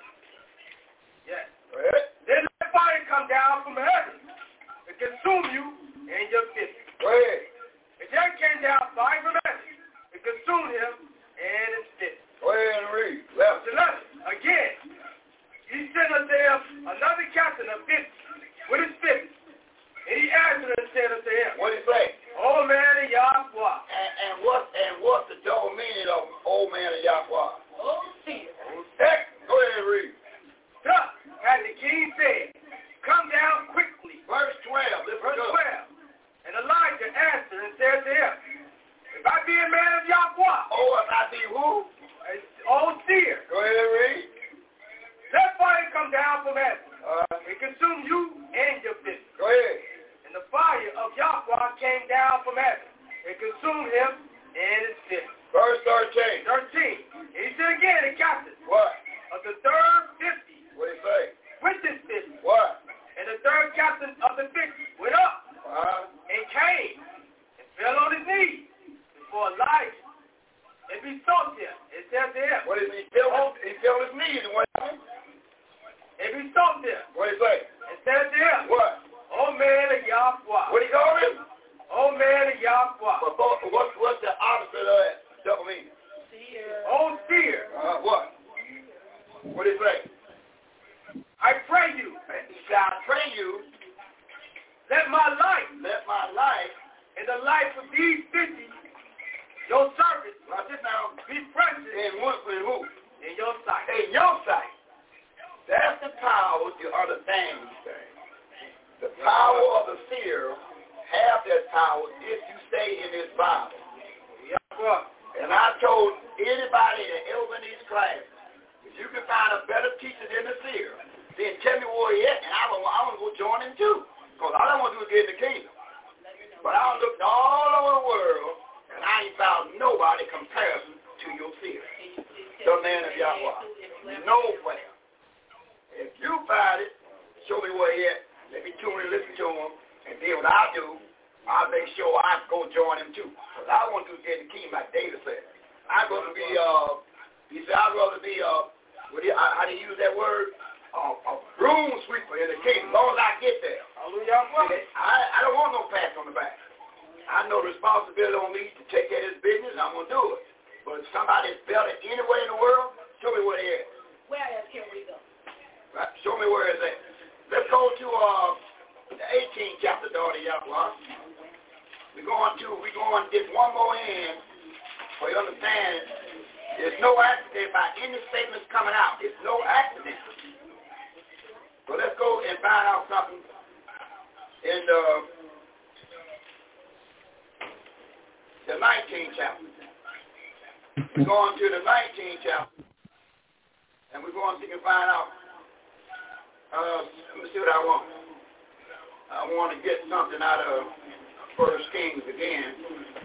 [SPEAKER 5] yes,
[SPEAKER 12] right,
[SPEAKER 5] then let fire come down from heaven and consume you and your 50.
[SPEAKER 12] Go ahead.
[SPEAKER 5] And then came down fire from heaven and consumed him and his 50.
[SPEAKER 12] Go ahead and read.
[SPEAKER 5] 11. Again, he sent unto him another captain of 50 with his 50. And he answered and said unto him,
[SPEAKER 12] what did he say?
[SPEAKER 5] O man of Yahweh.
[SPEAKER 12] And what's the double meaning of old man of Yahweh?
[SPEAKER 8] Oh, seer.
[SPEAKER 12] Heck, go ahead and read.
[SPEAKER 5] Thus had the king said, come down quickly.
[SPEAKER 12] Verse 12.
[SPEAKER 5] Verse 12. And Elijah answered and said to him, if I be a man of Yahweh.
[SPEAKER 12] Oh, if I be who?
[SPEAKER 5] Oh, seer.
[SPEAKER 12] Go ahead and read.
[SPEAKER 5] Let fire come down from heaven and consume you and your 50.
[SPEAKER 12] Go ahead.
[SPEAKER 5] And the fire of Yahweh came down from heaven and consumed him and his 50.
[SPEAKER 12] Verse 13.
[SPEAKER 5] 13. And he said again, the captain.
[SPEAKER 12] What?
[SPEAKER 5] Of the third 50.
[SPEAKER 12] What did he say?
[SPEAKER 5] With this 50.
[SPEAKER 12] What?
[SPEAKER 5] And the third captain of the 50 went up and came and fell on his knees before Elijah and besought him and said to him.
[SPEAKER 12] What did he fell on? He fell on his knees and what happened?
[SPEAKER 5] And besought him.
[SPEAKER 12] What did he say?
[SPEAKER 5] And said to him.
[SPEAKER 12] What?
[SPEAKER 5] O man of Yahweh.
[SPEAKER 12] What did he call him?
[SPEAKER 5] O man of Yahweh.
[SPEAKER 12] What's the opposite of that double meaning?
[SPEAKER 8] Seer.
[SPEAKER 5] O seer.
[SPEAKER 12] What? What did he say?
[SPEAKER 5] I pray you.
[SPEAKER 12] He said, I pray you.
[SPEAKER 5] let my life
[SPEAKER 12] and
[SPEAKER 5] the life of these 50, your servants, be precious
[SPEAKER 12] in who?
[SPEAKER 5] In your sight.
[SPEAKER 12] In your sight. That's the power to understand these things. The power of the seer have that power if you stay in this Bible. And I told anybody that ever in these classes, if you can find a better teacher than the seer, then tell me where he at, and I want to go join him too. Because all I want to do is get in the kingdom. But I looked all over the world, and I ain't found nobody comparison to your seer. The man of Yahweh. Nowhere. If you find it, show me where he at. Let me tune and listen to him. And then what I'll do, I'll make sure I go join him too. Because I want to get in the kingdom like David said. I'd rather be, he said, I'd rather be, how do you use that word? A broom sweeper in the kingdom, as long as I get there. I don't want no pat on the back. I know the responsibility on me to take care of this business, and I'm going to do it. But if somebody's better anywhere in the world, show me where they at.
[SPEAKER 8] Where else can we go?
[SPEAKER 12] Right? Show me where it's at. Let's go to the 18th chapter, daughter Yahweh. We're going just one more in for you to understand. There's no accident by any statements coming out. There's no accident. So let's go and find out something in the 19th chapter. We're going to the 19th chapter. And we're going to see if we can find out. Let me see what I want. I want to get something out of 1 Kings again.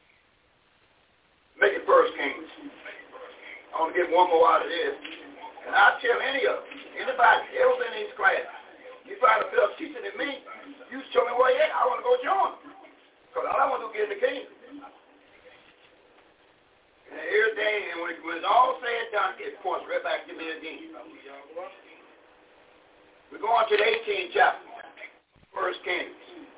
[SPEAKER 12] Make it 1 Kings. I want to get one more out of this. And I'll tell any of them, anybody ever been in these classes, you find a better teacher than me, you show me where you at, I want to go join. Because all I want to do is get in the kingdom. And everything, and when it's all said and done, it points right back to me again. We're going to the 18th chapter, 1 Kings.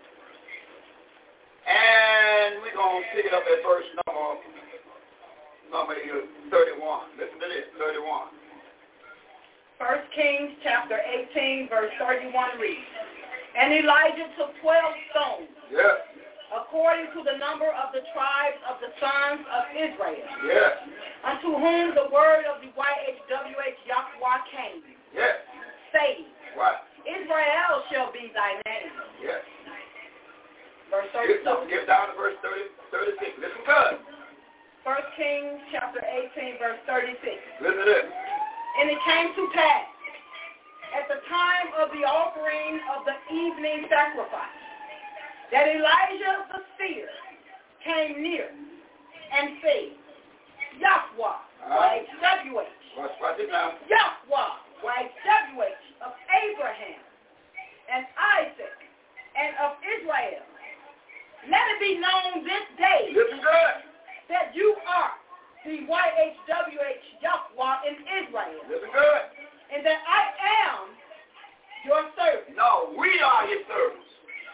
[SPEAKER 12] And we're going to pick it up at verse number 31. Listen to this, 31.
[SPEAKER 9] 1 Kings chapter 18, verse 31 reads, And Elijah took 12 stones, according to the number of the tribes of the sons of Israel, unto whom the word of the YHWH Yahweh came, saying, Israel shall be thy name. Verse 32.
[SPEAKER 12] Get down to verse 36. Listen good.
[SPEAKER 9] 1 Kings chapter 18, verse 36.
[SPEAKER 12] Listen to this.
[SPEAKER 9] And it came to pass, at the time of the offering of the evening sacrifice, that Elijah the seer came near and said, Yahweh, YHWH, Yahweh, YHWH of Abraham and Isaac and of Israel, let it be known this day that you are the YHWH Yahweh in Israel. And that I am your servant.
[SPEAKER 12] No, we are his servants.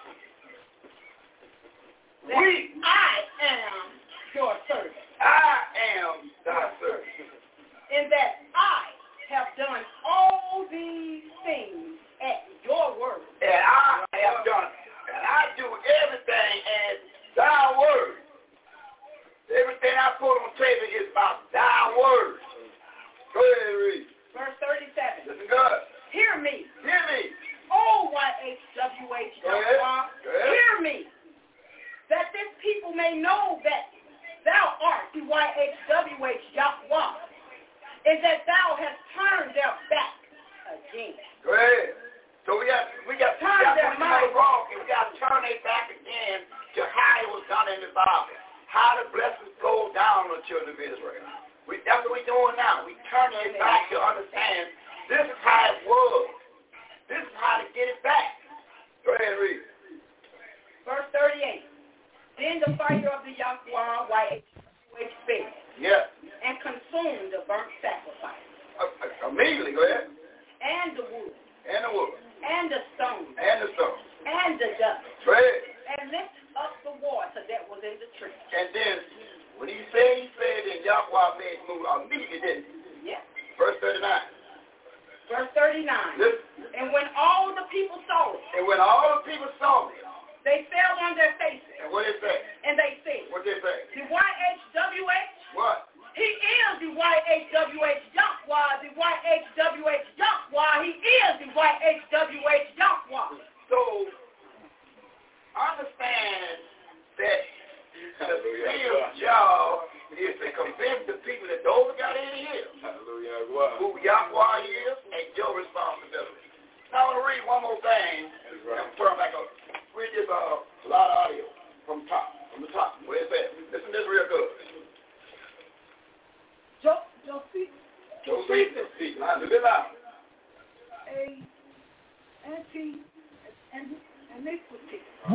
[SPEAKER 9] I am your servant.
[SPEAKER 12] I am thy servant.
[SPEAKER 9] And that I have done all these things at your word.
[SPEAKER 12] And I have done, and I do everything at thy word. Everything I put on the table is about thy word. Go ahead and read.
[SPEAKER 9] Verse 37.
[SPEAKER 12] Listen good.
[SPEAKER 9] Hear me.
[SPEAKER 12] Hear me.
[SPEAKER 9] O YHWH Yahweh, hear me. That this people may know that thou art the YHWH Yahweh, and that thou hast turned their back again.
[SPEAKER 12] Go ahead. So we got
[SPEAKER 9] turn their mind
[SPEAKER 12] wrong, and we got to turn their back again to how it was done in the Bible. How the blessings flow down on the children of Israel. That's what we're doing now. We turn it back to understand this is how it was. This is how to get it back. Go ahead and read.
[SPEAKER 9] Verse 38. Then the fire of the Yahweh YHWH fell. And consumed the burnt sacrifice.
[SPEAKER 12] Immediately, go ahead.
[SPEAKER 9] And the wood.
[SPEAKER 12] And the wood.
[SPEAKER 9] And the stones.
[SPEAKER 12] And the stones.
[SPEAKER 9] And the dust.
[SPEAKER 12] Go ahead.
[SPEAKER 9] And lifted up the water that was in the tree.
[SPEAKER 12] And then, when he said, and Yahweh made move immediately, didn't he? Verse 39.
[SPEAKER 9] Verse 39.
[SPEAKER 12] Listen.
[SPEAKER 9] And when all the people saw it.
[SPEAKER 12] And when all the people saw it.
[SPEAKER 8] They fell on their faces.
[SPEAKER 12] And what is that?
[SPEAKER 8] And they said.
[SPEAKER 12] What they say?
[SPEAKER 8] The YHWH.
[SPEAKER 12] What?
[SPEAKER 8] He is the YHWH Yahweh. The YHWH Yahweh. He is the YHWH Yahweh.
[SPEAKER 12] So, understand that the Seer's job is to convince the people that those got in here who Yahweh is and your responsibility. Now, I want to read one more thing. I'm turn back up. Read this a lot of audio from the top. Where it's at. Listen to this real good. Josephus. A little bit loud.
[SPEAKER 9] Anti-iniquity.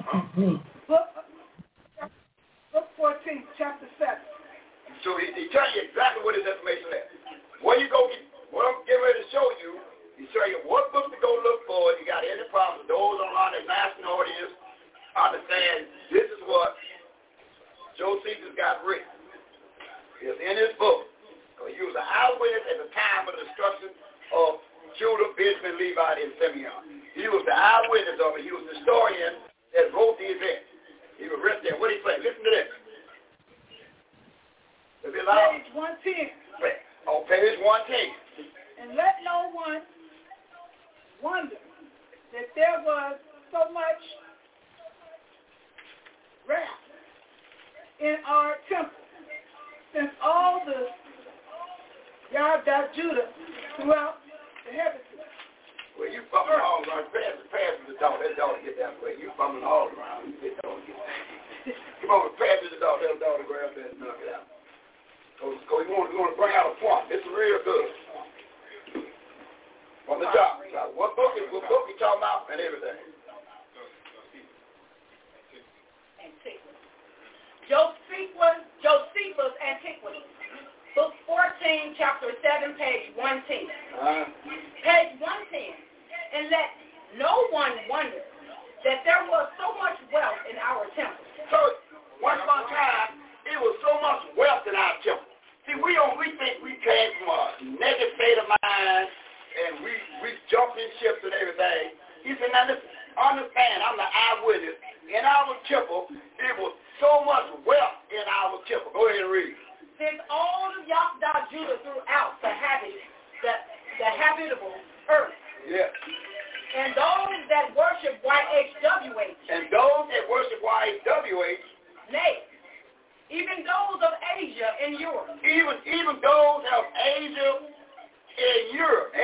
[SPEAKER 9] Book 14, chapter 7.
[SPEAKER 12] So he tells you exactly what his information is. Where you go, what I'm getting ready to show you, he's showing you what book to go look for if you got any problems. Those online that national audience understand this is what Josephus got written. It's in his book. So he was an eyewitness at the time of the destruction of Judah, Benjamin, Levi, and Simeon. He was the eyewitness of it. He was the historian that wrote the event. He was written there. What did he say? Listen to this.
[SPEAKER 9] Page 110.
[SPEAKER 12] On page 110.
[SPEAKER 9] And let no one wonder that there was so much wrath in our temple, since all the Judah throughout the heavens.
[SPEAKER 12] Well, you bumming all around. Pass the dog. That dog get that way. You bumming all around. That dog get that. Come on, pass the dog. That dog to grab that and knock it out. So we want to bring out a point. This is real good. From the top. What book you talking about and everything?
[SPEAKER 8] Josephus Antiquity. Book 14, chapter 7, page 110. Page 110. And let no one wonder that there was so much wealth in our temple.
[SPEAKER 12] So, once upon a time, it was so much wealth in our temple. See, we think we came from a negative state of mind, and we jumped in ships and everything. He said, now listen, understand, I'm the eyewitness. In our temple, it was so much wealth in our temple. Go ahead and read.
[SPEAKER 8] Since all of Yahweh Judah throughout the habitable earth.
[SPEAKER 12] Yeah.
[SPEAKER 8] And those that worship YHWH.
[SPEAKER 12] And those that worship YHWH.
[SPEAKER 8] Nay, even those of Asia and Europe.
[SPEAKER 12] Even those of Asia and Europe.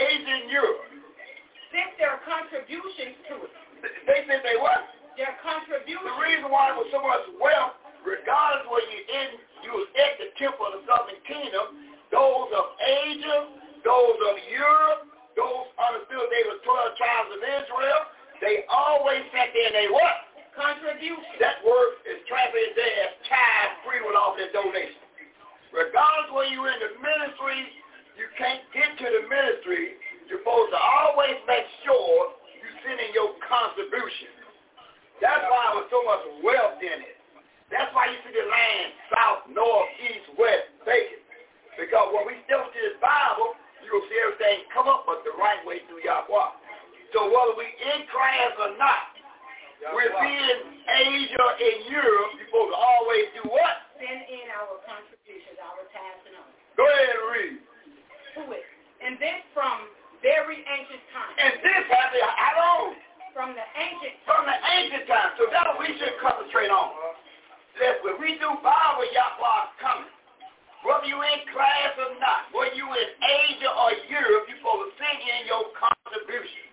[SPEAKER 12] Sent
[SPEAKER 8] their contributions to it.
[SPEAKER 12] They sent their what?
[SPEAKER 8] Their contributions.
[SPEAKER 12] The reason why it was so much wealth, regardless where you was at the temple of the southern kingdom, those of Asia, those of Europe, those understood they were 12 tribes of Israel, they always sent in a what?
[SPEAKER 8] Contribution.
[SPEAKER 12] That word is translated there as tithe, free will offer, and donation. Regardless where you're in the ministry, you can't get to the ministry. You're supposed to always make sure you send in your contribution. That's why there was so much wealth in it. That's why you see the land south, north, east, west, vacant. Because when we step into this Bible, you will see everything come up but the right way through Yahweh. So whether we in Christ or not, we're seeing Asia and Europe, you're supposed to always do what?
[SPEAKER 8] Send in our contributions, our tithes and all.
[SPEAKER 12] Go ahead and read.
[SPEAKER 8] To it. And this from very ancient times.
[SPEAKER 12] And this happened how long?
[SPEAKER 8] From the ancient
[SPEAKER 12] times. So that's what we should concentrate on. That when we do Bible, Yahweh is coming. Whether you in class or not, whether you in Asia or Europe, you're supposed to send in your contribution.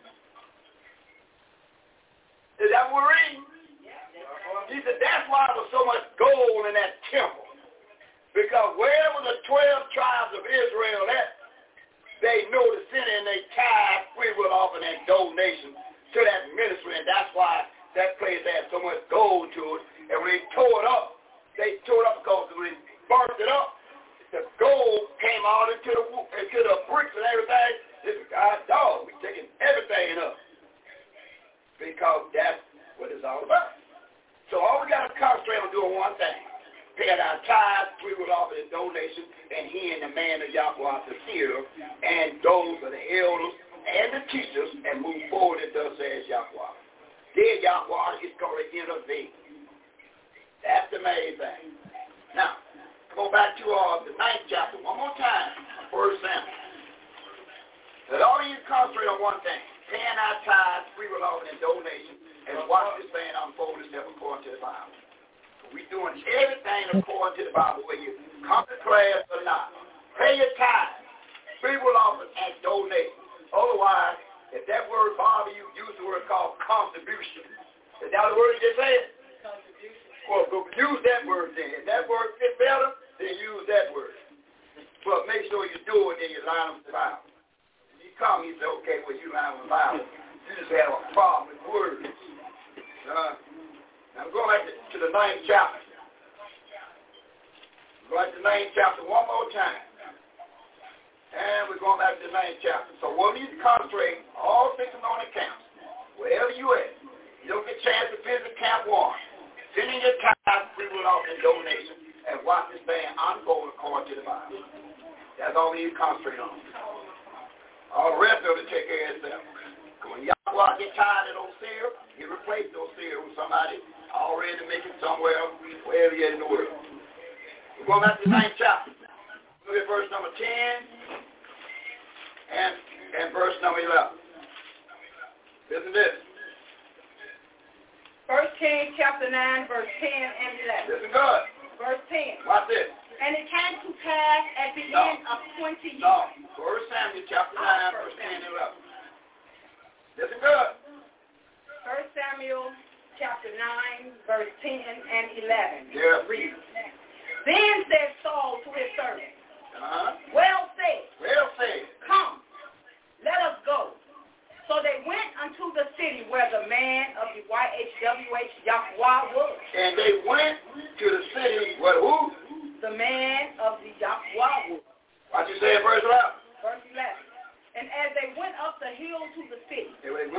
[SPEAKER 12] Is that what we're reading? He said that's why there was so much gold in that temple. Because wherever the 12 tribes of Israel at, they know to send in their tithe, free will offering, and donation to that ministry. And that's why that place had so much gold to it. And when they tore it up because when they burnt it up, the gold came all into the bricks and everything. This is God's dog. We're taking everything up. Because that's what it's all about. So all we got to concentrate on doing one thing. Paying our tithes, free will offering, and donation, and he and the man of Yahweh, the seer, and those are the elders and the teachers, and move forward and thus says Yahweh. Then Yahweh is going to intervene. That's the main thing. Now, go back to the 9th chapter one more time, 1 Samuel. Let all of you concentrate on one thing, paying our tithes, free will offering, and donation, and watch this thing unfold itself according to the Bible. We're doing everything according to the Bible, whether you come to class or not. Pay your tithes, free will offering, and donate. Otherwise, if that word bother you, use the word called contribution. Is that the word you just said? Well, use that word then. If that word fits better, then use that word. But make sure you do it, then you line up the Bible. If you come, you say, okay, well, you line up the Bible. You just have a problem with words. Now, go back to the 9th chapter. Go back to the 9th chapter one more time. And we're going back to the 9th chapter. So we'll need to concentrate all 6 anointed camps, wherever you at. You don't get a chance to visit Camp 1. Send in your tithes, free will offering, and donation, and watch this thing unfold according to the Bible. That's all we need to concentrate on. All the rest of it take care of itself. When Yahweh get tired of those seers, he replace those seers with somebody already making somewhere, wherever you're in the world. We're going back to the 9th chapter. Look at verse number 10 and verse number 11. Listen to this.
[SPEAKER 9] 1 Kings chapter 9, verse 10 and 11.
[SPEAKER 12] Listen good.
[SPEAKER 9] Verse 10.
[SPEAKER 12] Watch this.
[SPEAKER 9] And it came to pass at the end of 20 years.
[SPEAKER 12] No. 1 Samuel chapter 9, verse 10 and 11. Listen good.
[SPEAKER 9] 1 Samuel chapter 9, verse 10 and 11.
[SPEAKER 12] Yeah.
[SPEAKER 9] Read. Then said Saul to his servant, Well said. Come, let us go. So they went unto the city where the man of the YHWH Yahweh was.
[SPEAKER 12] And they went to the city where who?
[SPEAKER 9] The man of the Yahweh was.
[SPEAKER 12] What you say in verse 11?
[SPEAKER 9] Verse 11. And as they went up the hill to the city,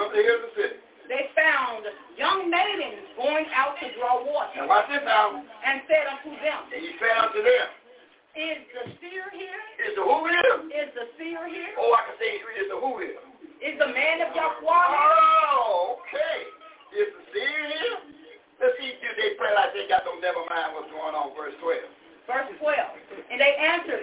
[SPEAKER 12] they
[SPEAKER 9] found young maidens going out to draw water.
[SPEAKER 12] And watch this now.
[SPEAKER 9] And said unto them,
[SPEAKER 12] And he said unto them,
[SPEAKER 9] Is the seer here?
[SPEAKER 12] Is the who here?
[SPEAKER 9] Is the seer here?
[SPEAKER 12] Oh, I can say is the who here?
[SPEAKER 9] Is the man of Yahweh?
[SPEAKER 12] Oh, okay. Is the seer here? Let's see if they pray like they got no never mind what's going on. Verse 12.
[SPEAKER 9] Verse 12. And they answered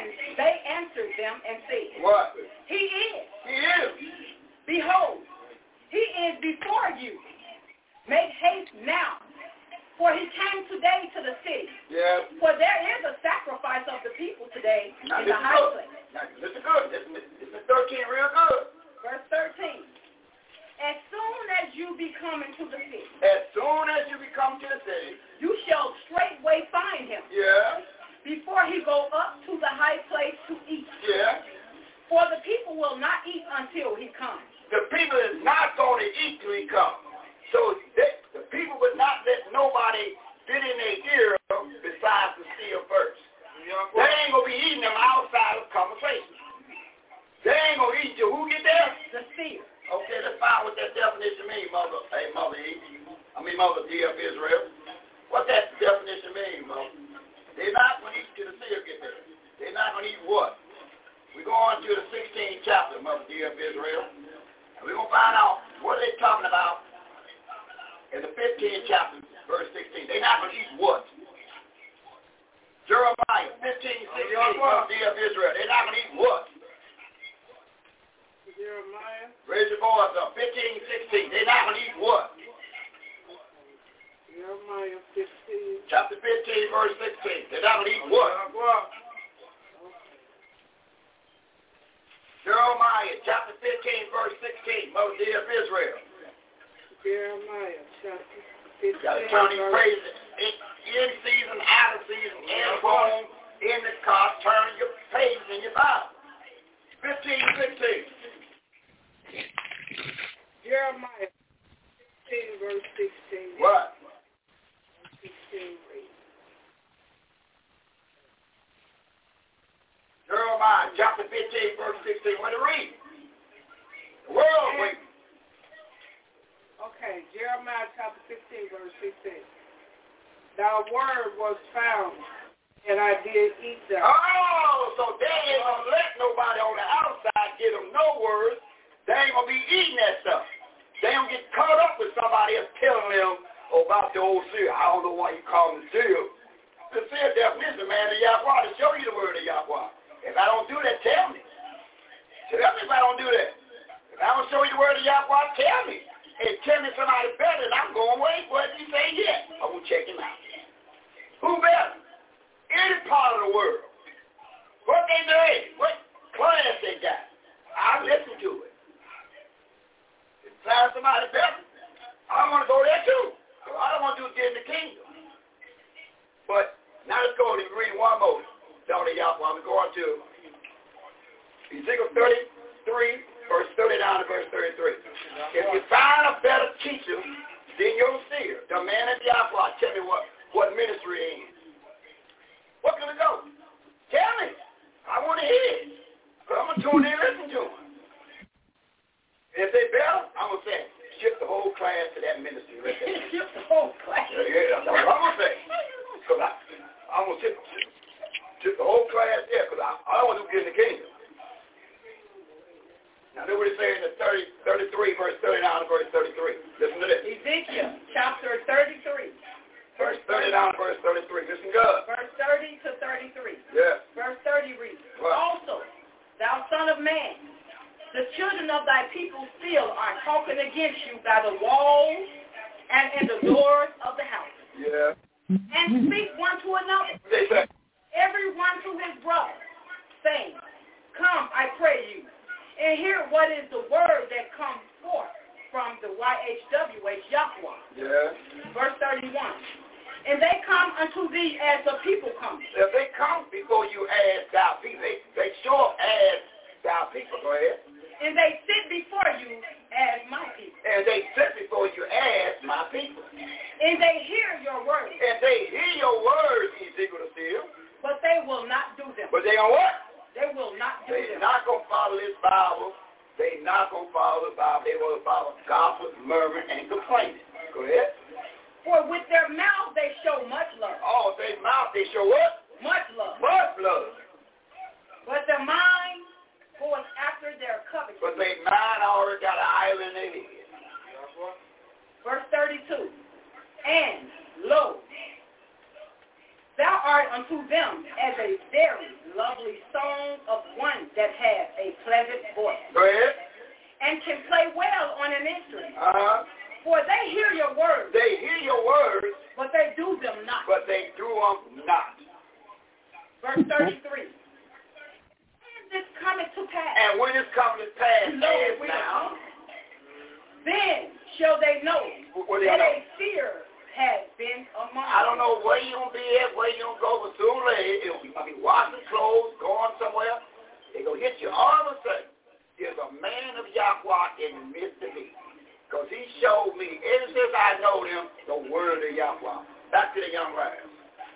[SPEAKER 9] them and said,
[SPEAKER 12] What?
[SPEAKER 9] He is.
[SPEAKER 12] He is.
[SPEAKER 9] Behold, he is before you. Make haste now, for he came today to the city.
[SPEAKER 12] Yes.
[SPEAKER 9] For there is a sacrifice of the people today
[SPEAKER 12] now,
[SPEAKER 9] in the high place.
[SPEAKER 12] Now, this is good. This is 13 real good.
[SPEAKER 9] Verse 13. As soon as you be coming to the city.
[SPEAKER 12] As soon as you be coming to the city.
[SPEAKER 9] You shall straightway find him.
[SPEAKER 12] Yeah.
[SPEAKER 9] Before he go up to the high place to eat.
[SPEAKER 12] Yeah.
[SPEAKER 9] For the people will not eat until he comes.
[SPEAKER 12] The people is not going to eat till he comes. So the people would not let nobody get in their ear besides the seer first. They ain't going to be eating them outside of conversation. They ain't going to eat you. Who get there?
[SPEAKER 9] The seer.
[SPEAKER 12] Okay, let's find what that definition means, Mother. Hey, Mother E. Mother D of Israel. What that definition means, Mother? They're not going to eat till the seer get there. They're not going to eat what? We go on to the 16th chapter, Mother D of Israel. And we're going to find out what they're talking about in the 15th chapter, verse 16. They're not going to eat what? Jeremiah 15, 16, Mother D of Israel. They're not going to eat what?
[SPEAKER 8] Jeremiah.
[SPEAKER 12] Raise your voice up. 15, 16. They're not going to eat what?
[SPEAKER 8] Jeremiah 15.
[SPEAKER 12] Chapter 15, verse 16. They're not going to eat what? Jeremiah chapter 15, verse 16. Mother D of Israel.
[SPEAKER 8] Jeremiah chapter 15.
[SPEAKER 12] Got to turn these praises in season, out of season, in home, in the car. Turn your pages in your Bible. 15, 16.
[SPEAKER 8] Jeremiah 15, verse 16.
[SPEAKER 12] What?
[SPEAKER 8] 16 read.
[SPEAKER 12] Jeremiah chapter 15, verse 16. What to read? The world wait.
[SPEAKER 8] Okay, Jeremiah chapter 15, verse 16. Thy word was found, and I did eat them.
[SPEAKER 12] Oh, so they ain't going to let nobody on the outside give them no words. They ain't going to be eating that stuff. They don't get caught up with somebody else about the old seer. I don't know why you call him seer. The seer definition, man, of Yahweh, to show you the word of Yahweh. If I don't do that, tell me. Tell me if I don't do that. If I don't show you the word of Yahweh, tell me. And tell me somebody better, and I'm going, wait, what did he say yet? I'm going to check him out. Who better? Any part of the world. What they doing? What class they got? I listen to it. If find somebody better, I want to go there too. So I don't want to do it get in the kingdom. But now let's go and read one more. Don't y'all want to go on to Ezekiel 33, verse 30 down to verse 33. If you find a better teacher than your seer, the man of Yahweh, tell me what ministry he is. What can we go? Tell me. I want to hear it. But I'm going to tune in and listen to him. If they better, I'm going to say, shift the whole class to that ministry right there.
[SPEAKER 8] Shift the whole class?
[SPEAKER 12] Yeah, that's what I'm going to say. Because I'm going to shift the whole class there because I don't want to get in the kingdom. Now, look what it says in the 33, verse 39 to verse 33. Listen to this.
[SPEAKER 8] Ezekiel, chapter 33.
[SPEAKER 12] Verse 30 down to verse 33. Listen good.
[SPEAKER 8] Verse 30 to 33.
[SPEAKER 12] Yeah.
[SPEAKER 8] Verse 30 reads,
[SPEAKER 12] What?
[SPEAKER 8] Also, thou son of man, the children of thy people still are talking against you by the walls and in the doors of the house.
[SPEAKER 12] Yeah.
[SPEAKER 8] And speak one to another,
[SPEAKER 12] They say,
[SPEAKER 8] every one to his brother, saying, Come, I pray you, and hear what is the word that comes forth from the YHWH Yahweh.
[SPEAKER 12] yeah.
[SPEAKER 8] Verse 31. And they come unto thee as the people come.
[SPEAKER 12] If they come before you as thou people, they show up as thou people. Go ahead.
[SPEAKER 8] And they sit before you as my people.
[SPEAKER 12] And they sit before you as my people.
[SPEAKER 8] And they hear your words.
[SPEAKER 12] And they hear your words, Ezekiel the seer.
[SPEAKER 8] But they will not do them.
[SPEAKER 12] But they gonna what?
[SPEAKER 8] They will not do
[SPEAKER 12] They're
[SPEAKER 8] them.
[SPEAKER 12] not gonna follow this Bible. They not gonna follow the Bible. They will follow gossip, murmuring, and complaining. Go ahead.
[SPEAKER 8] For with their mouth they show much love.
[SPEAKER 12] Oh, their mouth they show what?
[SPEAKER 8] Much love.
[SPEAKER 12] Much love.
[SPEAKER 8] But their mind goes after their covetousness.
[SPEAKER 12] But their mind already got an idol in their head.
[SPEAKER 8] Verse 32. And, lo, thou art unto them as a very lovely song of one that has a pleasant voice.
[SPEAKER 12] Go ahead.
[SPEAKER 8] And can play well on an instrument.
[SPEAKER 12] Uh-huh.
[SPEAKER 8] For they hear your words.
[SPEAKER 12] They hear your words.
[SPEAKER 8] But they do them not.
[SPEAKER 12] But they do them not.
[SPEAKER 8] Verse 33. And this cometh to pass.
[SPEAKER 12] And when this cometh to pass,
[SPEAKER 8] Lo,
[SPEAKER 12] as now,
[SPEAKER 8] then shall they know that a seer has been among
[SPEAKER 12] I don't know where you're going to be at, where you're going to go, but sooner or later, you're going to be washing clothes, going somewhere. They're going to hit you all of a sudden. There's a man of Yahweh in the midst of me. Because he showed me, ever since I know him, the word of Yahweh. Back to the young riders.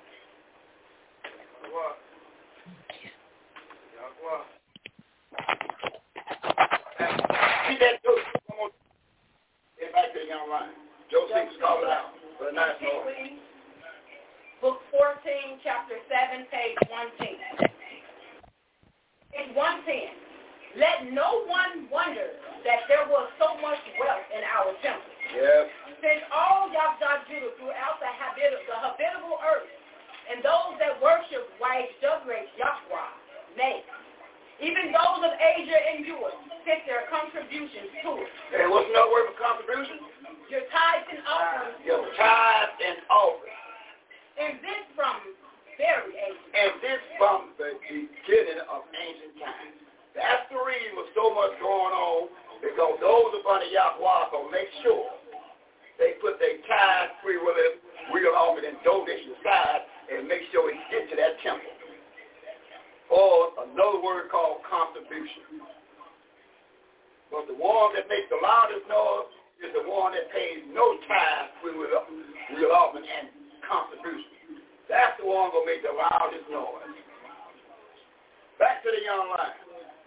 [SPEAKER 12] See that too. Get back to the young riders. Joseph called it out. For the nice Lord.
[SPEAKER 8] Book 14, chapter 7, page 110. In 110. Let no one wonder that there was so much wealth in our temple.
[SPEAKER 12] Yep.
[SPEAKER 8] Since all Yahweh Judah throughout the habitable earth, and those that worship YHWH Yahweh, nay, even those of Asia and Europe, sent their contributions to it.
[SPEAKER 12] And what's another word for contribution?
[SPEAKER 8] Your tithes and offerings.
[SPEAKER 12] Your tithes and offerings.
[SPEAKER 8] And this from very ancient.
[SPEAKER 12] And this from the beginning of ancient times. That's the reason with so much going on, because those up under Yahweh will make sure they put their tithe, free will, real offering, and donation aside, and make sure we get to that temple. Or another word called contribution. But the one that makes the loudest noise is the one that pays no tithe, free will, real offering, and contribution. That's the one going to make the loudest noise. Back to the young lion.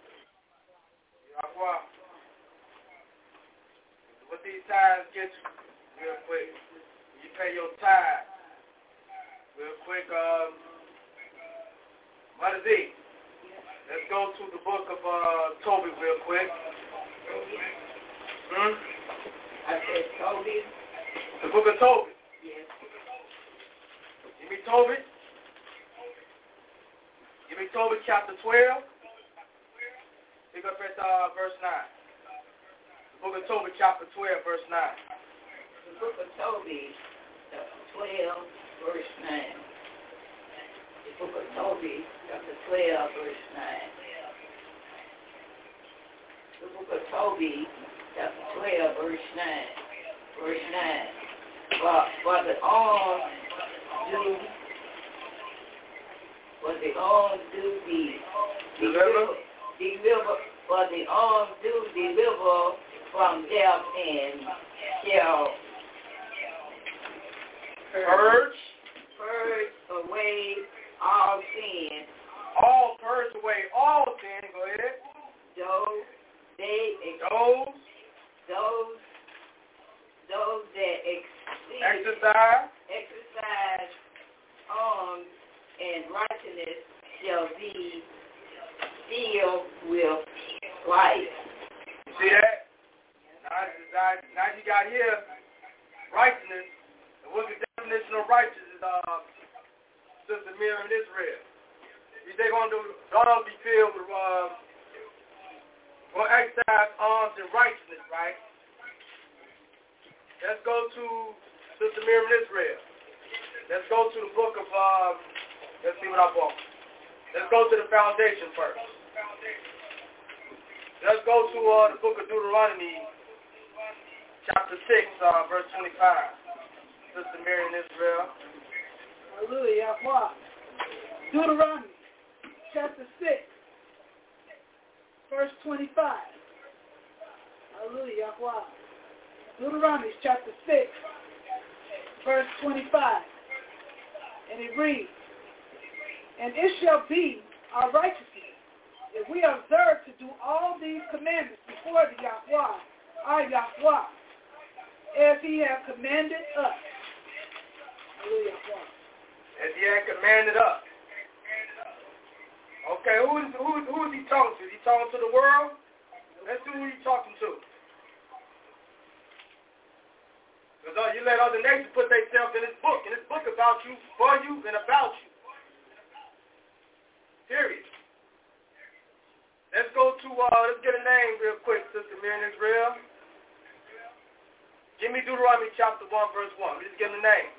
[SPEAKER 10] What these tithes get you real quick? You pay your tithe real quick. Mother Z, let's go to the book of Tobit real quick.
[SPEAKER 8] I said Tobit.
[SPEAKER 10] The book of Tobit. Give me Tobit. Give me Tobit chapter 12. Pick up at verse 9. The book of Tobit chapter 12, verse 9.
[SPEAKER 6] The book of Tobit chapter 12, verse 9. The book of Tobit chapter 12, verse 9. The book of Tobit chapter 12, verse 9. Verse 9. For the arm do deliver, for the arm do deliver from death and shall purge away all sin.
[SPEAKER 10] Purge away all sin. Go ahead.
[SPEAKER 6] Those that exercise arms and righteousness shall be filled with life.
[SPEAKER 10] See that? Now you got here righteousness. And what's the definition of righteousness, Sister Miriam in Israel? They're going to be filled with exercise arms and righteousness, right? Let's go to Sister Miriam in Israel. Let's go to the book of, let's see what I bought. Let's go to the foundation first. Let's go to the book of Deuteronomy, chapter 6, verse 25. Sister Miriam in Israel.
[SPEAKER 9] Hallelujah. Deuteronomy, chapter 6, verse 25. Hallelujah. Deuteronomy chapter 6, verse 25. And it reads, and it shall be our righteousness if we observe to do all these commandments before the Yahweh, our Yahweh, as he hath commanded us. Hallelujah.
[SPEAKER 10] As he had commanded us. Okay, who is he talking to? Is he talking to the world? Let's see who he's talking to. Because you let other nations put themselves in this book about you, for you, and about you. Period. Let's go to, let's get a name real quick, Sister Miriam Israel. Give me Deuteronomy chapter 1, verse 1. Let's get a name.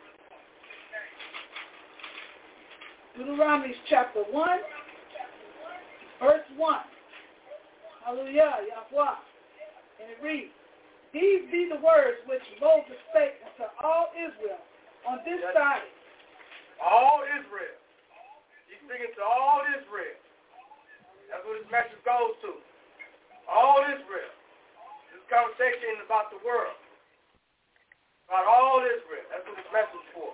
[SPEAKER 9] Deuteronomy chapter 1, verse 1. Hallelujah, Yahweh. And it reads, these be the words which Moses spake unto all Israel on this side.
[SPEAKER 10] All Israel. He's speaking to all Israel. That's what his message goes to. All Israel. This conversation is about the world. About all Israel. That's what his message is for.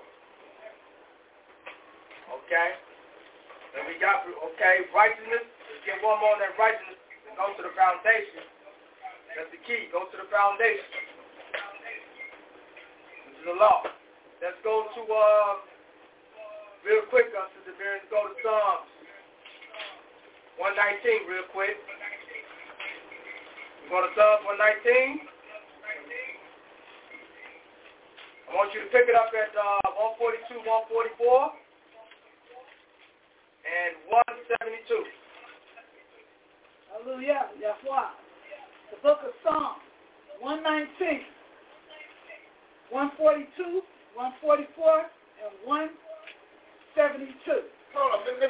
[SPEAKER 10] Okay? And we got, righteousness. Let's get one more on that righteousness and go to the foundation. That's the key. Go to the foundation. This is the law. Let's go to, real quick, Sister Miriam, let's go to Psalms 119 real quick. We're going to Psalms 119. I want you to pick it up at 142, 144, and 172.
[SPEAKER 9] Hallelujah, Yahweh. The book of Psalms, 119, 142, 144, and 172.
[SPEAKER 12] Hold on, let me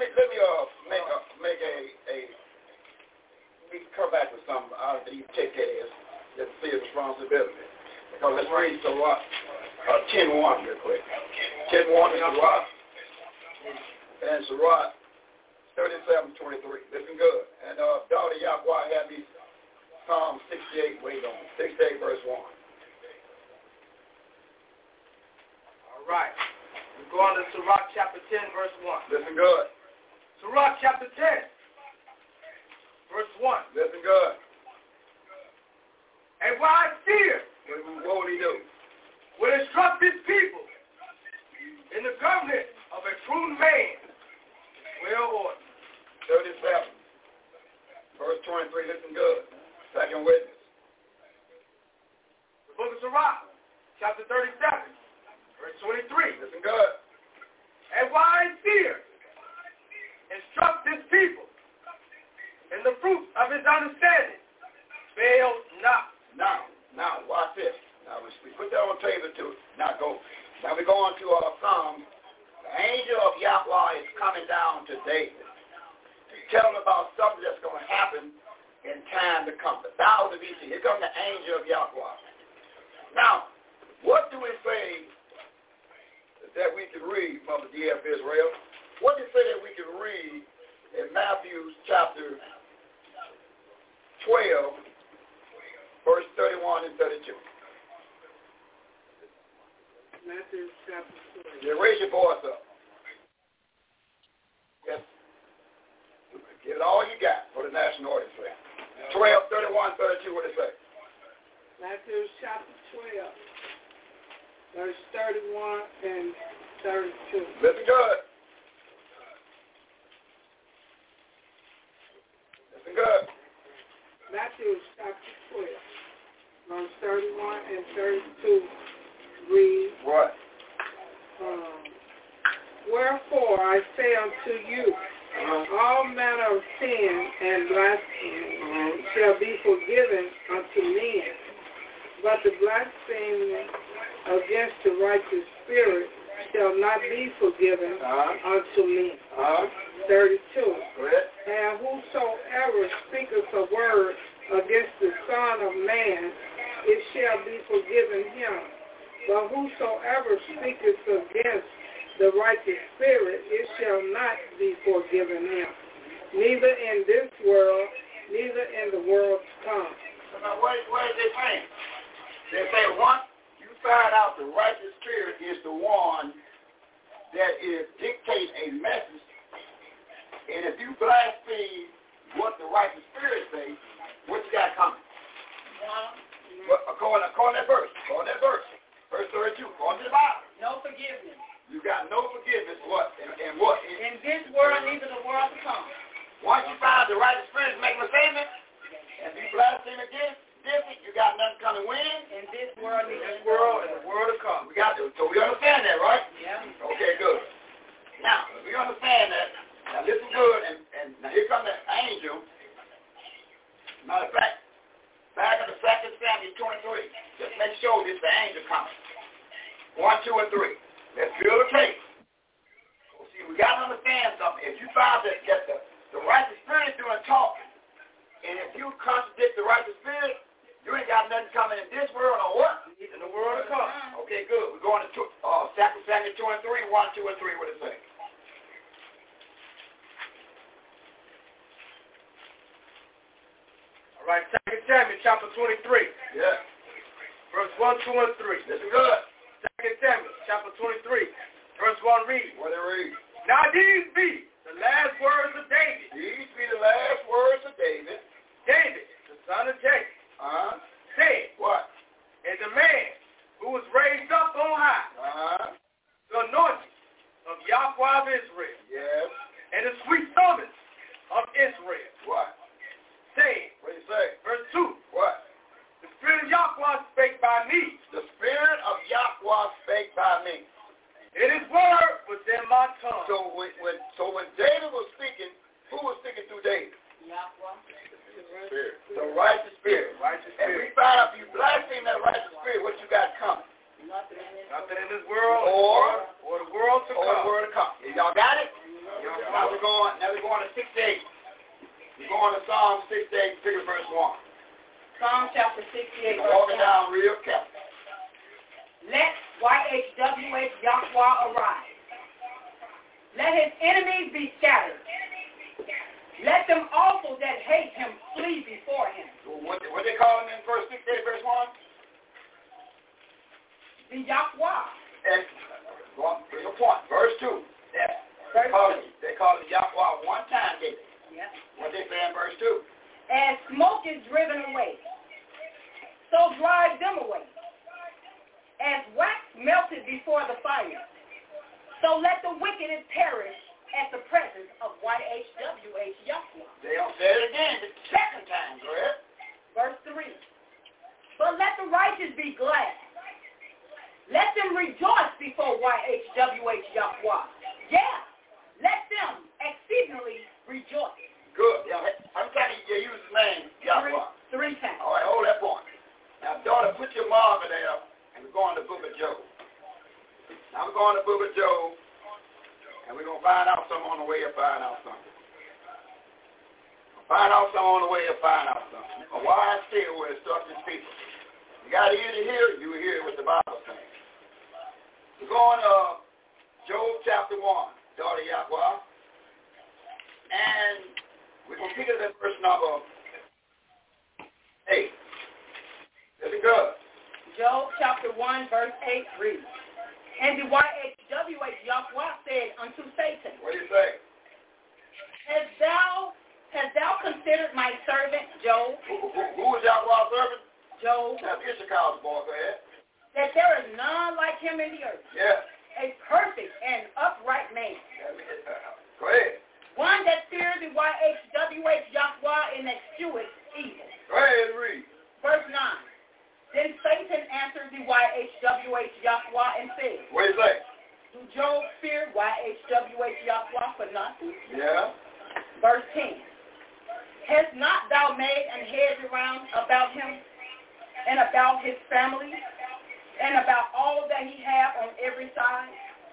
[SPEAKER 12] come back with something that you take care of. Let's see his responsibility. Because let's read Sirach 10:1 real quick. 10:1 is Sirach. And Sirach 37:23. Listen good. And daughter Yahweh had me Psalm 68, wait on 68 verse 1.
[SPEAKER 10] All right. We're going to Sirach chapter 10, verse 1.
[SPEAKER 12] Listen good.
[SPEAKER 10] Sirach chapter 10, verse 1.
[SPEAKER 12] Listen good.
[SPEAKER 10] And why fear?
[SPEAKER 12] What would he do?
[SPEAKER 10] Will instruct his people in the government of a prudent man, well ordered.
[SPEAKER 12] 37, verse 23, listen good. Second witness.
[SPEAKER 10] The book of Sirach, chapter 37, verse 23.
[SPEAKER 12] Listen good.
[SPEAKER 10] a wise seer, instruct his people in the fruit of his understanding. Fail not.
[SPEAKER 12] Now, watch this. Now, we put that on the table too. Now we go on to Psalms. The angel of Yahweh is coming down to David to tell him about something that's going to happen in time to come. The thou to be seen. Here comes the angel of Yahweh. Now, what do we say that we can read, Mother D.F. Israel? What do you say that we can read in Matthew chapter 12, verse 31 and 32?
[SPEAKER 8] Matthew chapter 12.
[SPEAKER 12] Yeah, raise your voice up. Yes. Give it all you got for the national audience. 12, 31, 32, what does it say?
[SPEAKER 8] Matthew chapter 12, verse 31 and 32.
[SPEAKER 12] Listen good. Listen good.
[SPEAKER 8] Matthew chapter 12, verse 31 and 32 read,
[SPEAKER 12] what?
[SPEAKER 8] Wherefore I say unto you, all manner of sin and blasphemy shall be forgiven unto men, but the blasphemy against the righteous spirit shall not be forgiven unto men. 32. And whosoever speaketh a word against the Son of Man, it shall be forgiven him. But whosoever speaketh against the righteous spirit, it shall not be forgiven him, neither in this world, neither in the world to come.
[SPEAKER 12] So now what is they saying? They say once you find out the righteous spirit is the one that is dictating a message, and if you blaspheme what the righteous spirit says, what you got coming? According to that verse, verse 32, according to the Bible.
[SPEAKER 8] No forgiveness.
[SPEAKER 12] You got no forgiveness, what? And what?
[SPEAKER 8] In this world, neither the world to come.
[SPEAKER 12] Once you find the righteous spirit is making a statement, and you blaspheme against it, you got nothing coming when?
[SPEAKER 8] In this world, neither
[SPEAKER 10] the world and the world to come.
[SPEAKER 12] We got to, so we understand that, right?
[SPEAKER 8] Yeah.
[SPEAKER 12] Okay, good. Now, we understand that. Now listen good, and now here comes the angel. Matter of fact, back in the 2 Samuel 23, just make sure this is the angel coming. 1, 2, and 3. Let's build a case. Well, see, we got to understand something. If you find that the righteous spirit is doing talking, and if you contradict the righteous spirit, you ain't got nothing coming in this world or what?
[SPEAKER 10] In the world to come.
[SPEAKER 12] Okay, good. We're going to 2 Samuel 2 and 3, 1, 2, and 3. What does it say?
[SPEAKER 10] All right, 2 Samuel chapter 23.
[SPEAKER 12] Yeah.
[SPEAKER 10] Verse 1, 2, and 3.
[SPEAKER 12] Listen good.
[SPEAKER 10] 2 Samuel chapter 23. Verse 1 read.
[SPEAKER 12] What it read?
[SPEAKER 10] Now these be the last words of David.
[SPEAKER 12] These be the last words of David.
[SPEAKER 10] David, the son of Jesse, said,
[SPEAKER 12] what?
[SPEAKER 10] And the man who was raised up on high, the anointing of Yahweh of Israel,
[SPEAKER 12] yes,
[SPEAKER 10] and the sweet servants of Israel,
[SPEAKER 12] what?
[SPEAKER 10] Saying,
[SPEAKER 12] What do you say?
[SPEAKER 10] Verse 2,
[SPEAKER 12] what?
[SPEAKER 10] The Spirit of Yahweh spake by me.
[SPEAKER 12] The Spirit of Yahweh spake by me.
[SPEAKER 10] And his word was in my tongue.
[SPEAKER 12] So when David was speaking, who was speaking through David?
[SPEAKER 8] Yahweh.
[SPEAKER 12] Spirit. The righteous spirit. And we find out if you blaspheme that righteous spirit, what you got coming?
[SPEAKER 10] Nothing in this world or the world to come.
[SPEAKER 12] Or the world to come. Y'all got it? Now we're going to 6 to 8. We're going to Psalm 6 to 8, figure verse 1.
[SPEAKER 8] Psalm chapter 68, verse 1.
[SPEAKER 12] Walking down real careful.
[SPEAKER 8] Let YHWH Yahweh arise. Let his enemies be scattered. Let them also that hate him flee before him.
[SPEAKER 12] What they call him in verse 6, verse 1?
[SPEAKER 8] The Yahweh.
[SPEAKER 12] There's a point. Verse 2. They call it Yahweh one time, didn't they?
[SPEAKER 8] Yep.
[SPEAKER 12] What they say in verse 2?
[SPEAKER 8] As smoke is driven away, so drive them away. As wax melted before the fire, so let the wicked perish at the presence of YHWH Yahweh.
[SPEAKER 12] They don't say it again the second time, go ahead.
[SPEAKER 8] Verse 3. But let the righteous be glad. Let them rejoice before YHWH Yahweh. Yeah. Let them exceedingly rejoice.
[SPEAKER 12] Good. Yeah. I'm trying to use his name, Yahweh.
[SPEAKER 8] Three times.
[SPEAKER 12] All right, hold that point. Now, daughter, put your marker there, and we're going to the book of Job. Now, we're going to the book of Job, and we're going to find out something on the way of find out something. Find out something on the way of find out something. A wise tale will instruct his people. You got to ear to hear it, you will hear what the Bible says. We're going to Job chapter 1, daughter Yahweh, and we're going to pick it at verse number 8. Listen good.
[SPEAKER 8] Job chapter 1, verse 8 reads, And the YHWH Yahweh said unto Satan,
[SPEAKER 12] What do you say?
[SPEAKER 8] Hast thou considered my servant Job?
[SPEAKER 12] Who is Yahweh's servant?
[SPEAKER 8] Job.
[SPEAKER 12] That's Issachar's boy. Go ahead.
[SPEAKER 8] That there is none like him in the earth.
[SPEAKER 12] Yeah.
[SPEAKER 8] A perfect and upright man.
[SPEAKER 12] Go ahead.
[SPEAKER 8] One that fears the YHWH Yahweh and escheweth evil.
[SPEAKER 12] Go ahead and read.
[SPEAKER 8] Verse 9. Then Satan answered the YHWH Yahweh and said,
[SPEAKER 12] What do you say?
[SPEAKER 8] Do Job fear YHWH Yahweh for nothing?
[SPEAKER 12] Yeah.
[SPEAKER 8] Verse 10. Hast not thou made an hedge around about him and about his family and about all that he hath on every side?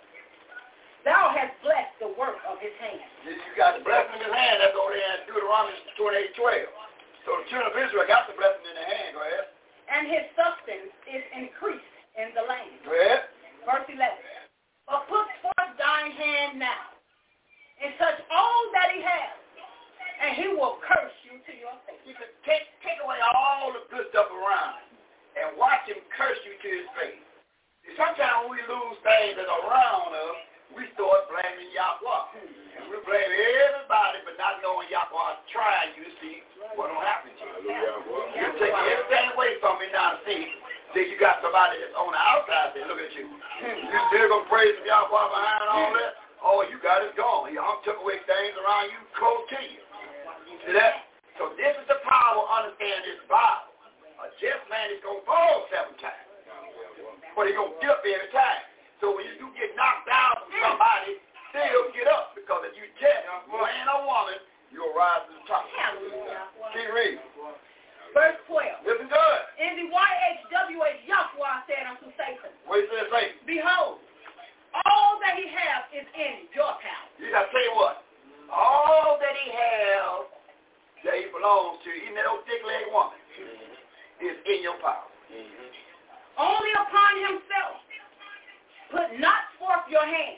[SPEAKER 8] Thou hast blessed the work of his hand.
[SPEAKER 12] You got the blessing in his hand. That's over there in Deuteronomy 28:12. So the children of Israel got the blessing in their hand. Go ahead.
[SPEAKER 8] And his substance is increased in the land.
[SPEAKER 12] Go ahead.
[SPEAKER 8] Verse 11. But put forth thine hand now and touch all that he has, and he will curse you to your face.
[SPEAKER 12] He said, take away all the good stuff around and watch him curse you to his face. See, sometimes when we lose things that are around us, we start blaming Yahweh. And we blame everybody, but not knowing Yahweh trying you to see what will happen to you. You take everything away from me now and see you got somebody that's on the outside there, look at you. You still going to praise Yahweh behind all that? Oh, you got it gone. He took away things around you, close to you. See that? So this is the power of understanding this Bible. A just man is going to fall 7 times. But he's going to get up every time. So when you do get knocked down from somebody, still get up. Because if you just man or woman, you'll rise to the top. Keep reading.
[SPEAKER 8] Verse 12.
[SPEAKER 12] Listen good.
[SPEAKER 8] And the YHWH Yahweh said unto Satan,
[SPEAKER 12] What did it say?
[SPEAKER 8] Behold, all that he hath is in your power.
[SPEAKER 12] You got to tell you what. All that he has that he belongs to, even that old thick-legged woman, is in your power.
[SPEAKER 8] Only upon himself put not forth your hand.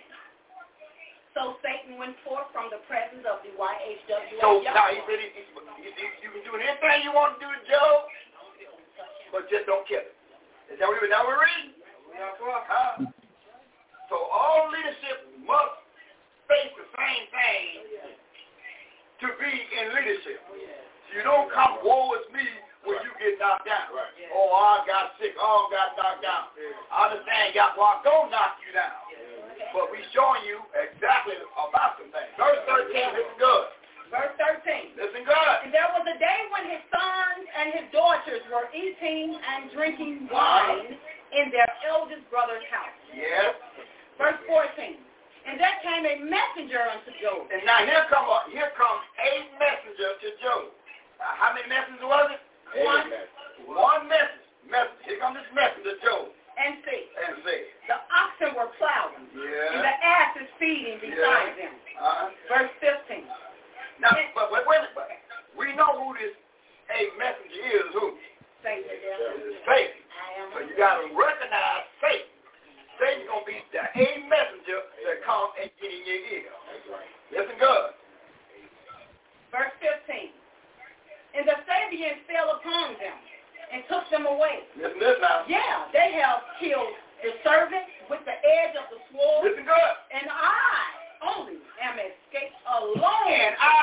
[SPEAKER 8] So Satan went forth from the presence of the YHWH.
[SPEAKER 12] So now he said you can do anything you want to do to Job, but just don't kill him. Is that what we're reading? So all leadership must face the same thing to be in leadership. You don't come, woe is me, when you get knocked down. Right. Oh, I got sick. Oh, I got knocked down. I understand, Yahweh don't knock you down. But we're showing you exactly about some things. Verse 13, listen good.
[SPEAKER 8] Verse 13.
[SPEAKER 12] Listen good.
[SPEAKER 8] And there was a day when his sons and his daughters were eating and drinking wine in their eldest brother's house.
[SPEAKER 12] Yes.
[SPEAKER 8] Verse 14. And there came a messenger unto Job.
[SPEAKER 12] And now here comes a messenger to Job. How many messengers was it? One message. Here comes this messenger, Job.
[SPEAKER 8] And see. The oxen were plowing.
[SPEAKER 12] Yeah.
[SPEAKER 8] And the ass is feeding beside them. Verse 15.
[SPEAKER 12] Now, but wait a minute. We know who this a messenger is. Who?
[SPEAKER 8] Satan.
[SPEAKER 12] It's Satan. So you got to recognize Satan. Satan's going to be the a messenger that comes and get in your ear. Listen good.
[SPEAKER 8] Verse 15. And the Sabians fell upon them and took them away.
[SPEAKER 12] Listen this now.
[SPEAKER 8] Yeah, they have killed the servant with the edge of the sword.
[SPEAKER 12] Listen good.
[SPEAKER 8] And I only am escaped alone.
[SPEAKER 12] And I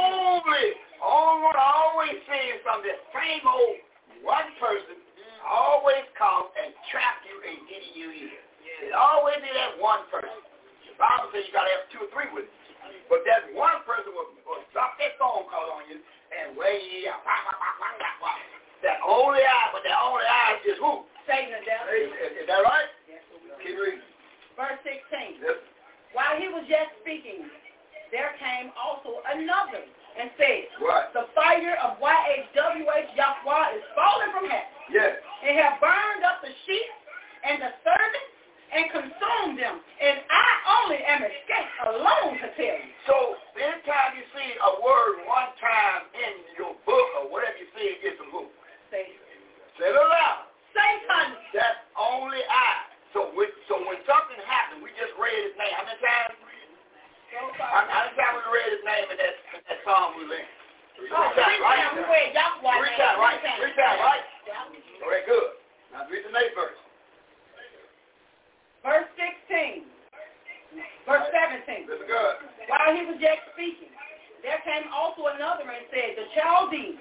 [SPEAKER 12] always saying from the same old one person always come and trap you and get in your ear. It always be that one person. The Bible says you got to have 2 or 3 with you. But that one person will drop that phone call on you and weigh you out. That only eye, but that only eye is who?
[SPEAKER 8] Satan the devil.
[SPEAKER 12] Is that right?
[SPEAKER 8] Yes.
[SPEAKER 12] Keep reading.
[SPEAKER 8] Verse 16.
[SPEAKER 12] Yes.
[SPEAKER 8] While he was yet speaking, there came also another and said,
[SPEAKER 12] What?
[SPEAKER 8] The fire of YHWH Yahweh is falling from heaven.
[SPEAKER 12] Yes.
[SPEAKER 8] And have burned up the sheep and the servants and consumed them. And I only am escaped alone to tell you.
[SPEAKER 12] So anytime you see a word one time in your book or whatever you see, it gets a move.
[SPEAKER 8] Say
[SPEAKER 12] it aloud.
[SPEAKER 8] Satan.
[SPEAKER 12] That's only I. So when something happened, we just read his name. How many times? How many times we read his name in that psalm we read? Three times, right?
[SPEAKER 8] We read Yahweh.
[SPEAKER 12] Three times, right? Three times, right? Very good. Now read the next verse.
[SPEAKER 8] Verse 16. Verse 17.
[SPEAKER 12] This is good.
[SPEAKER 8] While he was yet speaking, there came also another and said, The Chaldeans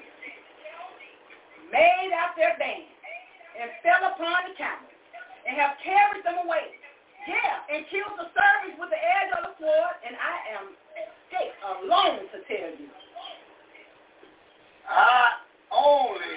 [SPEAKER 8] made out their band and fell upon the camels and have carried them away. Yeah, and killed the servants with the edge of the sword, and I am escaped alone to tell you.
[SPEAKER 12] I only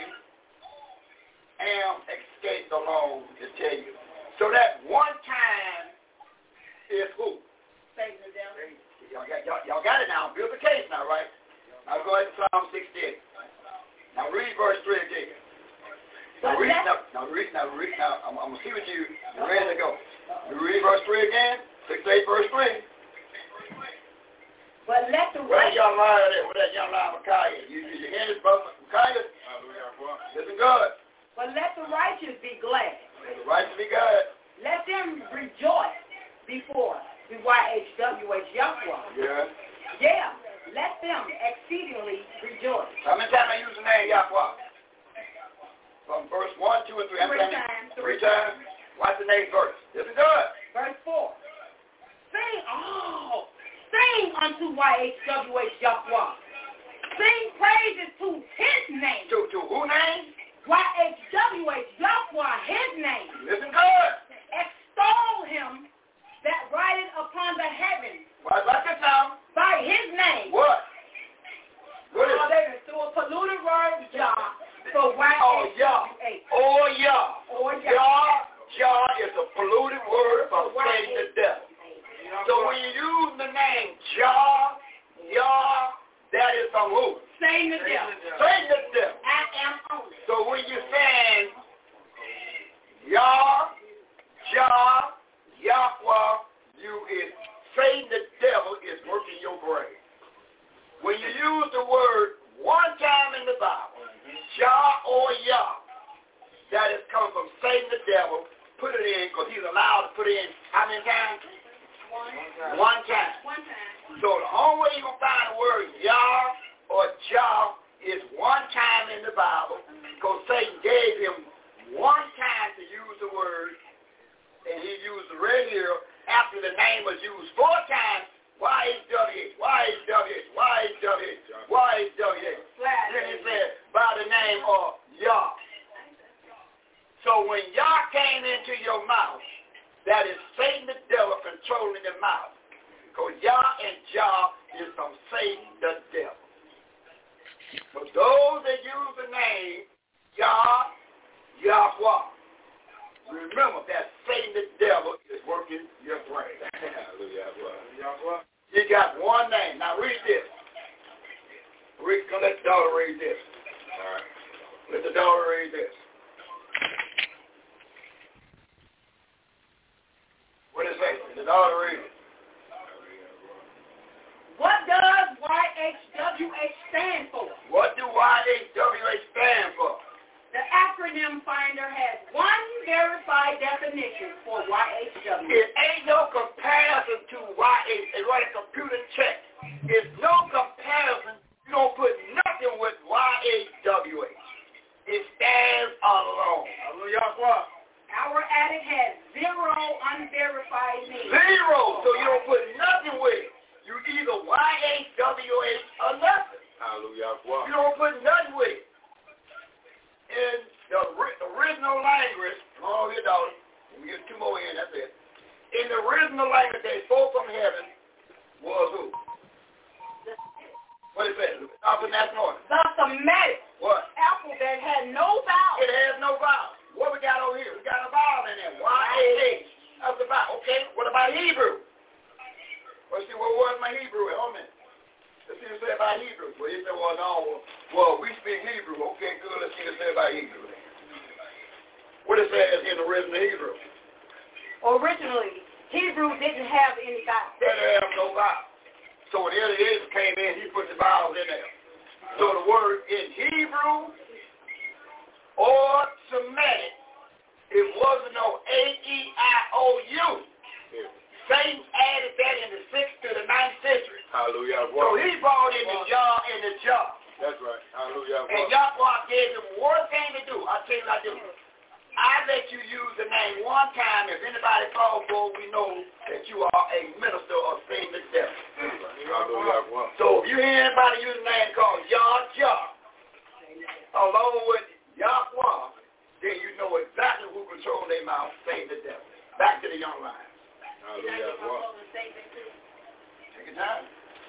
[SPEAKER 12] am escaped alone to tell you. So that one time is who?
[SPEAKER 8] Satan and devil.
[SPEAKER 12] Y'all got it now. Build the case now, right? Now go ahead to Psalm 68. Now read verse 3 again. Now read. I'm going to see what you're ready to go. You read verse 3 again. 68 verse 3.
[SPEAKER 8] But let the
[SPEAKER 12] Where's that young lion there? Where's that young lion Micaiah? You hear this, brother Micaiah? Listen good.
[SPEAKER 8] But let the righteous be glad.
[SPEAKER 12] Let the righteous be glad.
[SPEAKER 8] Let them rejoice before the YHWH Yahweh.
[SPEAKER 12] Yeah.
[SPEAKER 8] Yeah. Let them exceedingly rejoice.
[SPEAKER 12] How many times I use the name Yahweh? From verse 1, 2, and 3.
[SPEAKER 8] Three times.
[SPEAKER 12] Three times. Watch the next verse. This is good.
[SPEAKER 8] Verse 4. Sing unto YHWH Yahweh. Sing praises to his name.
[SPEAKER 12] To who name?
[SPEAKER 8] YHWH Yahweh, his name.
[SPEAKER 12] Listen good.
[SPEAKER 8] Extol him that rideth upon the heavens.
[SPEAKER 12] Watch this now.
[SPEAKER 8] By his name.
[SPEAKER 12] What? What is it?
[SPEAKER 8] They threw a polluted word, Jah. So YHWH.
[SPEAKER 12] Oh, Yah. Yah is a polluted word for Satan the devil. So when you use the name Jah, Yah, that is from who?
[SPEAKER 8] Satan the devil.
[SPEAKER 12] Satan the devil.
[SPEAKER 8] I am only.
[SPEAKER 12] So when you saying Yah, Jah, Yahweh, you is Satan the devil is working your brain. When you use the word one time in the Bible, Jah or Yah, that has come from Satan the devil, put it in because he's allowed to put it in how many times? One time. So the only way you're going to find the word Yah or Jah is one time in the Bible because Satan gave him one time to use the word, and he used the red here after the name was used 4 times. YHWH, YHWH, YHWH, YHWH. Then he said, by the name of Yah. So when Yah came into your mouth, that is Satan the devil controlling the mouth. Because Yah and Jah is from Satan the devil. But those that use the name Yah, Yahweh, remember that Satan the devil is working your brain. You got one name. Now read this. Let the daughter read this. All right. Let the daughter read this. What does it say? The daughter read it.
[SPEAKER 8] What does YHWH stand for?
[SPEAKER 12] What do YHWH stand for?
[SPEAKER 8] The acronym finder has one verified definition for YHWH.
[SPEAKER 12] It ain't no comparison to YH. They run a computer check. It's no comparison. You don't put nothing with YHWH. It stands alone. Hallelujah.
[SPEAKER 8] Our addict has 0 unverified names.
[SPEAKER 12] 0. So you don't put nothing with it. You either YHWH or nothing. Hallelujah. You don't put nothing with it. In the original language, oh, your daughter, we get 2 more in, that's it. In the original language, they spoke from heaven was who? What is that? Alpha national order.
[SPEAKER 8] The Semitic.
[SPEAKER 12] What?
[SPEAKER 8] Alphabet had no vowel.
[SPEAKER 12] It has no vowel. What we got over here? We got a vowel in there. Y-A-H. That's the vowel. Okay. What about Hebrew? Let's see what my Hebrew. Hold a minute. Let's see what it say about Hebrew. Well, he said, well, no. Well, we speak Hebrew. Okay, good. Let's see what it say about Hebrew. What it says in the original Hebrew.
[SPEAKER 8] Originally, Hebrew didn't have any vowels.
[SPEAKER 12] They didn't have no vowels. So when Eliezer came in, he put the vowels in there. So the word in Hebrew or Semitic, it wasn't no A-E-I-O-U. Satan added that in the 6th to the 9th century.
[SPEAKER 11] Hallelujah.
[SPEAKER 12] So he brought in the jar.
[SPEAKER 11] That's right. Hallelujah.
[SPEAKER 12] And Yahweh gave him one thing to do. I'll tell you what I do. I let you use the name one time. If anybody falls for it, we know that you are a minister of Satan the devil. So if you hear anybody use a name called Yah, along with Yahweh, then you know exactly who controls their mouth, Satan the devil. Back to the young lion. Take your time.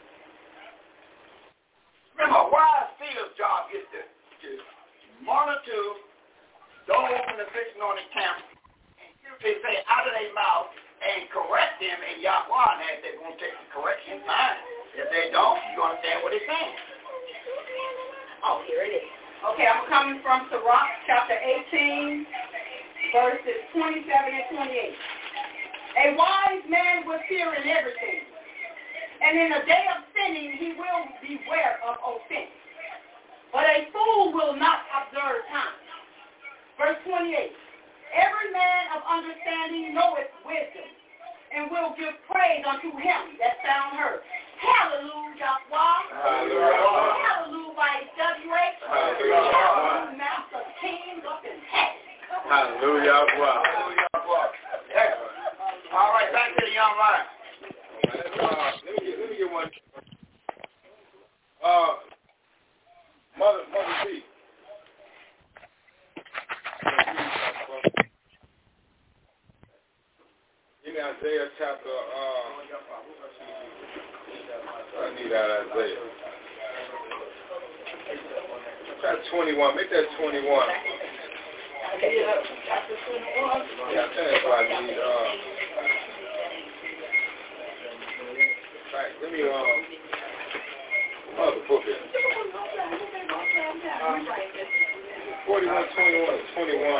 [SPEAKER 12] Remember, why Steele's job is to monitor those in the fiction on the camp, and they say out of their mouth and correct them, and Yahweh, and they're going to take the correction, fine. If they don't, you understand what they're saying.
[SPEAKER 8] Oh, here it is. Okay, I'm coming from Sirach, chapter 18, verses 27 and 28. A wise man will fear in everything, and in the day of sinning he will beware of offense. But a fool will not observe time. Verse 28, every man of understanding knoweth wisdom, and will give praise unto him that found her. Hallelujah, Hallelujah. Hallelujah, YHWH. Hallelujah. Master King up in heaven.
[SPEAKER 11] Hallelujah.
[SPEAKER 12] All right, back to the young lion.
[SPEAKER 11] Let me get one. Mother C. Give me Isaiah chapter, I need that Isaiah. Chapter 21, make that 21.
[SPEAKER 8] Chapter 21.
[SPEAKER 11] Yeah, I think that's what I need. Right, let me, other book it. 41, 21, 21.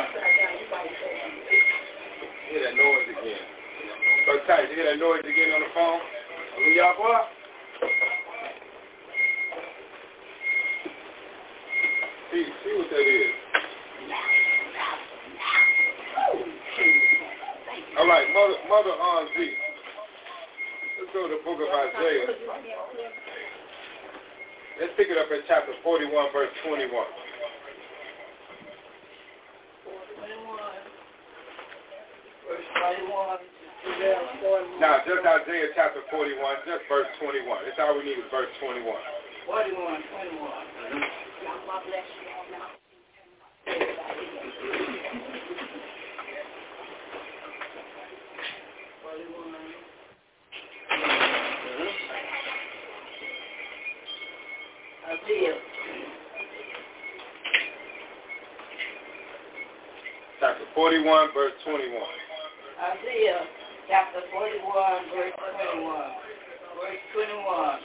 [SPEAKER 11] Hear that noise again. Brother Titus, you hear that noise again on the phone? Hallelujah, boy. See what that is. All right, Mother Z. Let's go to the book of Isaiah. Let's pick it up at chapter 41, verse 21. Now, just Isaiah chapter 41, just verse 21. That's all we need is verse 21.
[SPEAKER 8] 41. Mm-hmm. God bless you all now. Isaiah.
[SPEAKER 11] Chapter 41, verse 21.
[SPEAKER 8] Isaiah chapter 41, verse 21. Verse 21.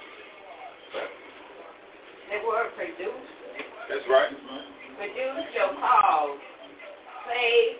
[SPEAKER 8] The word produce.
[SPEAKER 11] That's right.
[SPEAKER 8] Produce your cause. Say,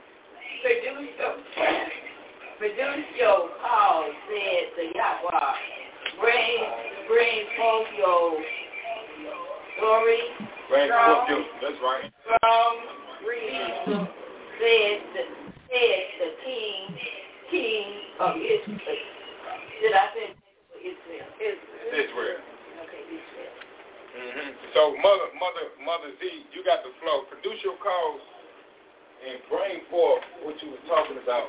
[SPEAKER 8] produce your cause, said the Yahweh. Bring forth your glory.
[SPEAKER 11] Bring forth your, that's right.
[SPEAKER 8] From reason, said the king of Israel. Did I say Israel?
[SPEAKER 11] Israel.
[SPEAKER 8] Okay, Israel.
[SPEAKER 11] Mm-hmm. So, Mother Z, you got the flow. Produce your cause and bring forth what you were talking about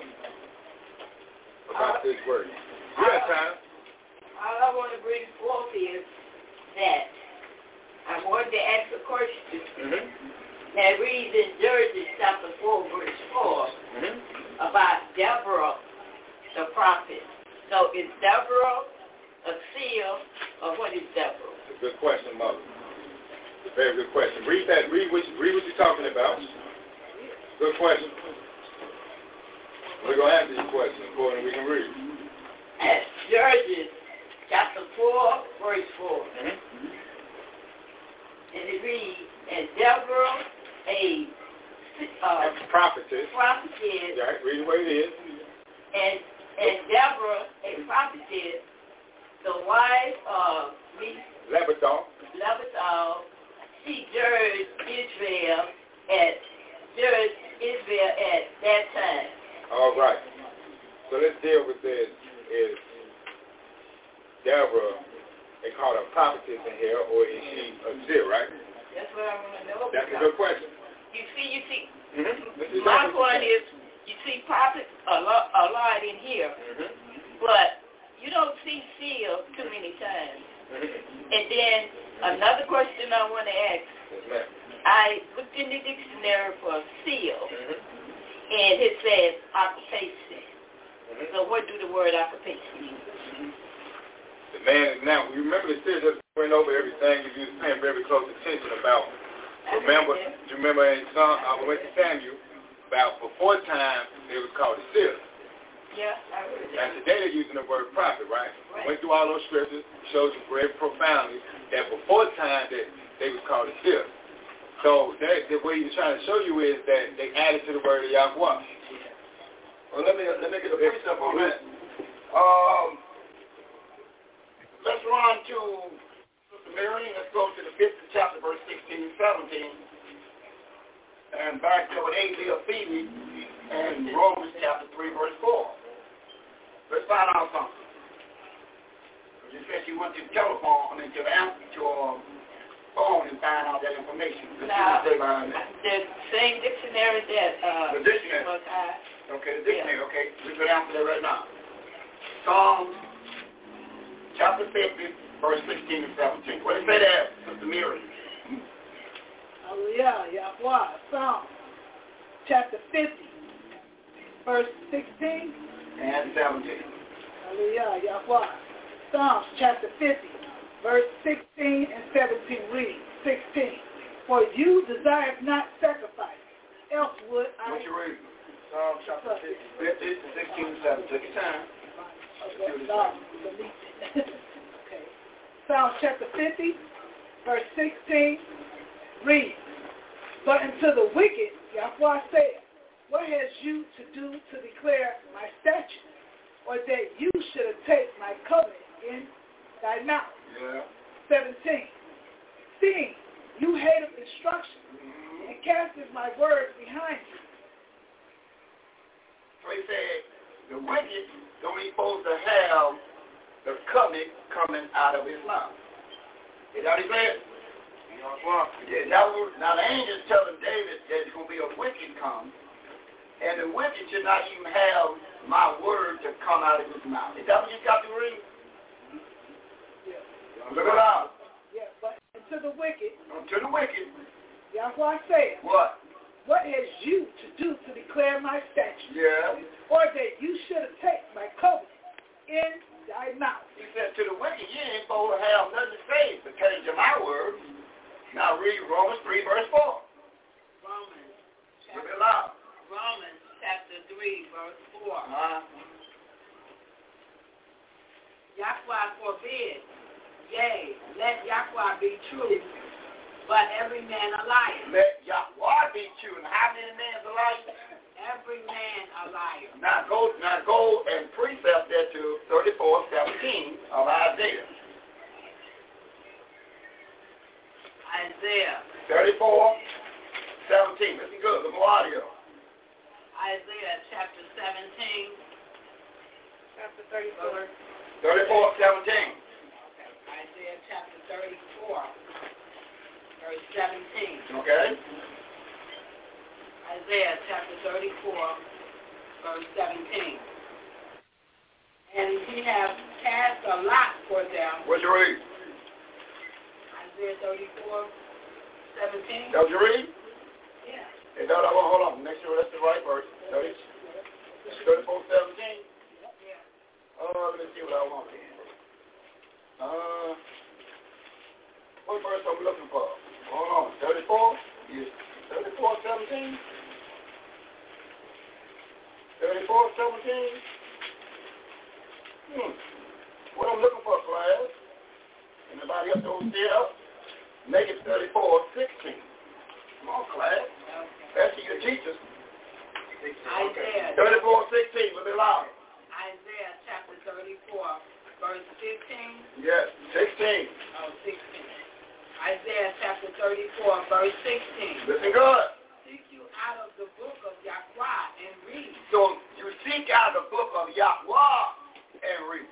[SPEAKER 11] this word. You got time.
[SPEAKER 8] All I want to bring forth is that I wanted to ask a question.
[SPEAKER 11] Mm-hmm.
[SPEAKER 8] That reads in Judges chapter 4, verse 4, about Deborah, the prophet. So is Deborah a seer, or what is Deborah?
[SPEAKER 11] It's a good question, Mother. It's a very good question. Read what you're talking about. Good question. We're going to answer your question according to we can read.
[SPEAKER 8] Judges
[SPEAKER 6] chapter 4, verse 4.
[SPEAKER 12] Mm-hmm.
[SPEAKER 6] And it reads, and Deborah, a
[SPEAKER 12] prophetess.
[SPEAKER 6] Yeah,
[SPEAKER 12] read what it is.
[SPEAKER 6] And Deborah, a prophetess, the wife of
[SPEAKER 12] Lebathal,
[SPEAKER 6] she judged Israel at that time.
[SPEAKER 12] All right. So let's deal with this. Is Deborah, they call her a prophetess in here, or is she a seer, right?
[SPEAKER 6] That's what I want to know.
[SPEAKER 12] That's a good question.
[SPEAKER 6] You see.
[SPEAKER 12] Mm-hmm.
[SPEAKER 6] My point is, you see prophets a lot in here, but you don't see seal too many times. And then another question I want to ask.
[SPEAKER 12] Yes, ma'am.
[SPEAKER 6] I looked in the dictionary for seal, and it says occupation. So what do the word occupation mean?
[SPEAKER 12] The man, now, you remember the series that went over everything, you was paying very close attention about. You remember in I went to Samuel, about before time, it was called a seer.
[SPEAKER 6] Yeah, I heard that.
[SPEAKER 12] And today they're using the word prophet, right? Went through all those scriptures, showed you very profoundly that before time that they was called a seer. So the way he's trying to show you is that they added to the word of Yahweh.
[SPEAKER 13] Well, let me get a precept on that. Let's run to Sister Mary. Let's go to the 5th chapter, verse 16 and 17. And back to Isaiah Phoebe and Romans chapter 3, verse 4. Let's find out something. You said you went to the telephone and to your phone and find out that information.
[SPEAKER 6] Now, the same dictionary that
[SPEAKER 13] the dictionary. Okay, the dictionary. Okay, we can answer that right now. Psalms chapter 50, verse 16 and 17. What does it say there, Sister Mary?
[SPEAKER 9] Hallelujah, Yahweh. Psalms chapter 50, verse 16
[SPEAKER 13] and 17.
[SPEAKER 9] Hallelujah, Yahweh. Psalms chapter 50, verse 16 and 17 read. 16. For you desire not sacrifice, else would I...
[SPEAKER 13] What you read? Psalms chapter 50, 16 and 17. Take your time.
[SPEAKER 9] Okay. Psalms chapter 50, verse 16 read. But unto the wicked, Yahweh said, what has you to do to declare my statute, or that you should take my covenant in thy mouth?
[SPEAKER 13] Yeah.
[SPEAKER 9] 17. Seeing you hated instruction and casteth my words behind you.
[SPEAKER 13] So he said, the wicked don't even supposed to have the covenant coming out of his mouth. Is that what he said? Yeah, now the angels telling David that there's going to be a wicked come, and the wicked should not even have my word to come out of his mouth. Is that what you got to read?
[SPEAKER 9] Yeah.
[SPEAKER 13] Look it out.
[SPEAKER 9] Yeah, but to the wicked.
[SPEAKER 13] To the wicked.
[SPEAKER 9] Yahweh said.
[SPEAKER 13] What?
[SPEAKER 9] What has you to do to declare my statute?
[SPEAKER 13] Yeah.
[SPEAKER 9] Or that you should take my covenant in thy mouth.
[SPEAKER 13] He said to the wicked, you ain't supposed to have nothing to say pertaining to my word. Now read Romans 3, verse 4.
[SPEAKER 8] Romans.
[SPEAKER 13] Look it loud.
[SPEAKER 8] Romans chapter 3, verse 4. Yahweh forbid. Yea, let Yahweh be true, but every man a liar.
[SPEAKER 13] Let Yahweh be true. And how many men are liars?
[SPEAKER 8] Every man a liar.
[SPEAKER 13] Now go and precept that to 34:17 of Isaiah.
[SPEAKER 8] Isaiah.
[SPEAKER 13] 34:17. Listen good. The more audio.
[SPEAKER 8] Isaiah chapter 17.
[SPEAKER 9] Chapter 34.
[SPEAKER 13] 34:17.
[SPEAKER 8] Isaiah chapter 34, verse 17.
[SPEAKER 13] Okay.
[SPEAKER 8] Isaiah chapter 34, verse 17. And he have cast a lot for them.
[SPEAKER 13] What'd you read?
[SPEAKER 8] Isaiah 34, 17.
[SPEAKER 13] Don't you read?
[SPEAKER 8] Yeah.
[SPEAKER 13] Hey, no, hold on. Make sure that's the right verse. 34:17.
[SPEAKER 8] Yeah.
[SPEAKER 13] Let me see what I want here. What verse are we looking for? Hold on. 34? Yes. 34:17? 34:17? What I'm looking for, Brian? Somebody else don't see it up. Make it 34:16. Come on, class. That's your teachers.
[SPEAKER 8] Isaiah.
[SPEAKER 13] 34:16. We'll be louder.
[SPEAKER 8] Isaiah chapter 34, verse 15.
[SPEAKER 13] Yes, 16.
[SPEAKER 8] Oh, 16. Isaiah chapter 34, verse 16.
[SPEAKER 13] Listen good.
[SPEAKER 8] Seek you out of the book of Yahweh and read.
[SPEAKER 13] So you seek out the book of Yahweh and read.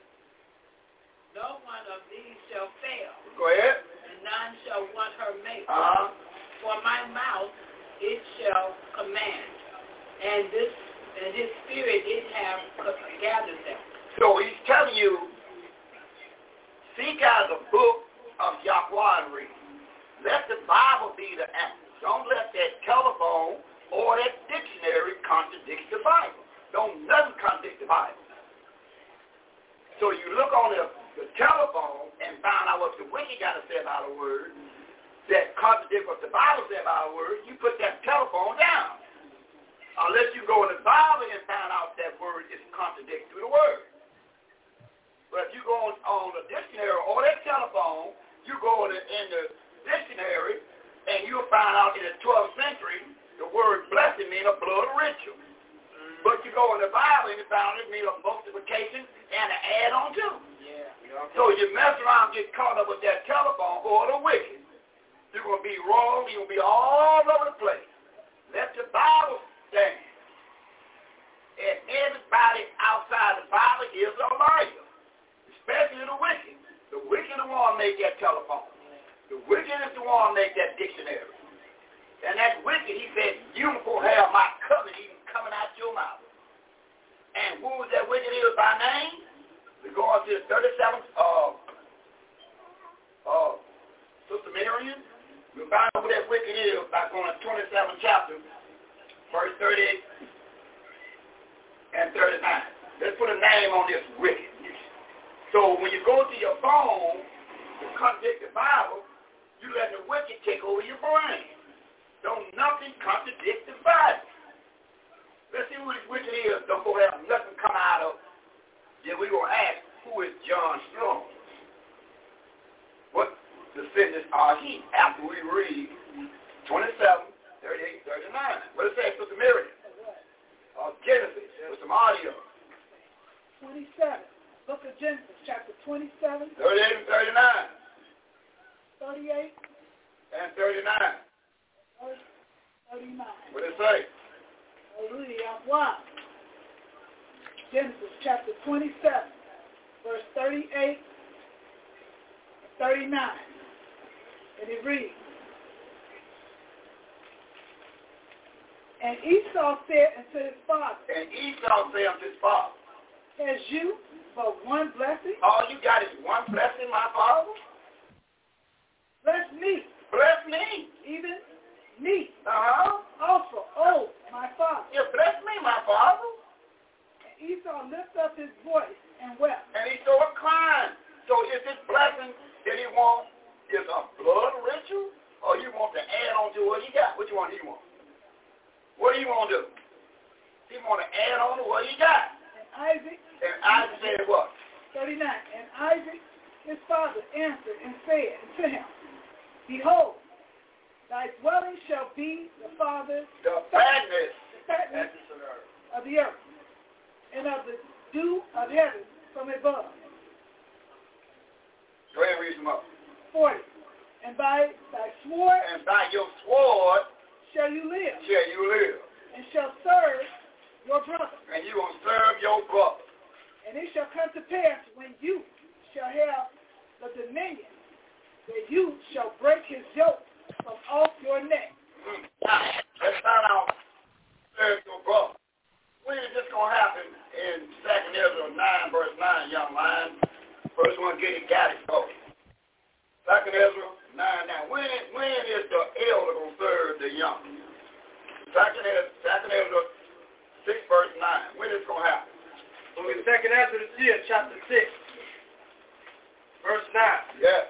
[SPEAKER 8] No one of these shall fail.
[SPEAKER 13] Go ahead.
[SPEAKER 8] And none shall want her mate.
[SPEAKER 13] For
[SPEAKER 8] my mouth it shall command, and his spirit it have gathered them.
[SPEAKER 13] So he's telling you, seek out the book of Yahweh and read. Let the Bible be the answer. Don't let that telephone or that dictionary contradict the Bible. Don't nothing contradict the Bible. So you look on the telephone and find out what the wicked got to say about a word that contradict what the Bible says about a word, you put that telephone down. Unless you go in the Bible and find out that word is contradictory to the word. But if you go on the dictionary or that telephone, you go in the dictionary and you'll find out in the 12th century the word blessing means a blood ritual. But you go in the Bible and you found it means a multiplication and an add-on too. So you mess around and get caught up with that telephone or the wicked. You're going to be wrong. You're going to be all over the place. Let the Bible stand. And everybody outside the Bible is a liar, especially the wicked. The wicked is the one make that telephone. The wicked is the one make that dictionary. And that wicked, he said, you will have my covenant even coming out your mouth. And who was that wicked is by name? We go on to the 37th Sister Miriam. We'll find out who that wicked is by going to 27th chapter, verse 38 and 39. Let's put a name on this wicked. So when you go to your phone to contradict the Bible, you let the wicked take over your brain. Don't nothing contradict the Bible. Let's see who this wicked is. Don't go have nothing come out of. Then we're going to ask, who is John Strong? What descendants are he? After we read 27, 38, 39. What does it say, Sister Miriam? Genesis, with some audio.
[SPEAKER 9] 27. Book of Genesis, chapter 27.
[SPEAKER 13] 38 and 39.
[SPEAKER 9] 38.
[SPEAKER 13] And 39.
[SPEAKER 9] Verse 39.
[SPEAKER 13] What does it say?
[SPEAKER 9] Hallelujah. Wow. Genesis, chapter 27, verse 38, 39. And it reads, and Esau said unto his father.
[SPEAKER 13] And Esau said unto his father.
[SPEAKER 9] Has you but one blessing?
[SPEAKER 13] All you got is one blessing, my father?
[SPEAKER 9] Bless me.
[SPEAKER 13] Bless me.
[SPEAKER 9] Even me.
[SPEAKER 13] Also,
[SPEAKER 9] my father.
[SPEAKER 13] Yeah, bless me, my father.
[SPEAKER 9] And Esau lifted up his voice and wept.
[SPEAKER 13] And he started crying. So is this blessing that he wants is a blood ritual? Or you want to add on to what he got? Which one do you want? What do you want to do? He want to add on to what he got.
[SPEAKER 9] And
[SPEAKER 13] Isaac said what?
[SPEAKER 9] 39. And Isaac, his father, answered and said unto him, behold, thy dwelling shall be the father's
[SPEAKER 13] fatness
[SPEAKER 9] of the earth, and of the dew of heaven from above.
[SPEAKER 13] Go ahead and read them up.
[SPEAKER 9] 40. And by thy sword,
[SPEAKER 13] and by your sword,
[SPEAKER 9] shall you live.
[SPEAKER 13] Shall you live.
[SPEAKER 9] And shall serve your brother.
[SPEAKER 13] And you will serve your brother.
[SPEAKER 9] And it shall come to pass when you shall have the dominion, that you shall break his yoke from off your neck.
[SPEAKER 13] Now, let's find out serve your brother. When is this going to happen in 2 Ezra 9, verse 9, young man? First one got it. Oh. 2 Ezra 9, now. When is the elder going to serve the young? 2 Ezra 6, verse 9. When is it going to happen?
[SPEAKER 5] So in 2 Ezra chapter 6, verse 9.
[SPEAKER 13] Yes.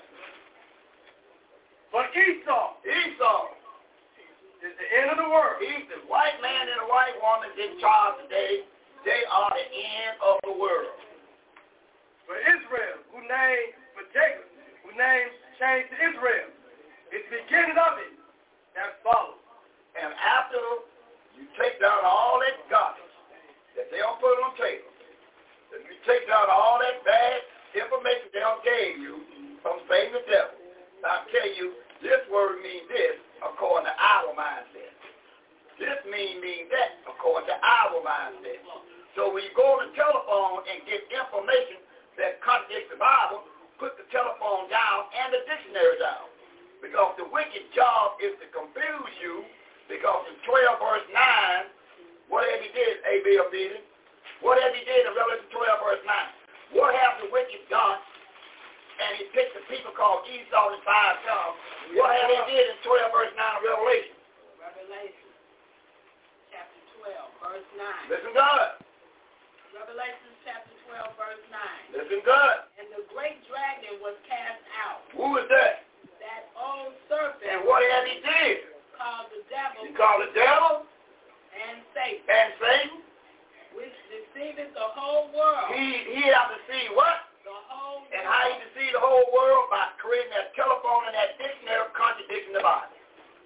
[SPEAKER 5] But Esau is the end of the world.
[SPEAKER 13] He's the white man and the white woman in charge today. They are the end of the world.
[SPEAKER 5] But Israel, whose name was Jacob, the name changed to Israel. It's the beginning of it that follows.
[SPEAKER 13] And after you take down all that garbage that they don't put on tables, if you take down all that bad information they don't gave you from Satan the devil, I'll tell you, this word means this according to our mindset. This means that according to our mindset. So when you go on the telephone and get information that contradicts the Bible, put the telephone down and the dictionary down. Because the wicked job is to confuse you, because in 12 verse 9, whatever he did, A.B.L. did it, whatever he did in Revelation 12 verse 9, what have the wicked done? And he picked the people called Esau and 5 sons. What have he did in 12 verse 9 of Revelation?
[SPEAKER 8] Revelation chapter 12 verse 9.
[SPEAKER 13] Listen good.
[SPEAKER 8] Revelation chapter 12 verse 9.
[SPEAKER 13] Listen good.
[SPEAKER 8] And the great dragon was cast out.
[SPEAKER 13] Who is that?
[SPEAKER 8] That old serpent.
[SPEAKER 13] And what have he did?
[SPEAKER 8] Called the devil.
[SPEAKER 13] He called the devil.
[SPEAKER 8] And Satan.
[SPEAKER 13] And Satan.
[SPEAKER 8] Which deceiveth the whole world.
[SPEAKER 13] He have to see what?
[SPEAKER 8] The whole world.
[SPEAKER 13] And how he deceived the whole world? By creating that telephone and that dictionary contradicting the Bible.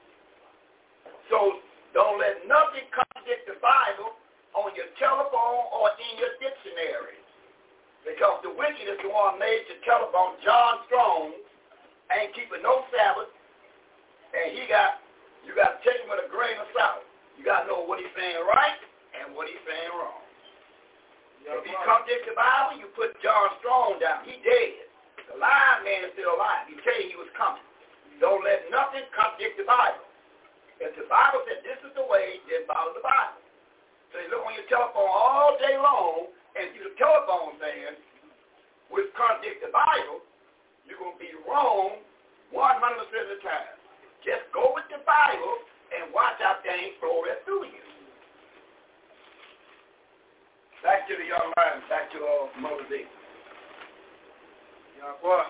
[SPEAKER 13] So don't let nothing contradict the Bible on your telephone or in your dictionary. Because the wicked is the one made your telephone. John Strong ain't keeping no Sabbath. And you got to take him with a grain of salt. You got to know what he's saying right and what he's saying wrong. If he contradicts the Bible, you put John Strong down. He dead. The lying man is still alive. He tell you he was coming. Don't let nothing contradict the Bible. If the Bible said this is the way, then follow the Bible. So you look on your telephone all day long and do the telephone thing, which contradicts the Bible, you're going to be wrong 100% of the time. Just go with the Bible and watch how things flow right through you. Back to the young man, back to Mother Z.
[SPEAKER 5] Yeah, what?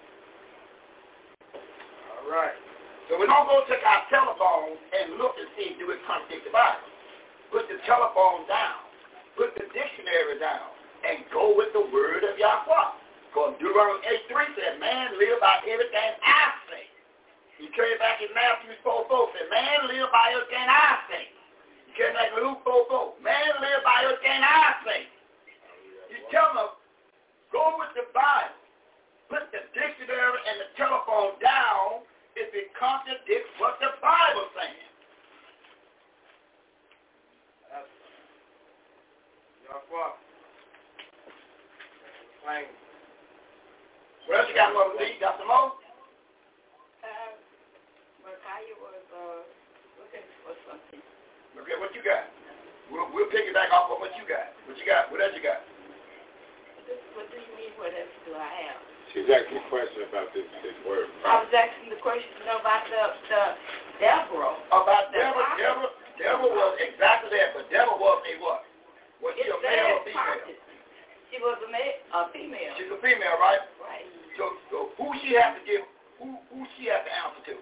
[SPEAKER 5] All right.
[SPEAKER 13] So we're not going to take our telephone and look and see do it contradict the Bible. Put the telephone down. Put the dictionary down. And go with the word of Yahweh. Because Deuteronomy 8:3 said, man live by everything I say. You carry back in Matthew 4:4 said, man live by everything I say. You carry back in Luke 4:4, man live by everything I say. You tell them, go with the Bible. Put the dictionary and the telephone down if it contradicts what the Bible's saying.
[SPEAKER 5] Yahweh. Plain.
[SPEAKER 13] What else you got, Mother Z? You got some more?
[SPEAKER 6] Micaiah was looking for something.
[SPEAKER 13] Okay, what you got? We'll pick it back off of what you got. What you got? What else you got?
[SPEAKER 6] What do you mean, what else do I have?
[SPEAKER 11] She's asking a question about this word.
[SPEAKER 6] I was asking the question about the Deborah.
[SPEAKER 13] About Deborah. Deborah was exactly that, but Deborah was a what? Was she a male or female?
[SPEAKER 6] She was a female.
[SPEAKER 13] She's a female, right?
[SPEAKER 6] Right.
[SPEAKER 13] So who she have to give? Who she have to answer to?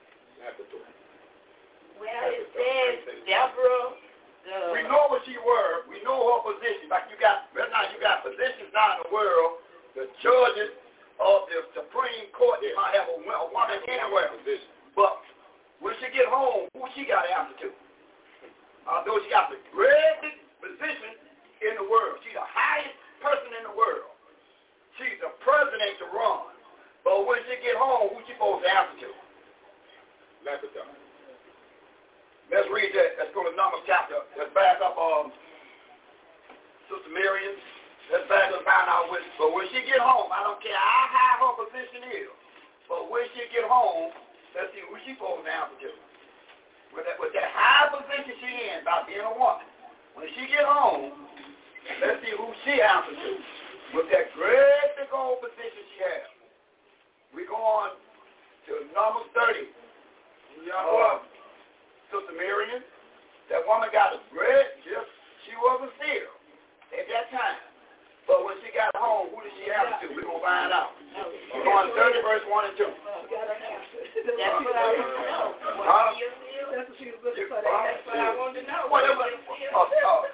[SPEAKER 6] Well, it says Deborah.
[SPEAKER 13] We know what she were. We know her position. Like you got right now, you got positions now in the world. The judges of the Supreme Court, they might have a woman anywhere. But when she get home, who she got to answer to? Although she got the greatest position in the world, she's the highest person in the world. She's the president to run. But when she get home, who she supposed to answer to?
[SPEAKER 11] Labrador.
[SPEAKER 13] Let's read that. Let's go to Numbers chapter. Let's back up Sister Miriam. Let's back up and find out which. But when she get home, I don't care how high her position is. But when she get home, let's see who she supposed to answer to. With that high position she in, about being a woman. When she get home, let's see who she answers to. With that great big old position she has. We go on to Numbers 30. Sister Miriam, that woman got a great, she was a seer at that time. But when she got home, who did she answer to? We're going to find out. We're going 30 verse 1 and 2.
[SPEAKER 6] That's what I want to know.
[SPEAKER 9] That's what she was looking for. That's what I wanted to know.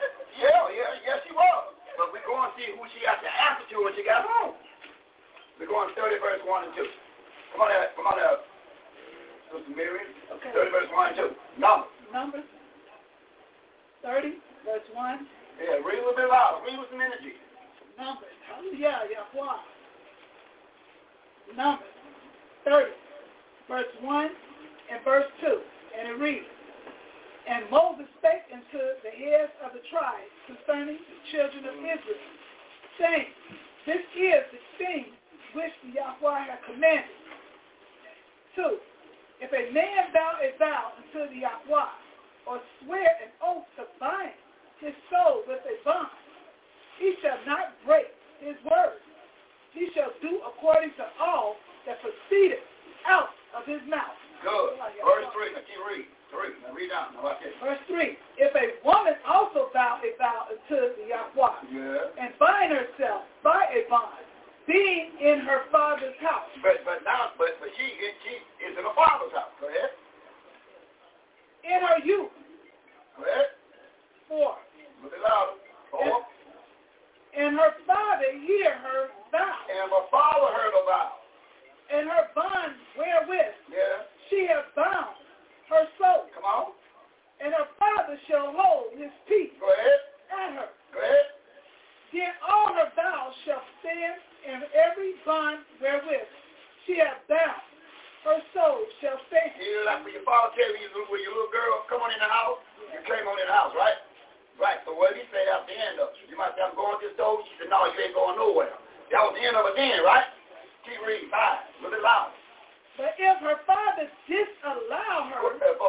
[SPEAKER 13] Yeah, she was. But we're going to see who she got to answer to when she got home. We're going 30 verse 1 and 2. Come on there. Sister Miriam. Okay. 30 verse 1 and 2.
[SPEAKER 9] Numbers 30 verse 1.
[SPEAKER 13] Yeah, read a little bit louder. Read with some energy.
[SPEAKER 9] Numbers. Hallelujah, Yahweh. Numbers 30 verse 1 and verse 2. And it reads, And Moses spake unto the heads of the tribes concerning the children of Israel, saying, This is the thing which the Yahweh hath commanded. 2. If a man vow a vow unto the Yahweh, or swear an oath to bind his soul with a bond, he shall not break his word. He shall do according to all that proceedeth out of his mouth.
[SPEAKER 13] Good. Verse 3. Now keep reading. 3. Now read down. Now watch this.
[SPEAKER 9] Verse 3. If a woman also vow a vow unto the Yahweh, and bind herself by a bond, being in her father's house.
[SPEAKER 13] But she is in her father's house. Go ahead.
[SPEAKER 9] In her youth.
[SPEAKER 13] Go ahead.
[SPEAKER 9] 4.
[SPEAKER 13] Look it louder. 4.
[SPEAKER 9] And her father hear her vow.
[SPEAKER 13] And her father heard her vow.
[SPEAKER 9] And her bond wherewith she hath bound her soul.
[SPEAKER 13] Come on.
[SPEAKER 9] And her father shall hold his peace.
[SPEAKER 13] Go ahead.
[SPEAKER 9] At her.
[SPEAKER 13] Go ahead.
[SPEAKER 9] Then all her vows shall stand, and every bond wherewith she hath bound her soul shall stand.
[SPEAKER 13] You know, like when your father tell you when your little girl come on in the house, you came on in the house, right? Right. So what he said at the end of it, you might say, I'm going to this door. She said, no, you ain't going nowhere. That was the end of it then, right? Keep reading. 5. Look it loud.
[SPEAKER 9] But if her father disallow her,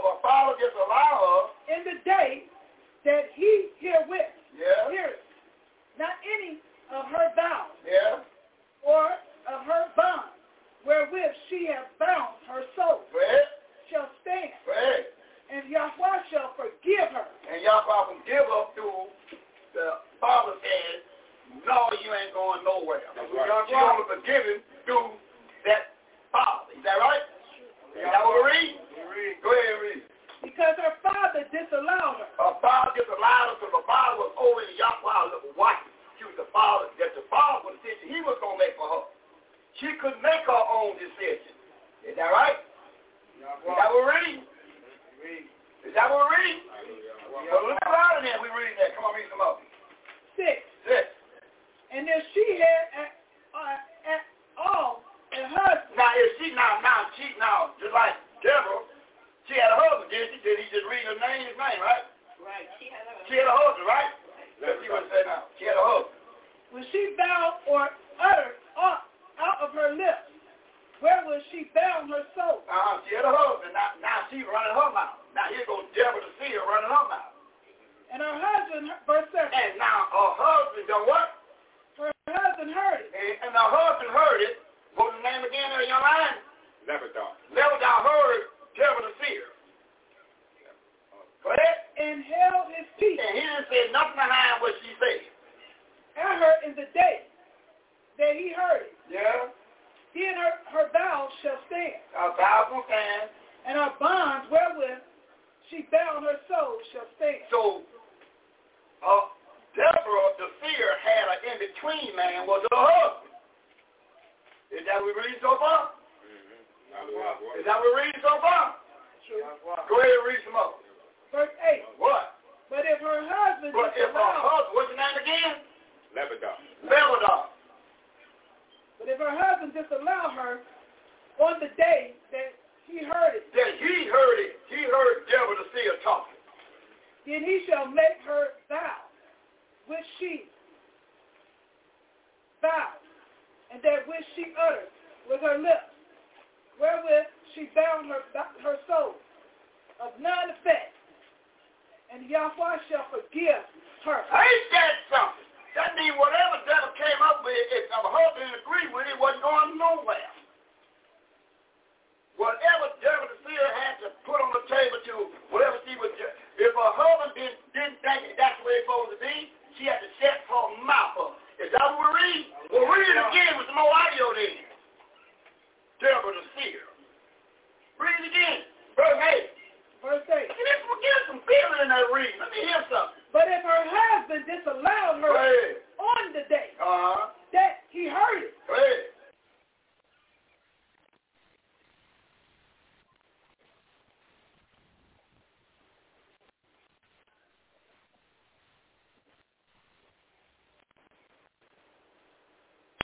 [SPEAKER 9] in the day that he herewith heareth not any of her vows, or of her bond, wherewith she hath bound her soul, shall stand, and Yahweh shall forgive her.
[SPEAKER 13] And Yahweh will give her through the father says, no, you ain't going nowhere. That's right. She's going to forgive him through that father. Is that right? Is that what we read? Go ahead and read.
[SPEAKER 9] Because her father disallowed her.
[SPEAKER 13] Her father disallowed her because the father was over in Yahweh's wife. She was the father, that the father was the decision he was going to make for her. She couldn't make her own decision. Is that right? Is that what we read? Is that what we read? Well, look at out of there. We read that. Come on, read some more.
[SPEAKER 9] 6. And if she had at all a husband.
[SPEAKER 13] Now, if she now, just like Deborah, she had a husband, didn't she? Did he just read his name, right?
[SPEAKER 8] Right. She had
[SPEAKER 13] a husband, right? Let's see what it says now. She had a husband.
[SPEAKER 9] When she vowed or uttered out of her lips, where was she bound her soul?
[SPEAKER 13] She had a husband. Now she running her mouth. Now here goes Deborah the seer running her mouth.
[SPEAKER 9] And her husband, verse 7.
[SPEAKER 13] And now her husband done what?
[SPEAKER 9] Her husband heard it.
[SPEAKER 13] And her husband heard it. What was the name again of your line?
[SPEAKER 11] Lebanon.
[SPEAKER 13] Lebanon heard Deborah the seer. Go ahead.
[SPEAKER 9] And held his peace.
[SPEAKER 13] And he didn't say nothing behind what she said.
[SPEAKER 9] At her in the day that he heard it.
[SPEAKER 13] Yeah.
[SPEAKER 9] Then her vows shall stand.
[SPEAKER 13] Her vows will stand.
[SPEAKER 9] And her bonds wherewith she bound her soul shall stand.
[SPEAKER 13] So, Deborah the seer had an in-between man was her husband. Is that what we read so far? Is that what we read so far?
[SPEAKER 9] True.
[SPEAKER 13] Go ahead and read some more.
[SPEAKER 9] Verse 8.
[SPEAKER 13] What?
[SPEAKER 9] But if her husband
[SPEAKER 13] what's your name again? Lebanon.
[SPEAKER 9] But if her husband disallow her on the day that he heard it.
[SPEAKER 13] That he heard it. He heard Deborah the seer talking.
[SPEAKER 9] Then he shall make her vow, which she vowed, and that which she uttered with her lips, wherewith she bound her soul, of none effect. And Yahweh shall forgive her.
[SPEAKER 13] Ain't that something? That means whatever Deborah came up with, if her husband agreed with it, wasn't going nowhere. Whatever Deborah the seer had to put on the table to whatever she was, if her husband didn't think that's the way it's supposed to be, she had to shut her mouth up. Is that what we read? Well, read it again with some more audio then. Deborah the seer. Read it again. Verse 8.
[SPEAKER 9] Verse 8.
[SPEAKER 13] Get some feeling in that reading. Let me hear something.
[SPEAKER 9] But if her husband disallowed her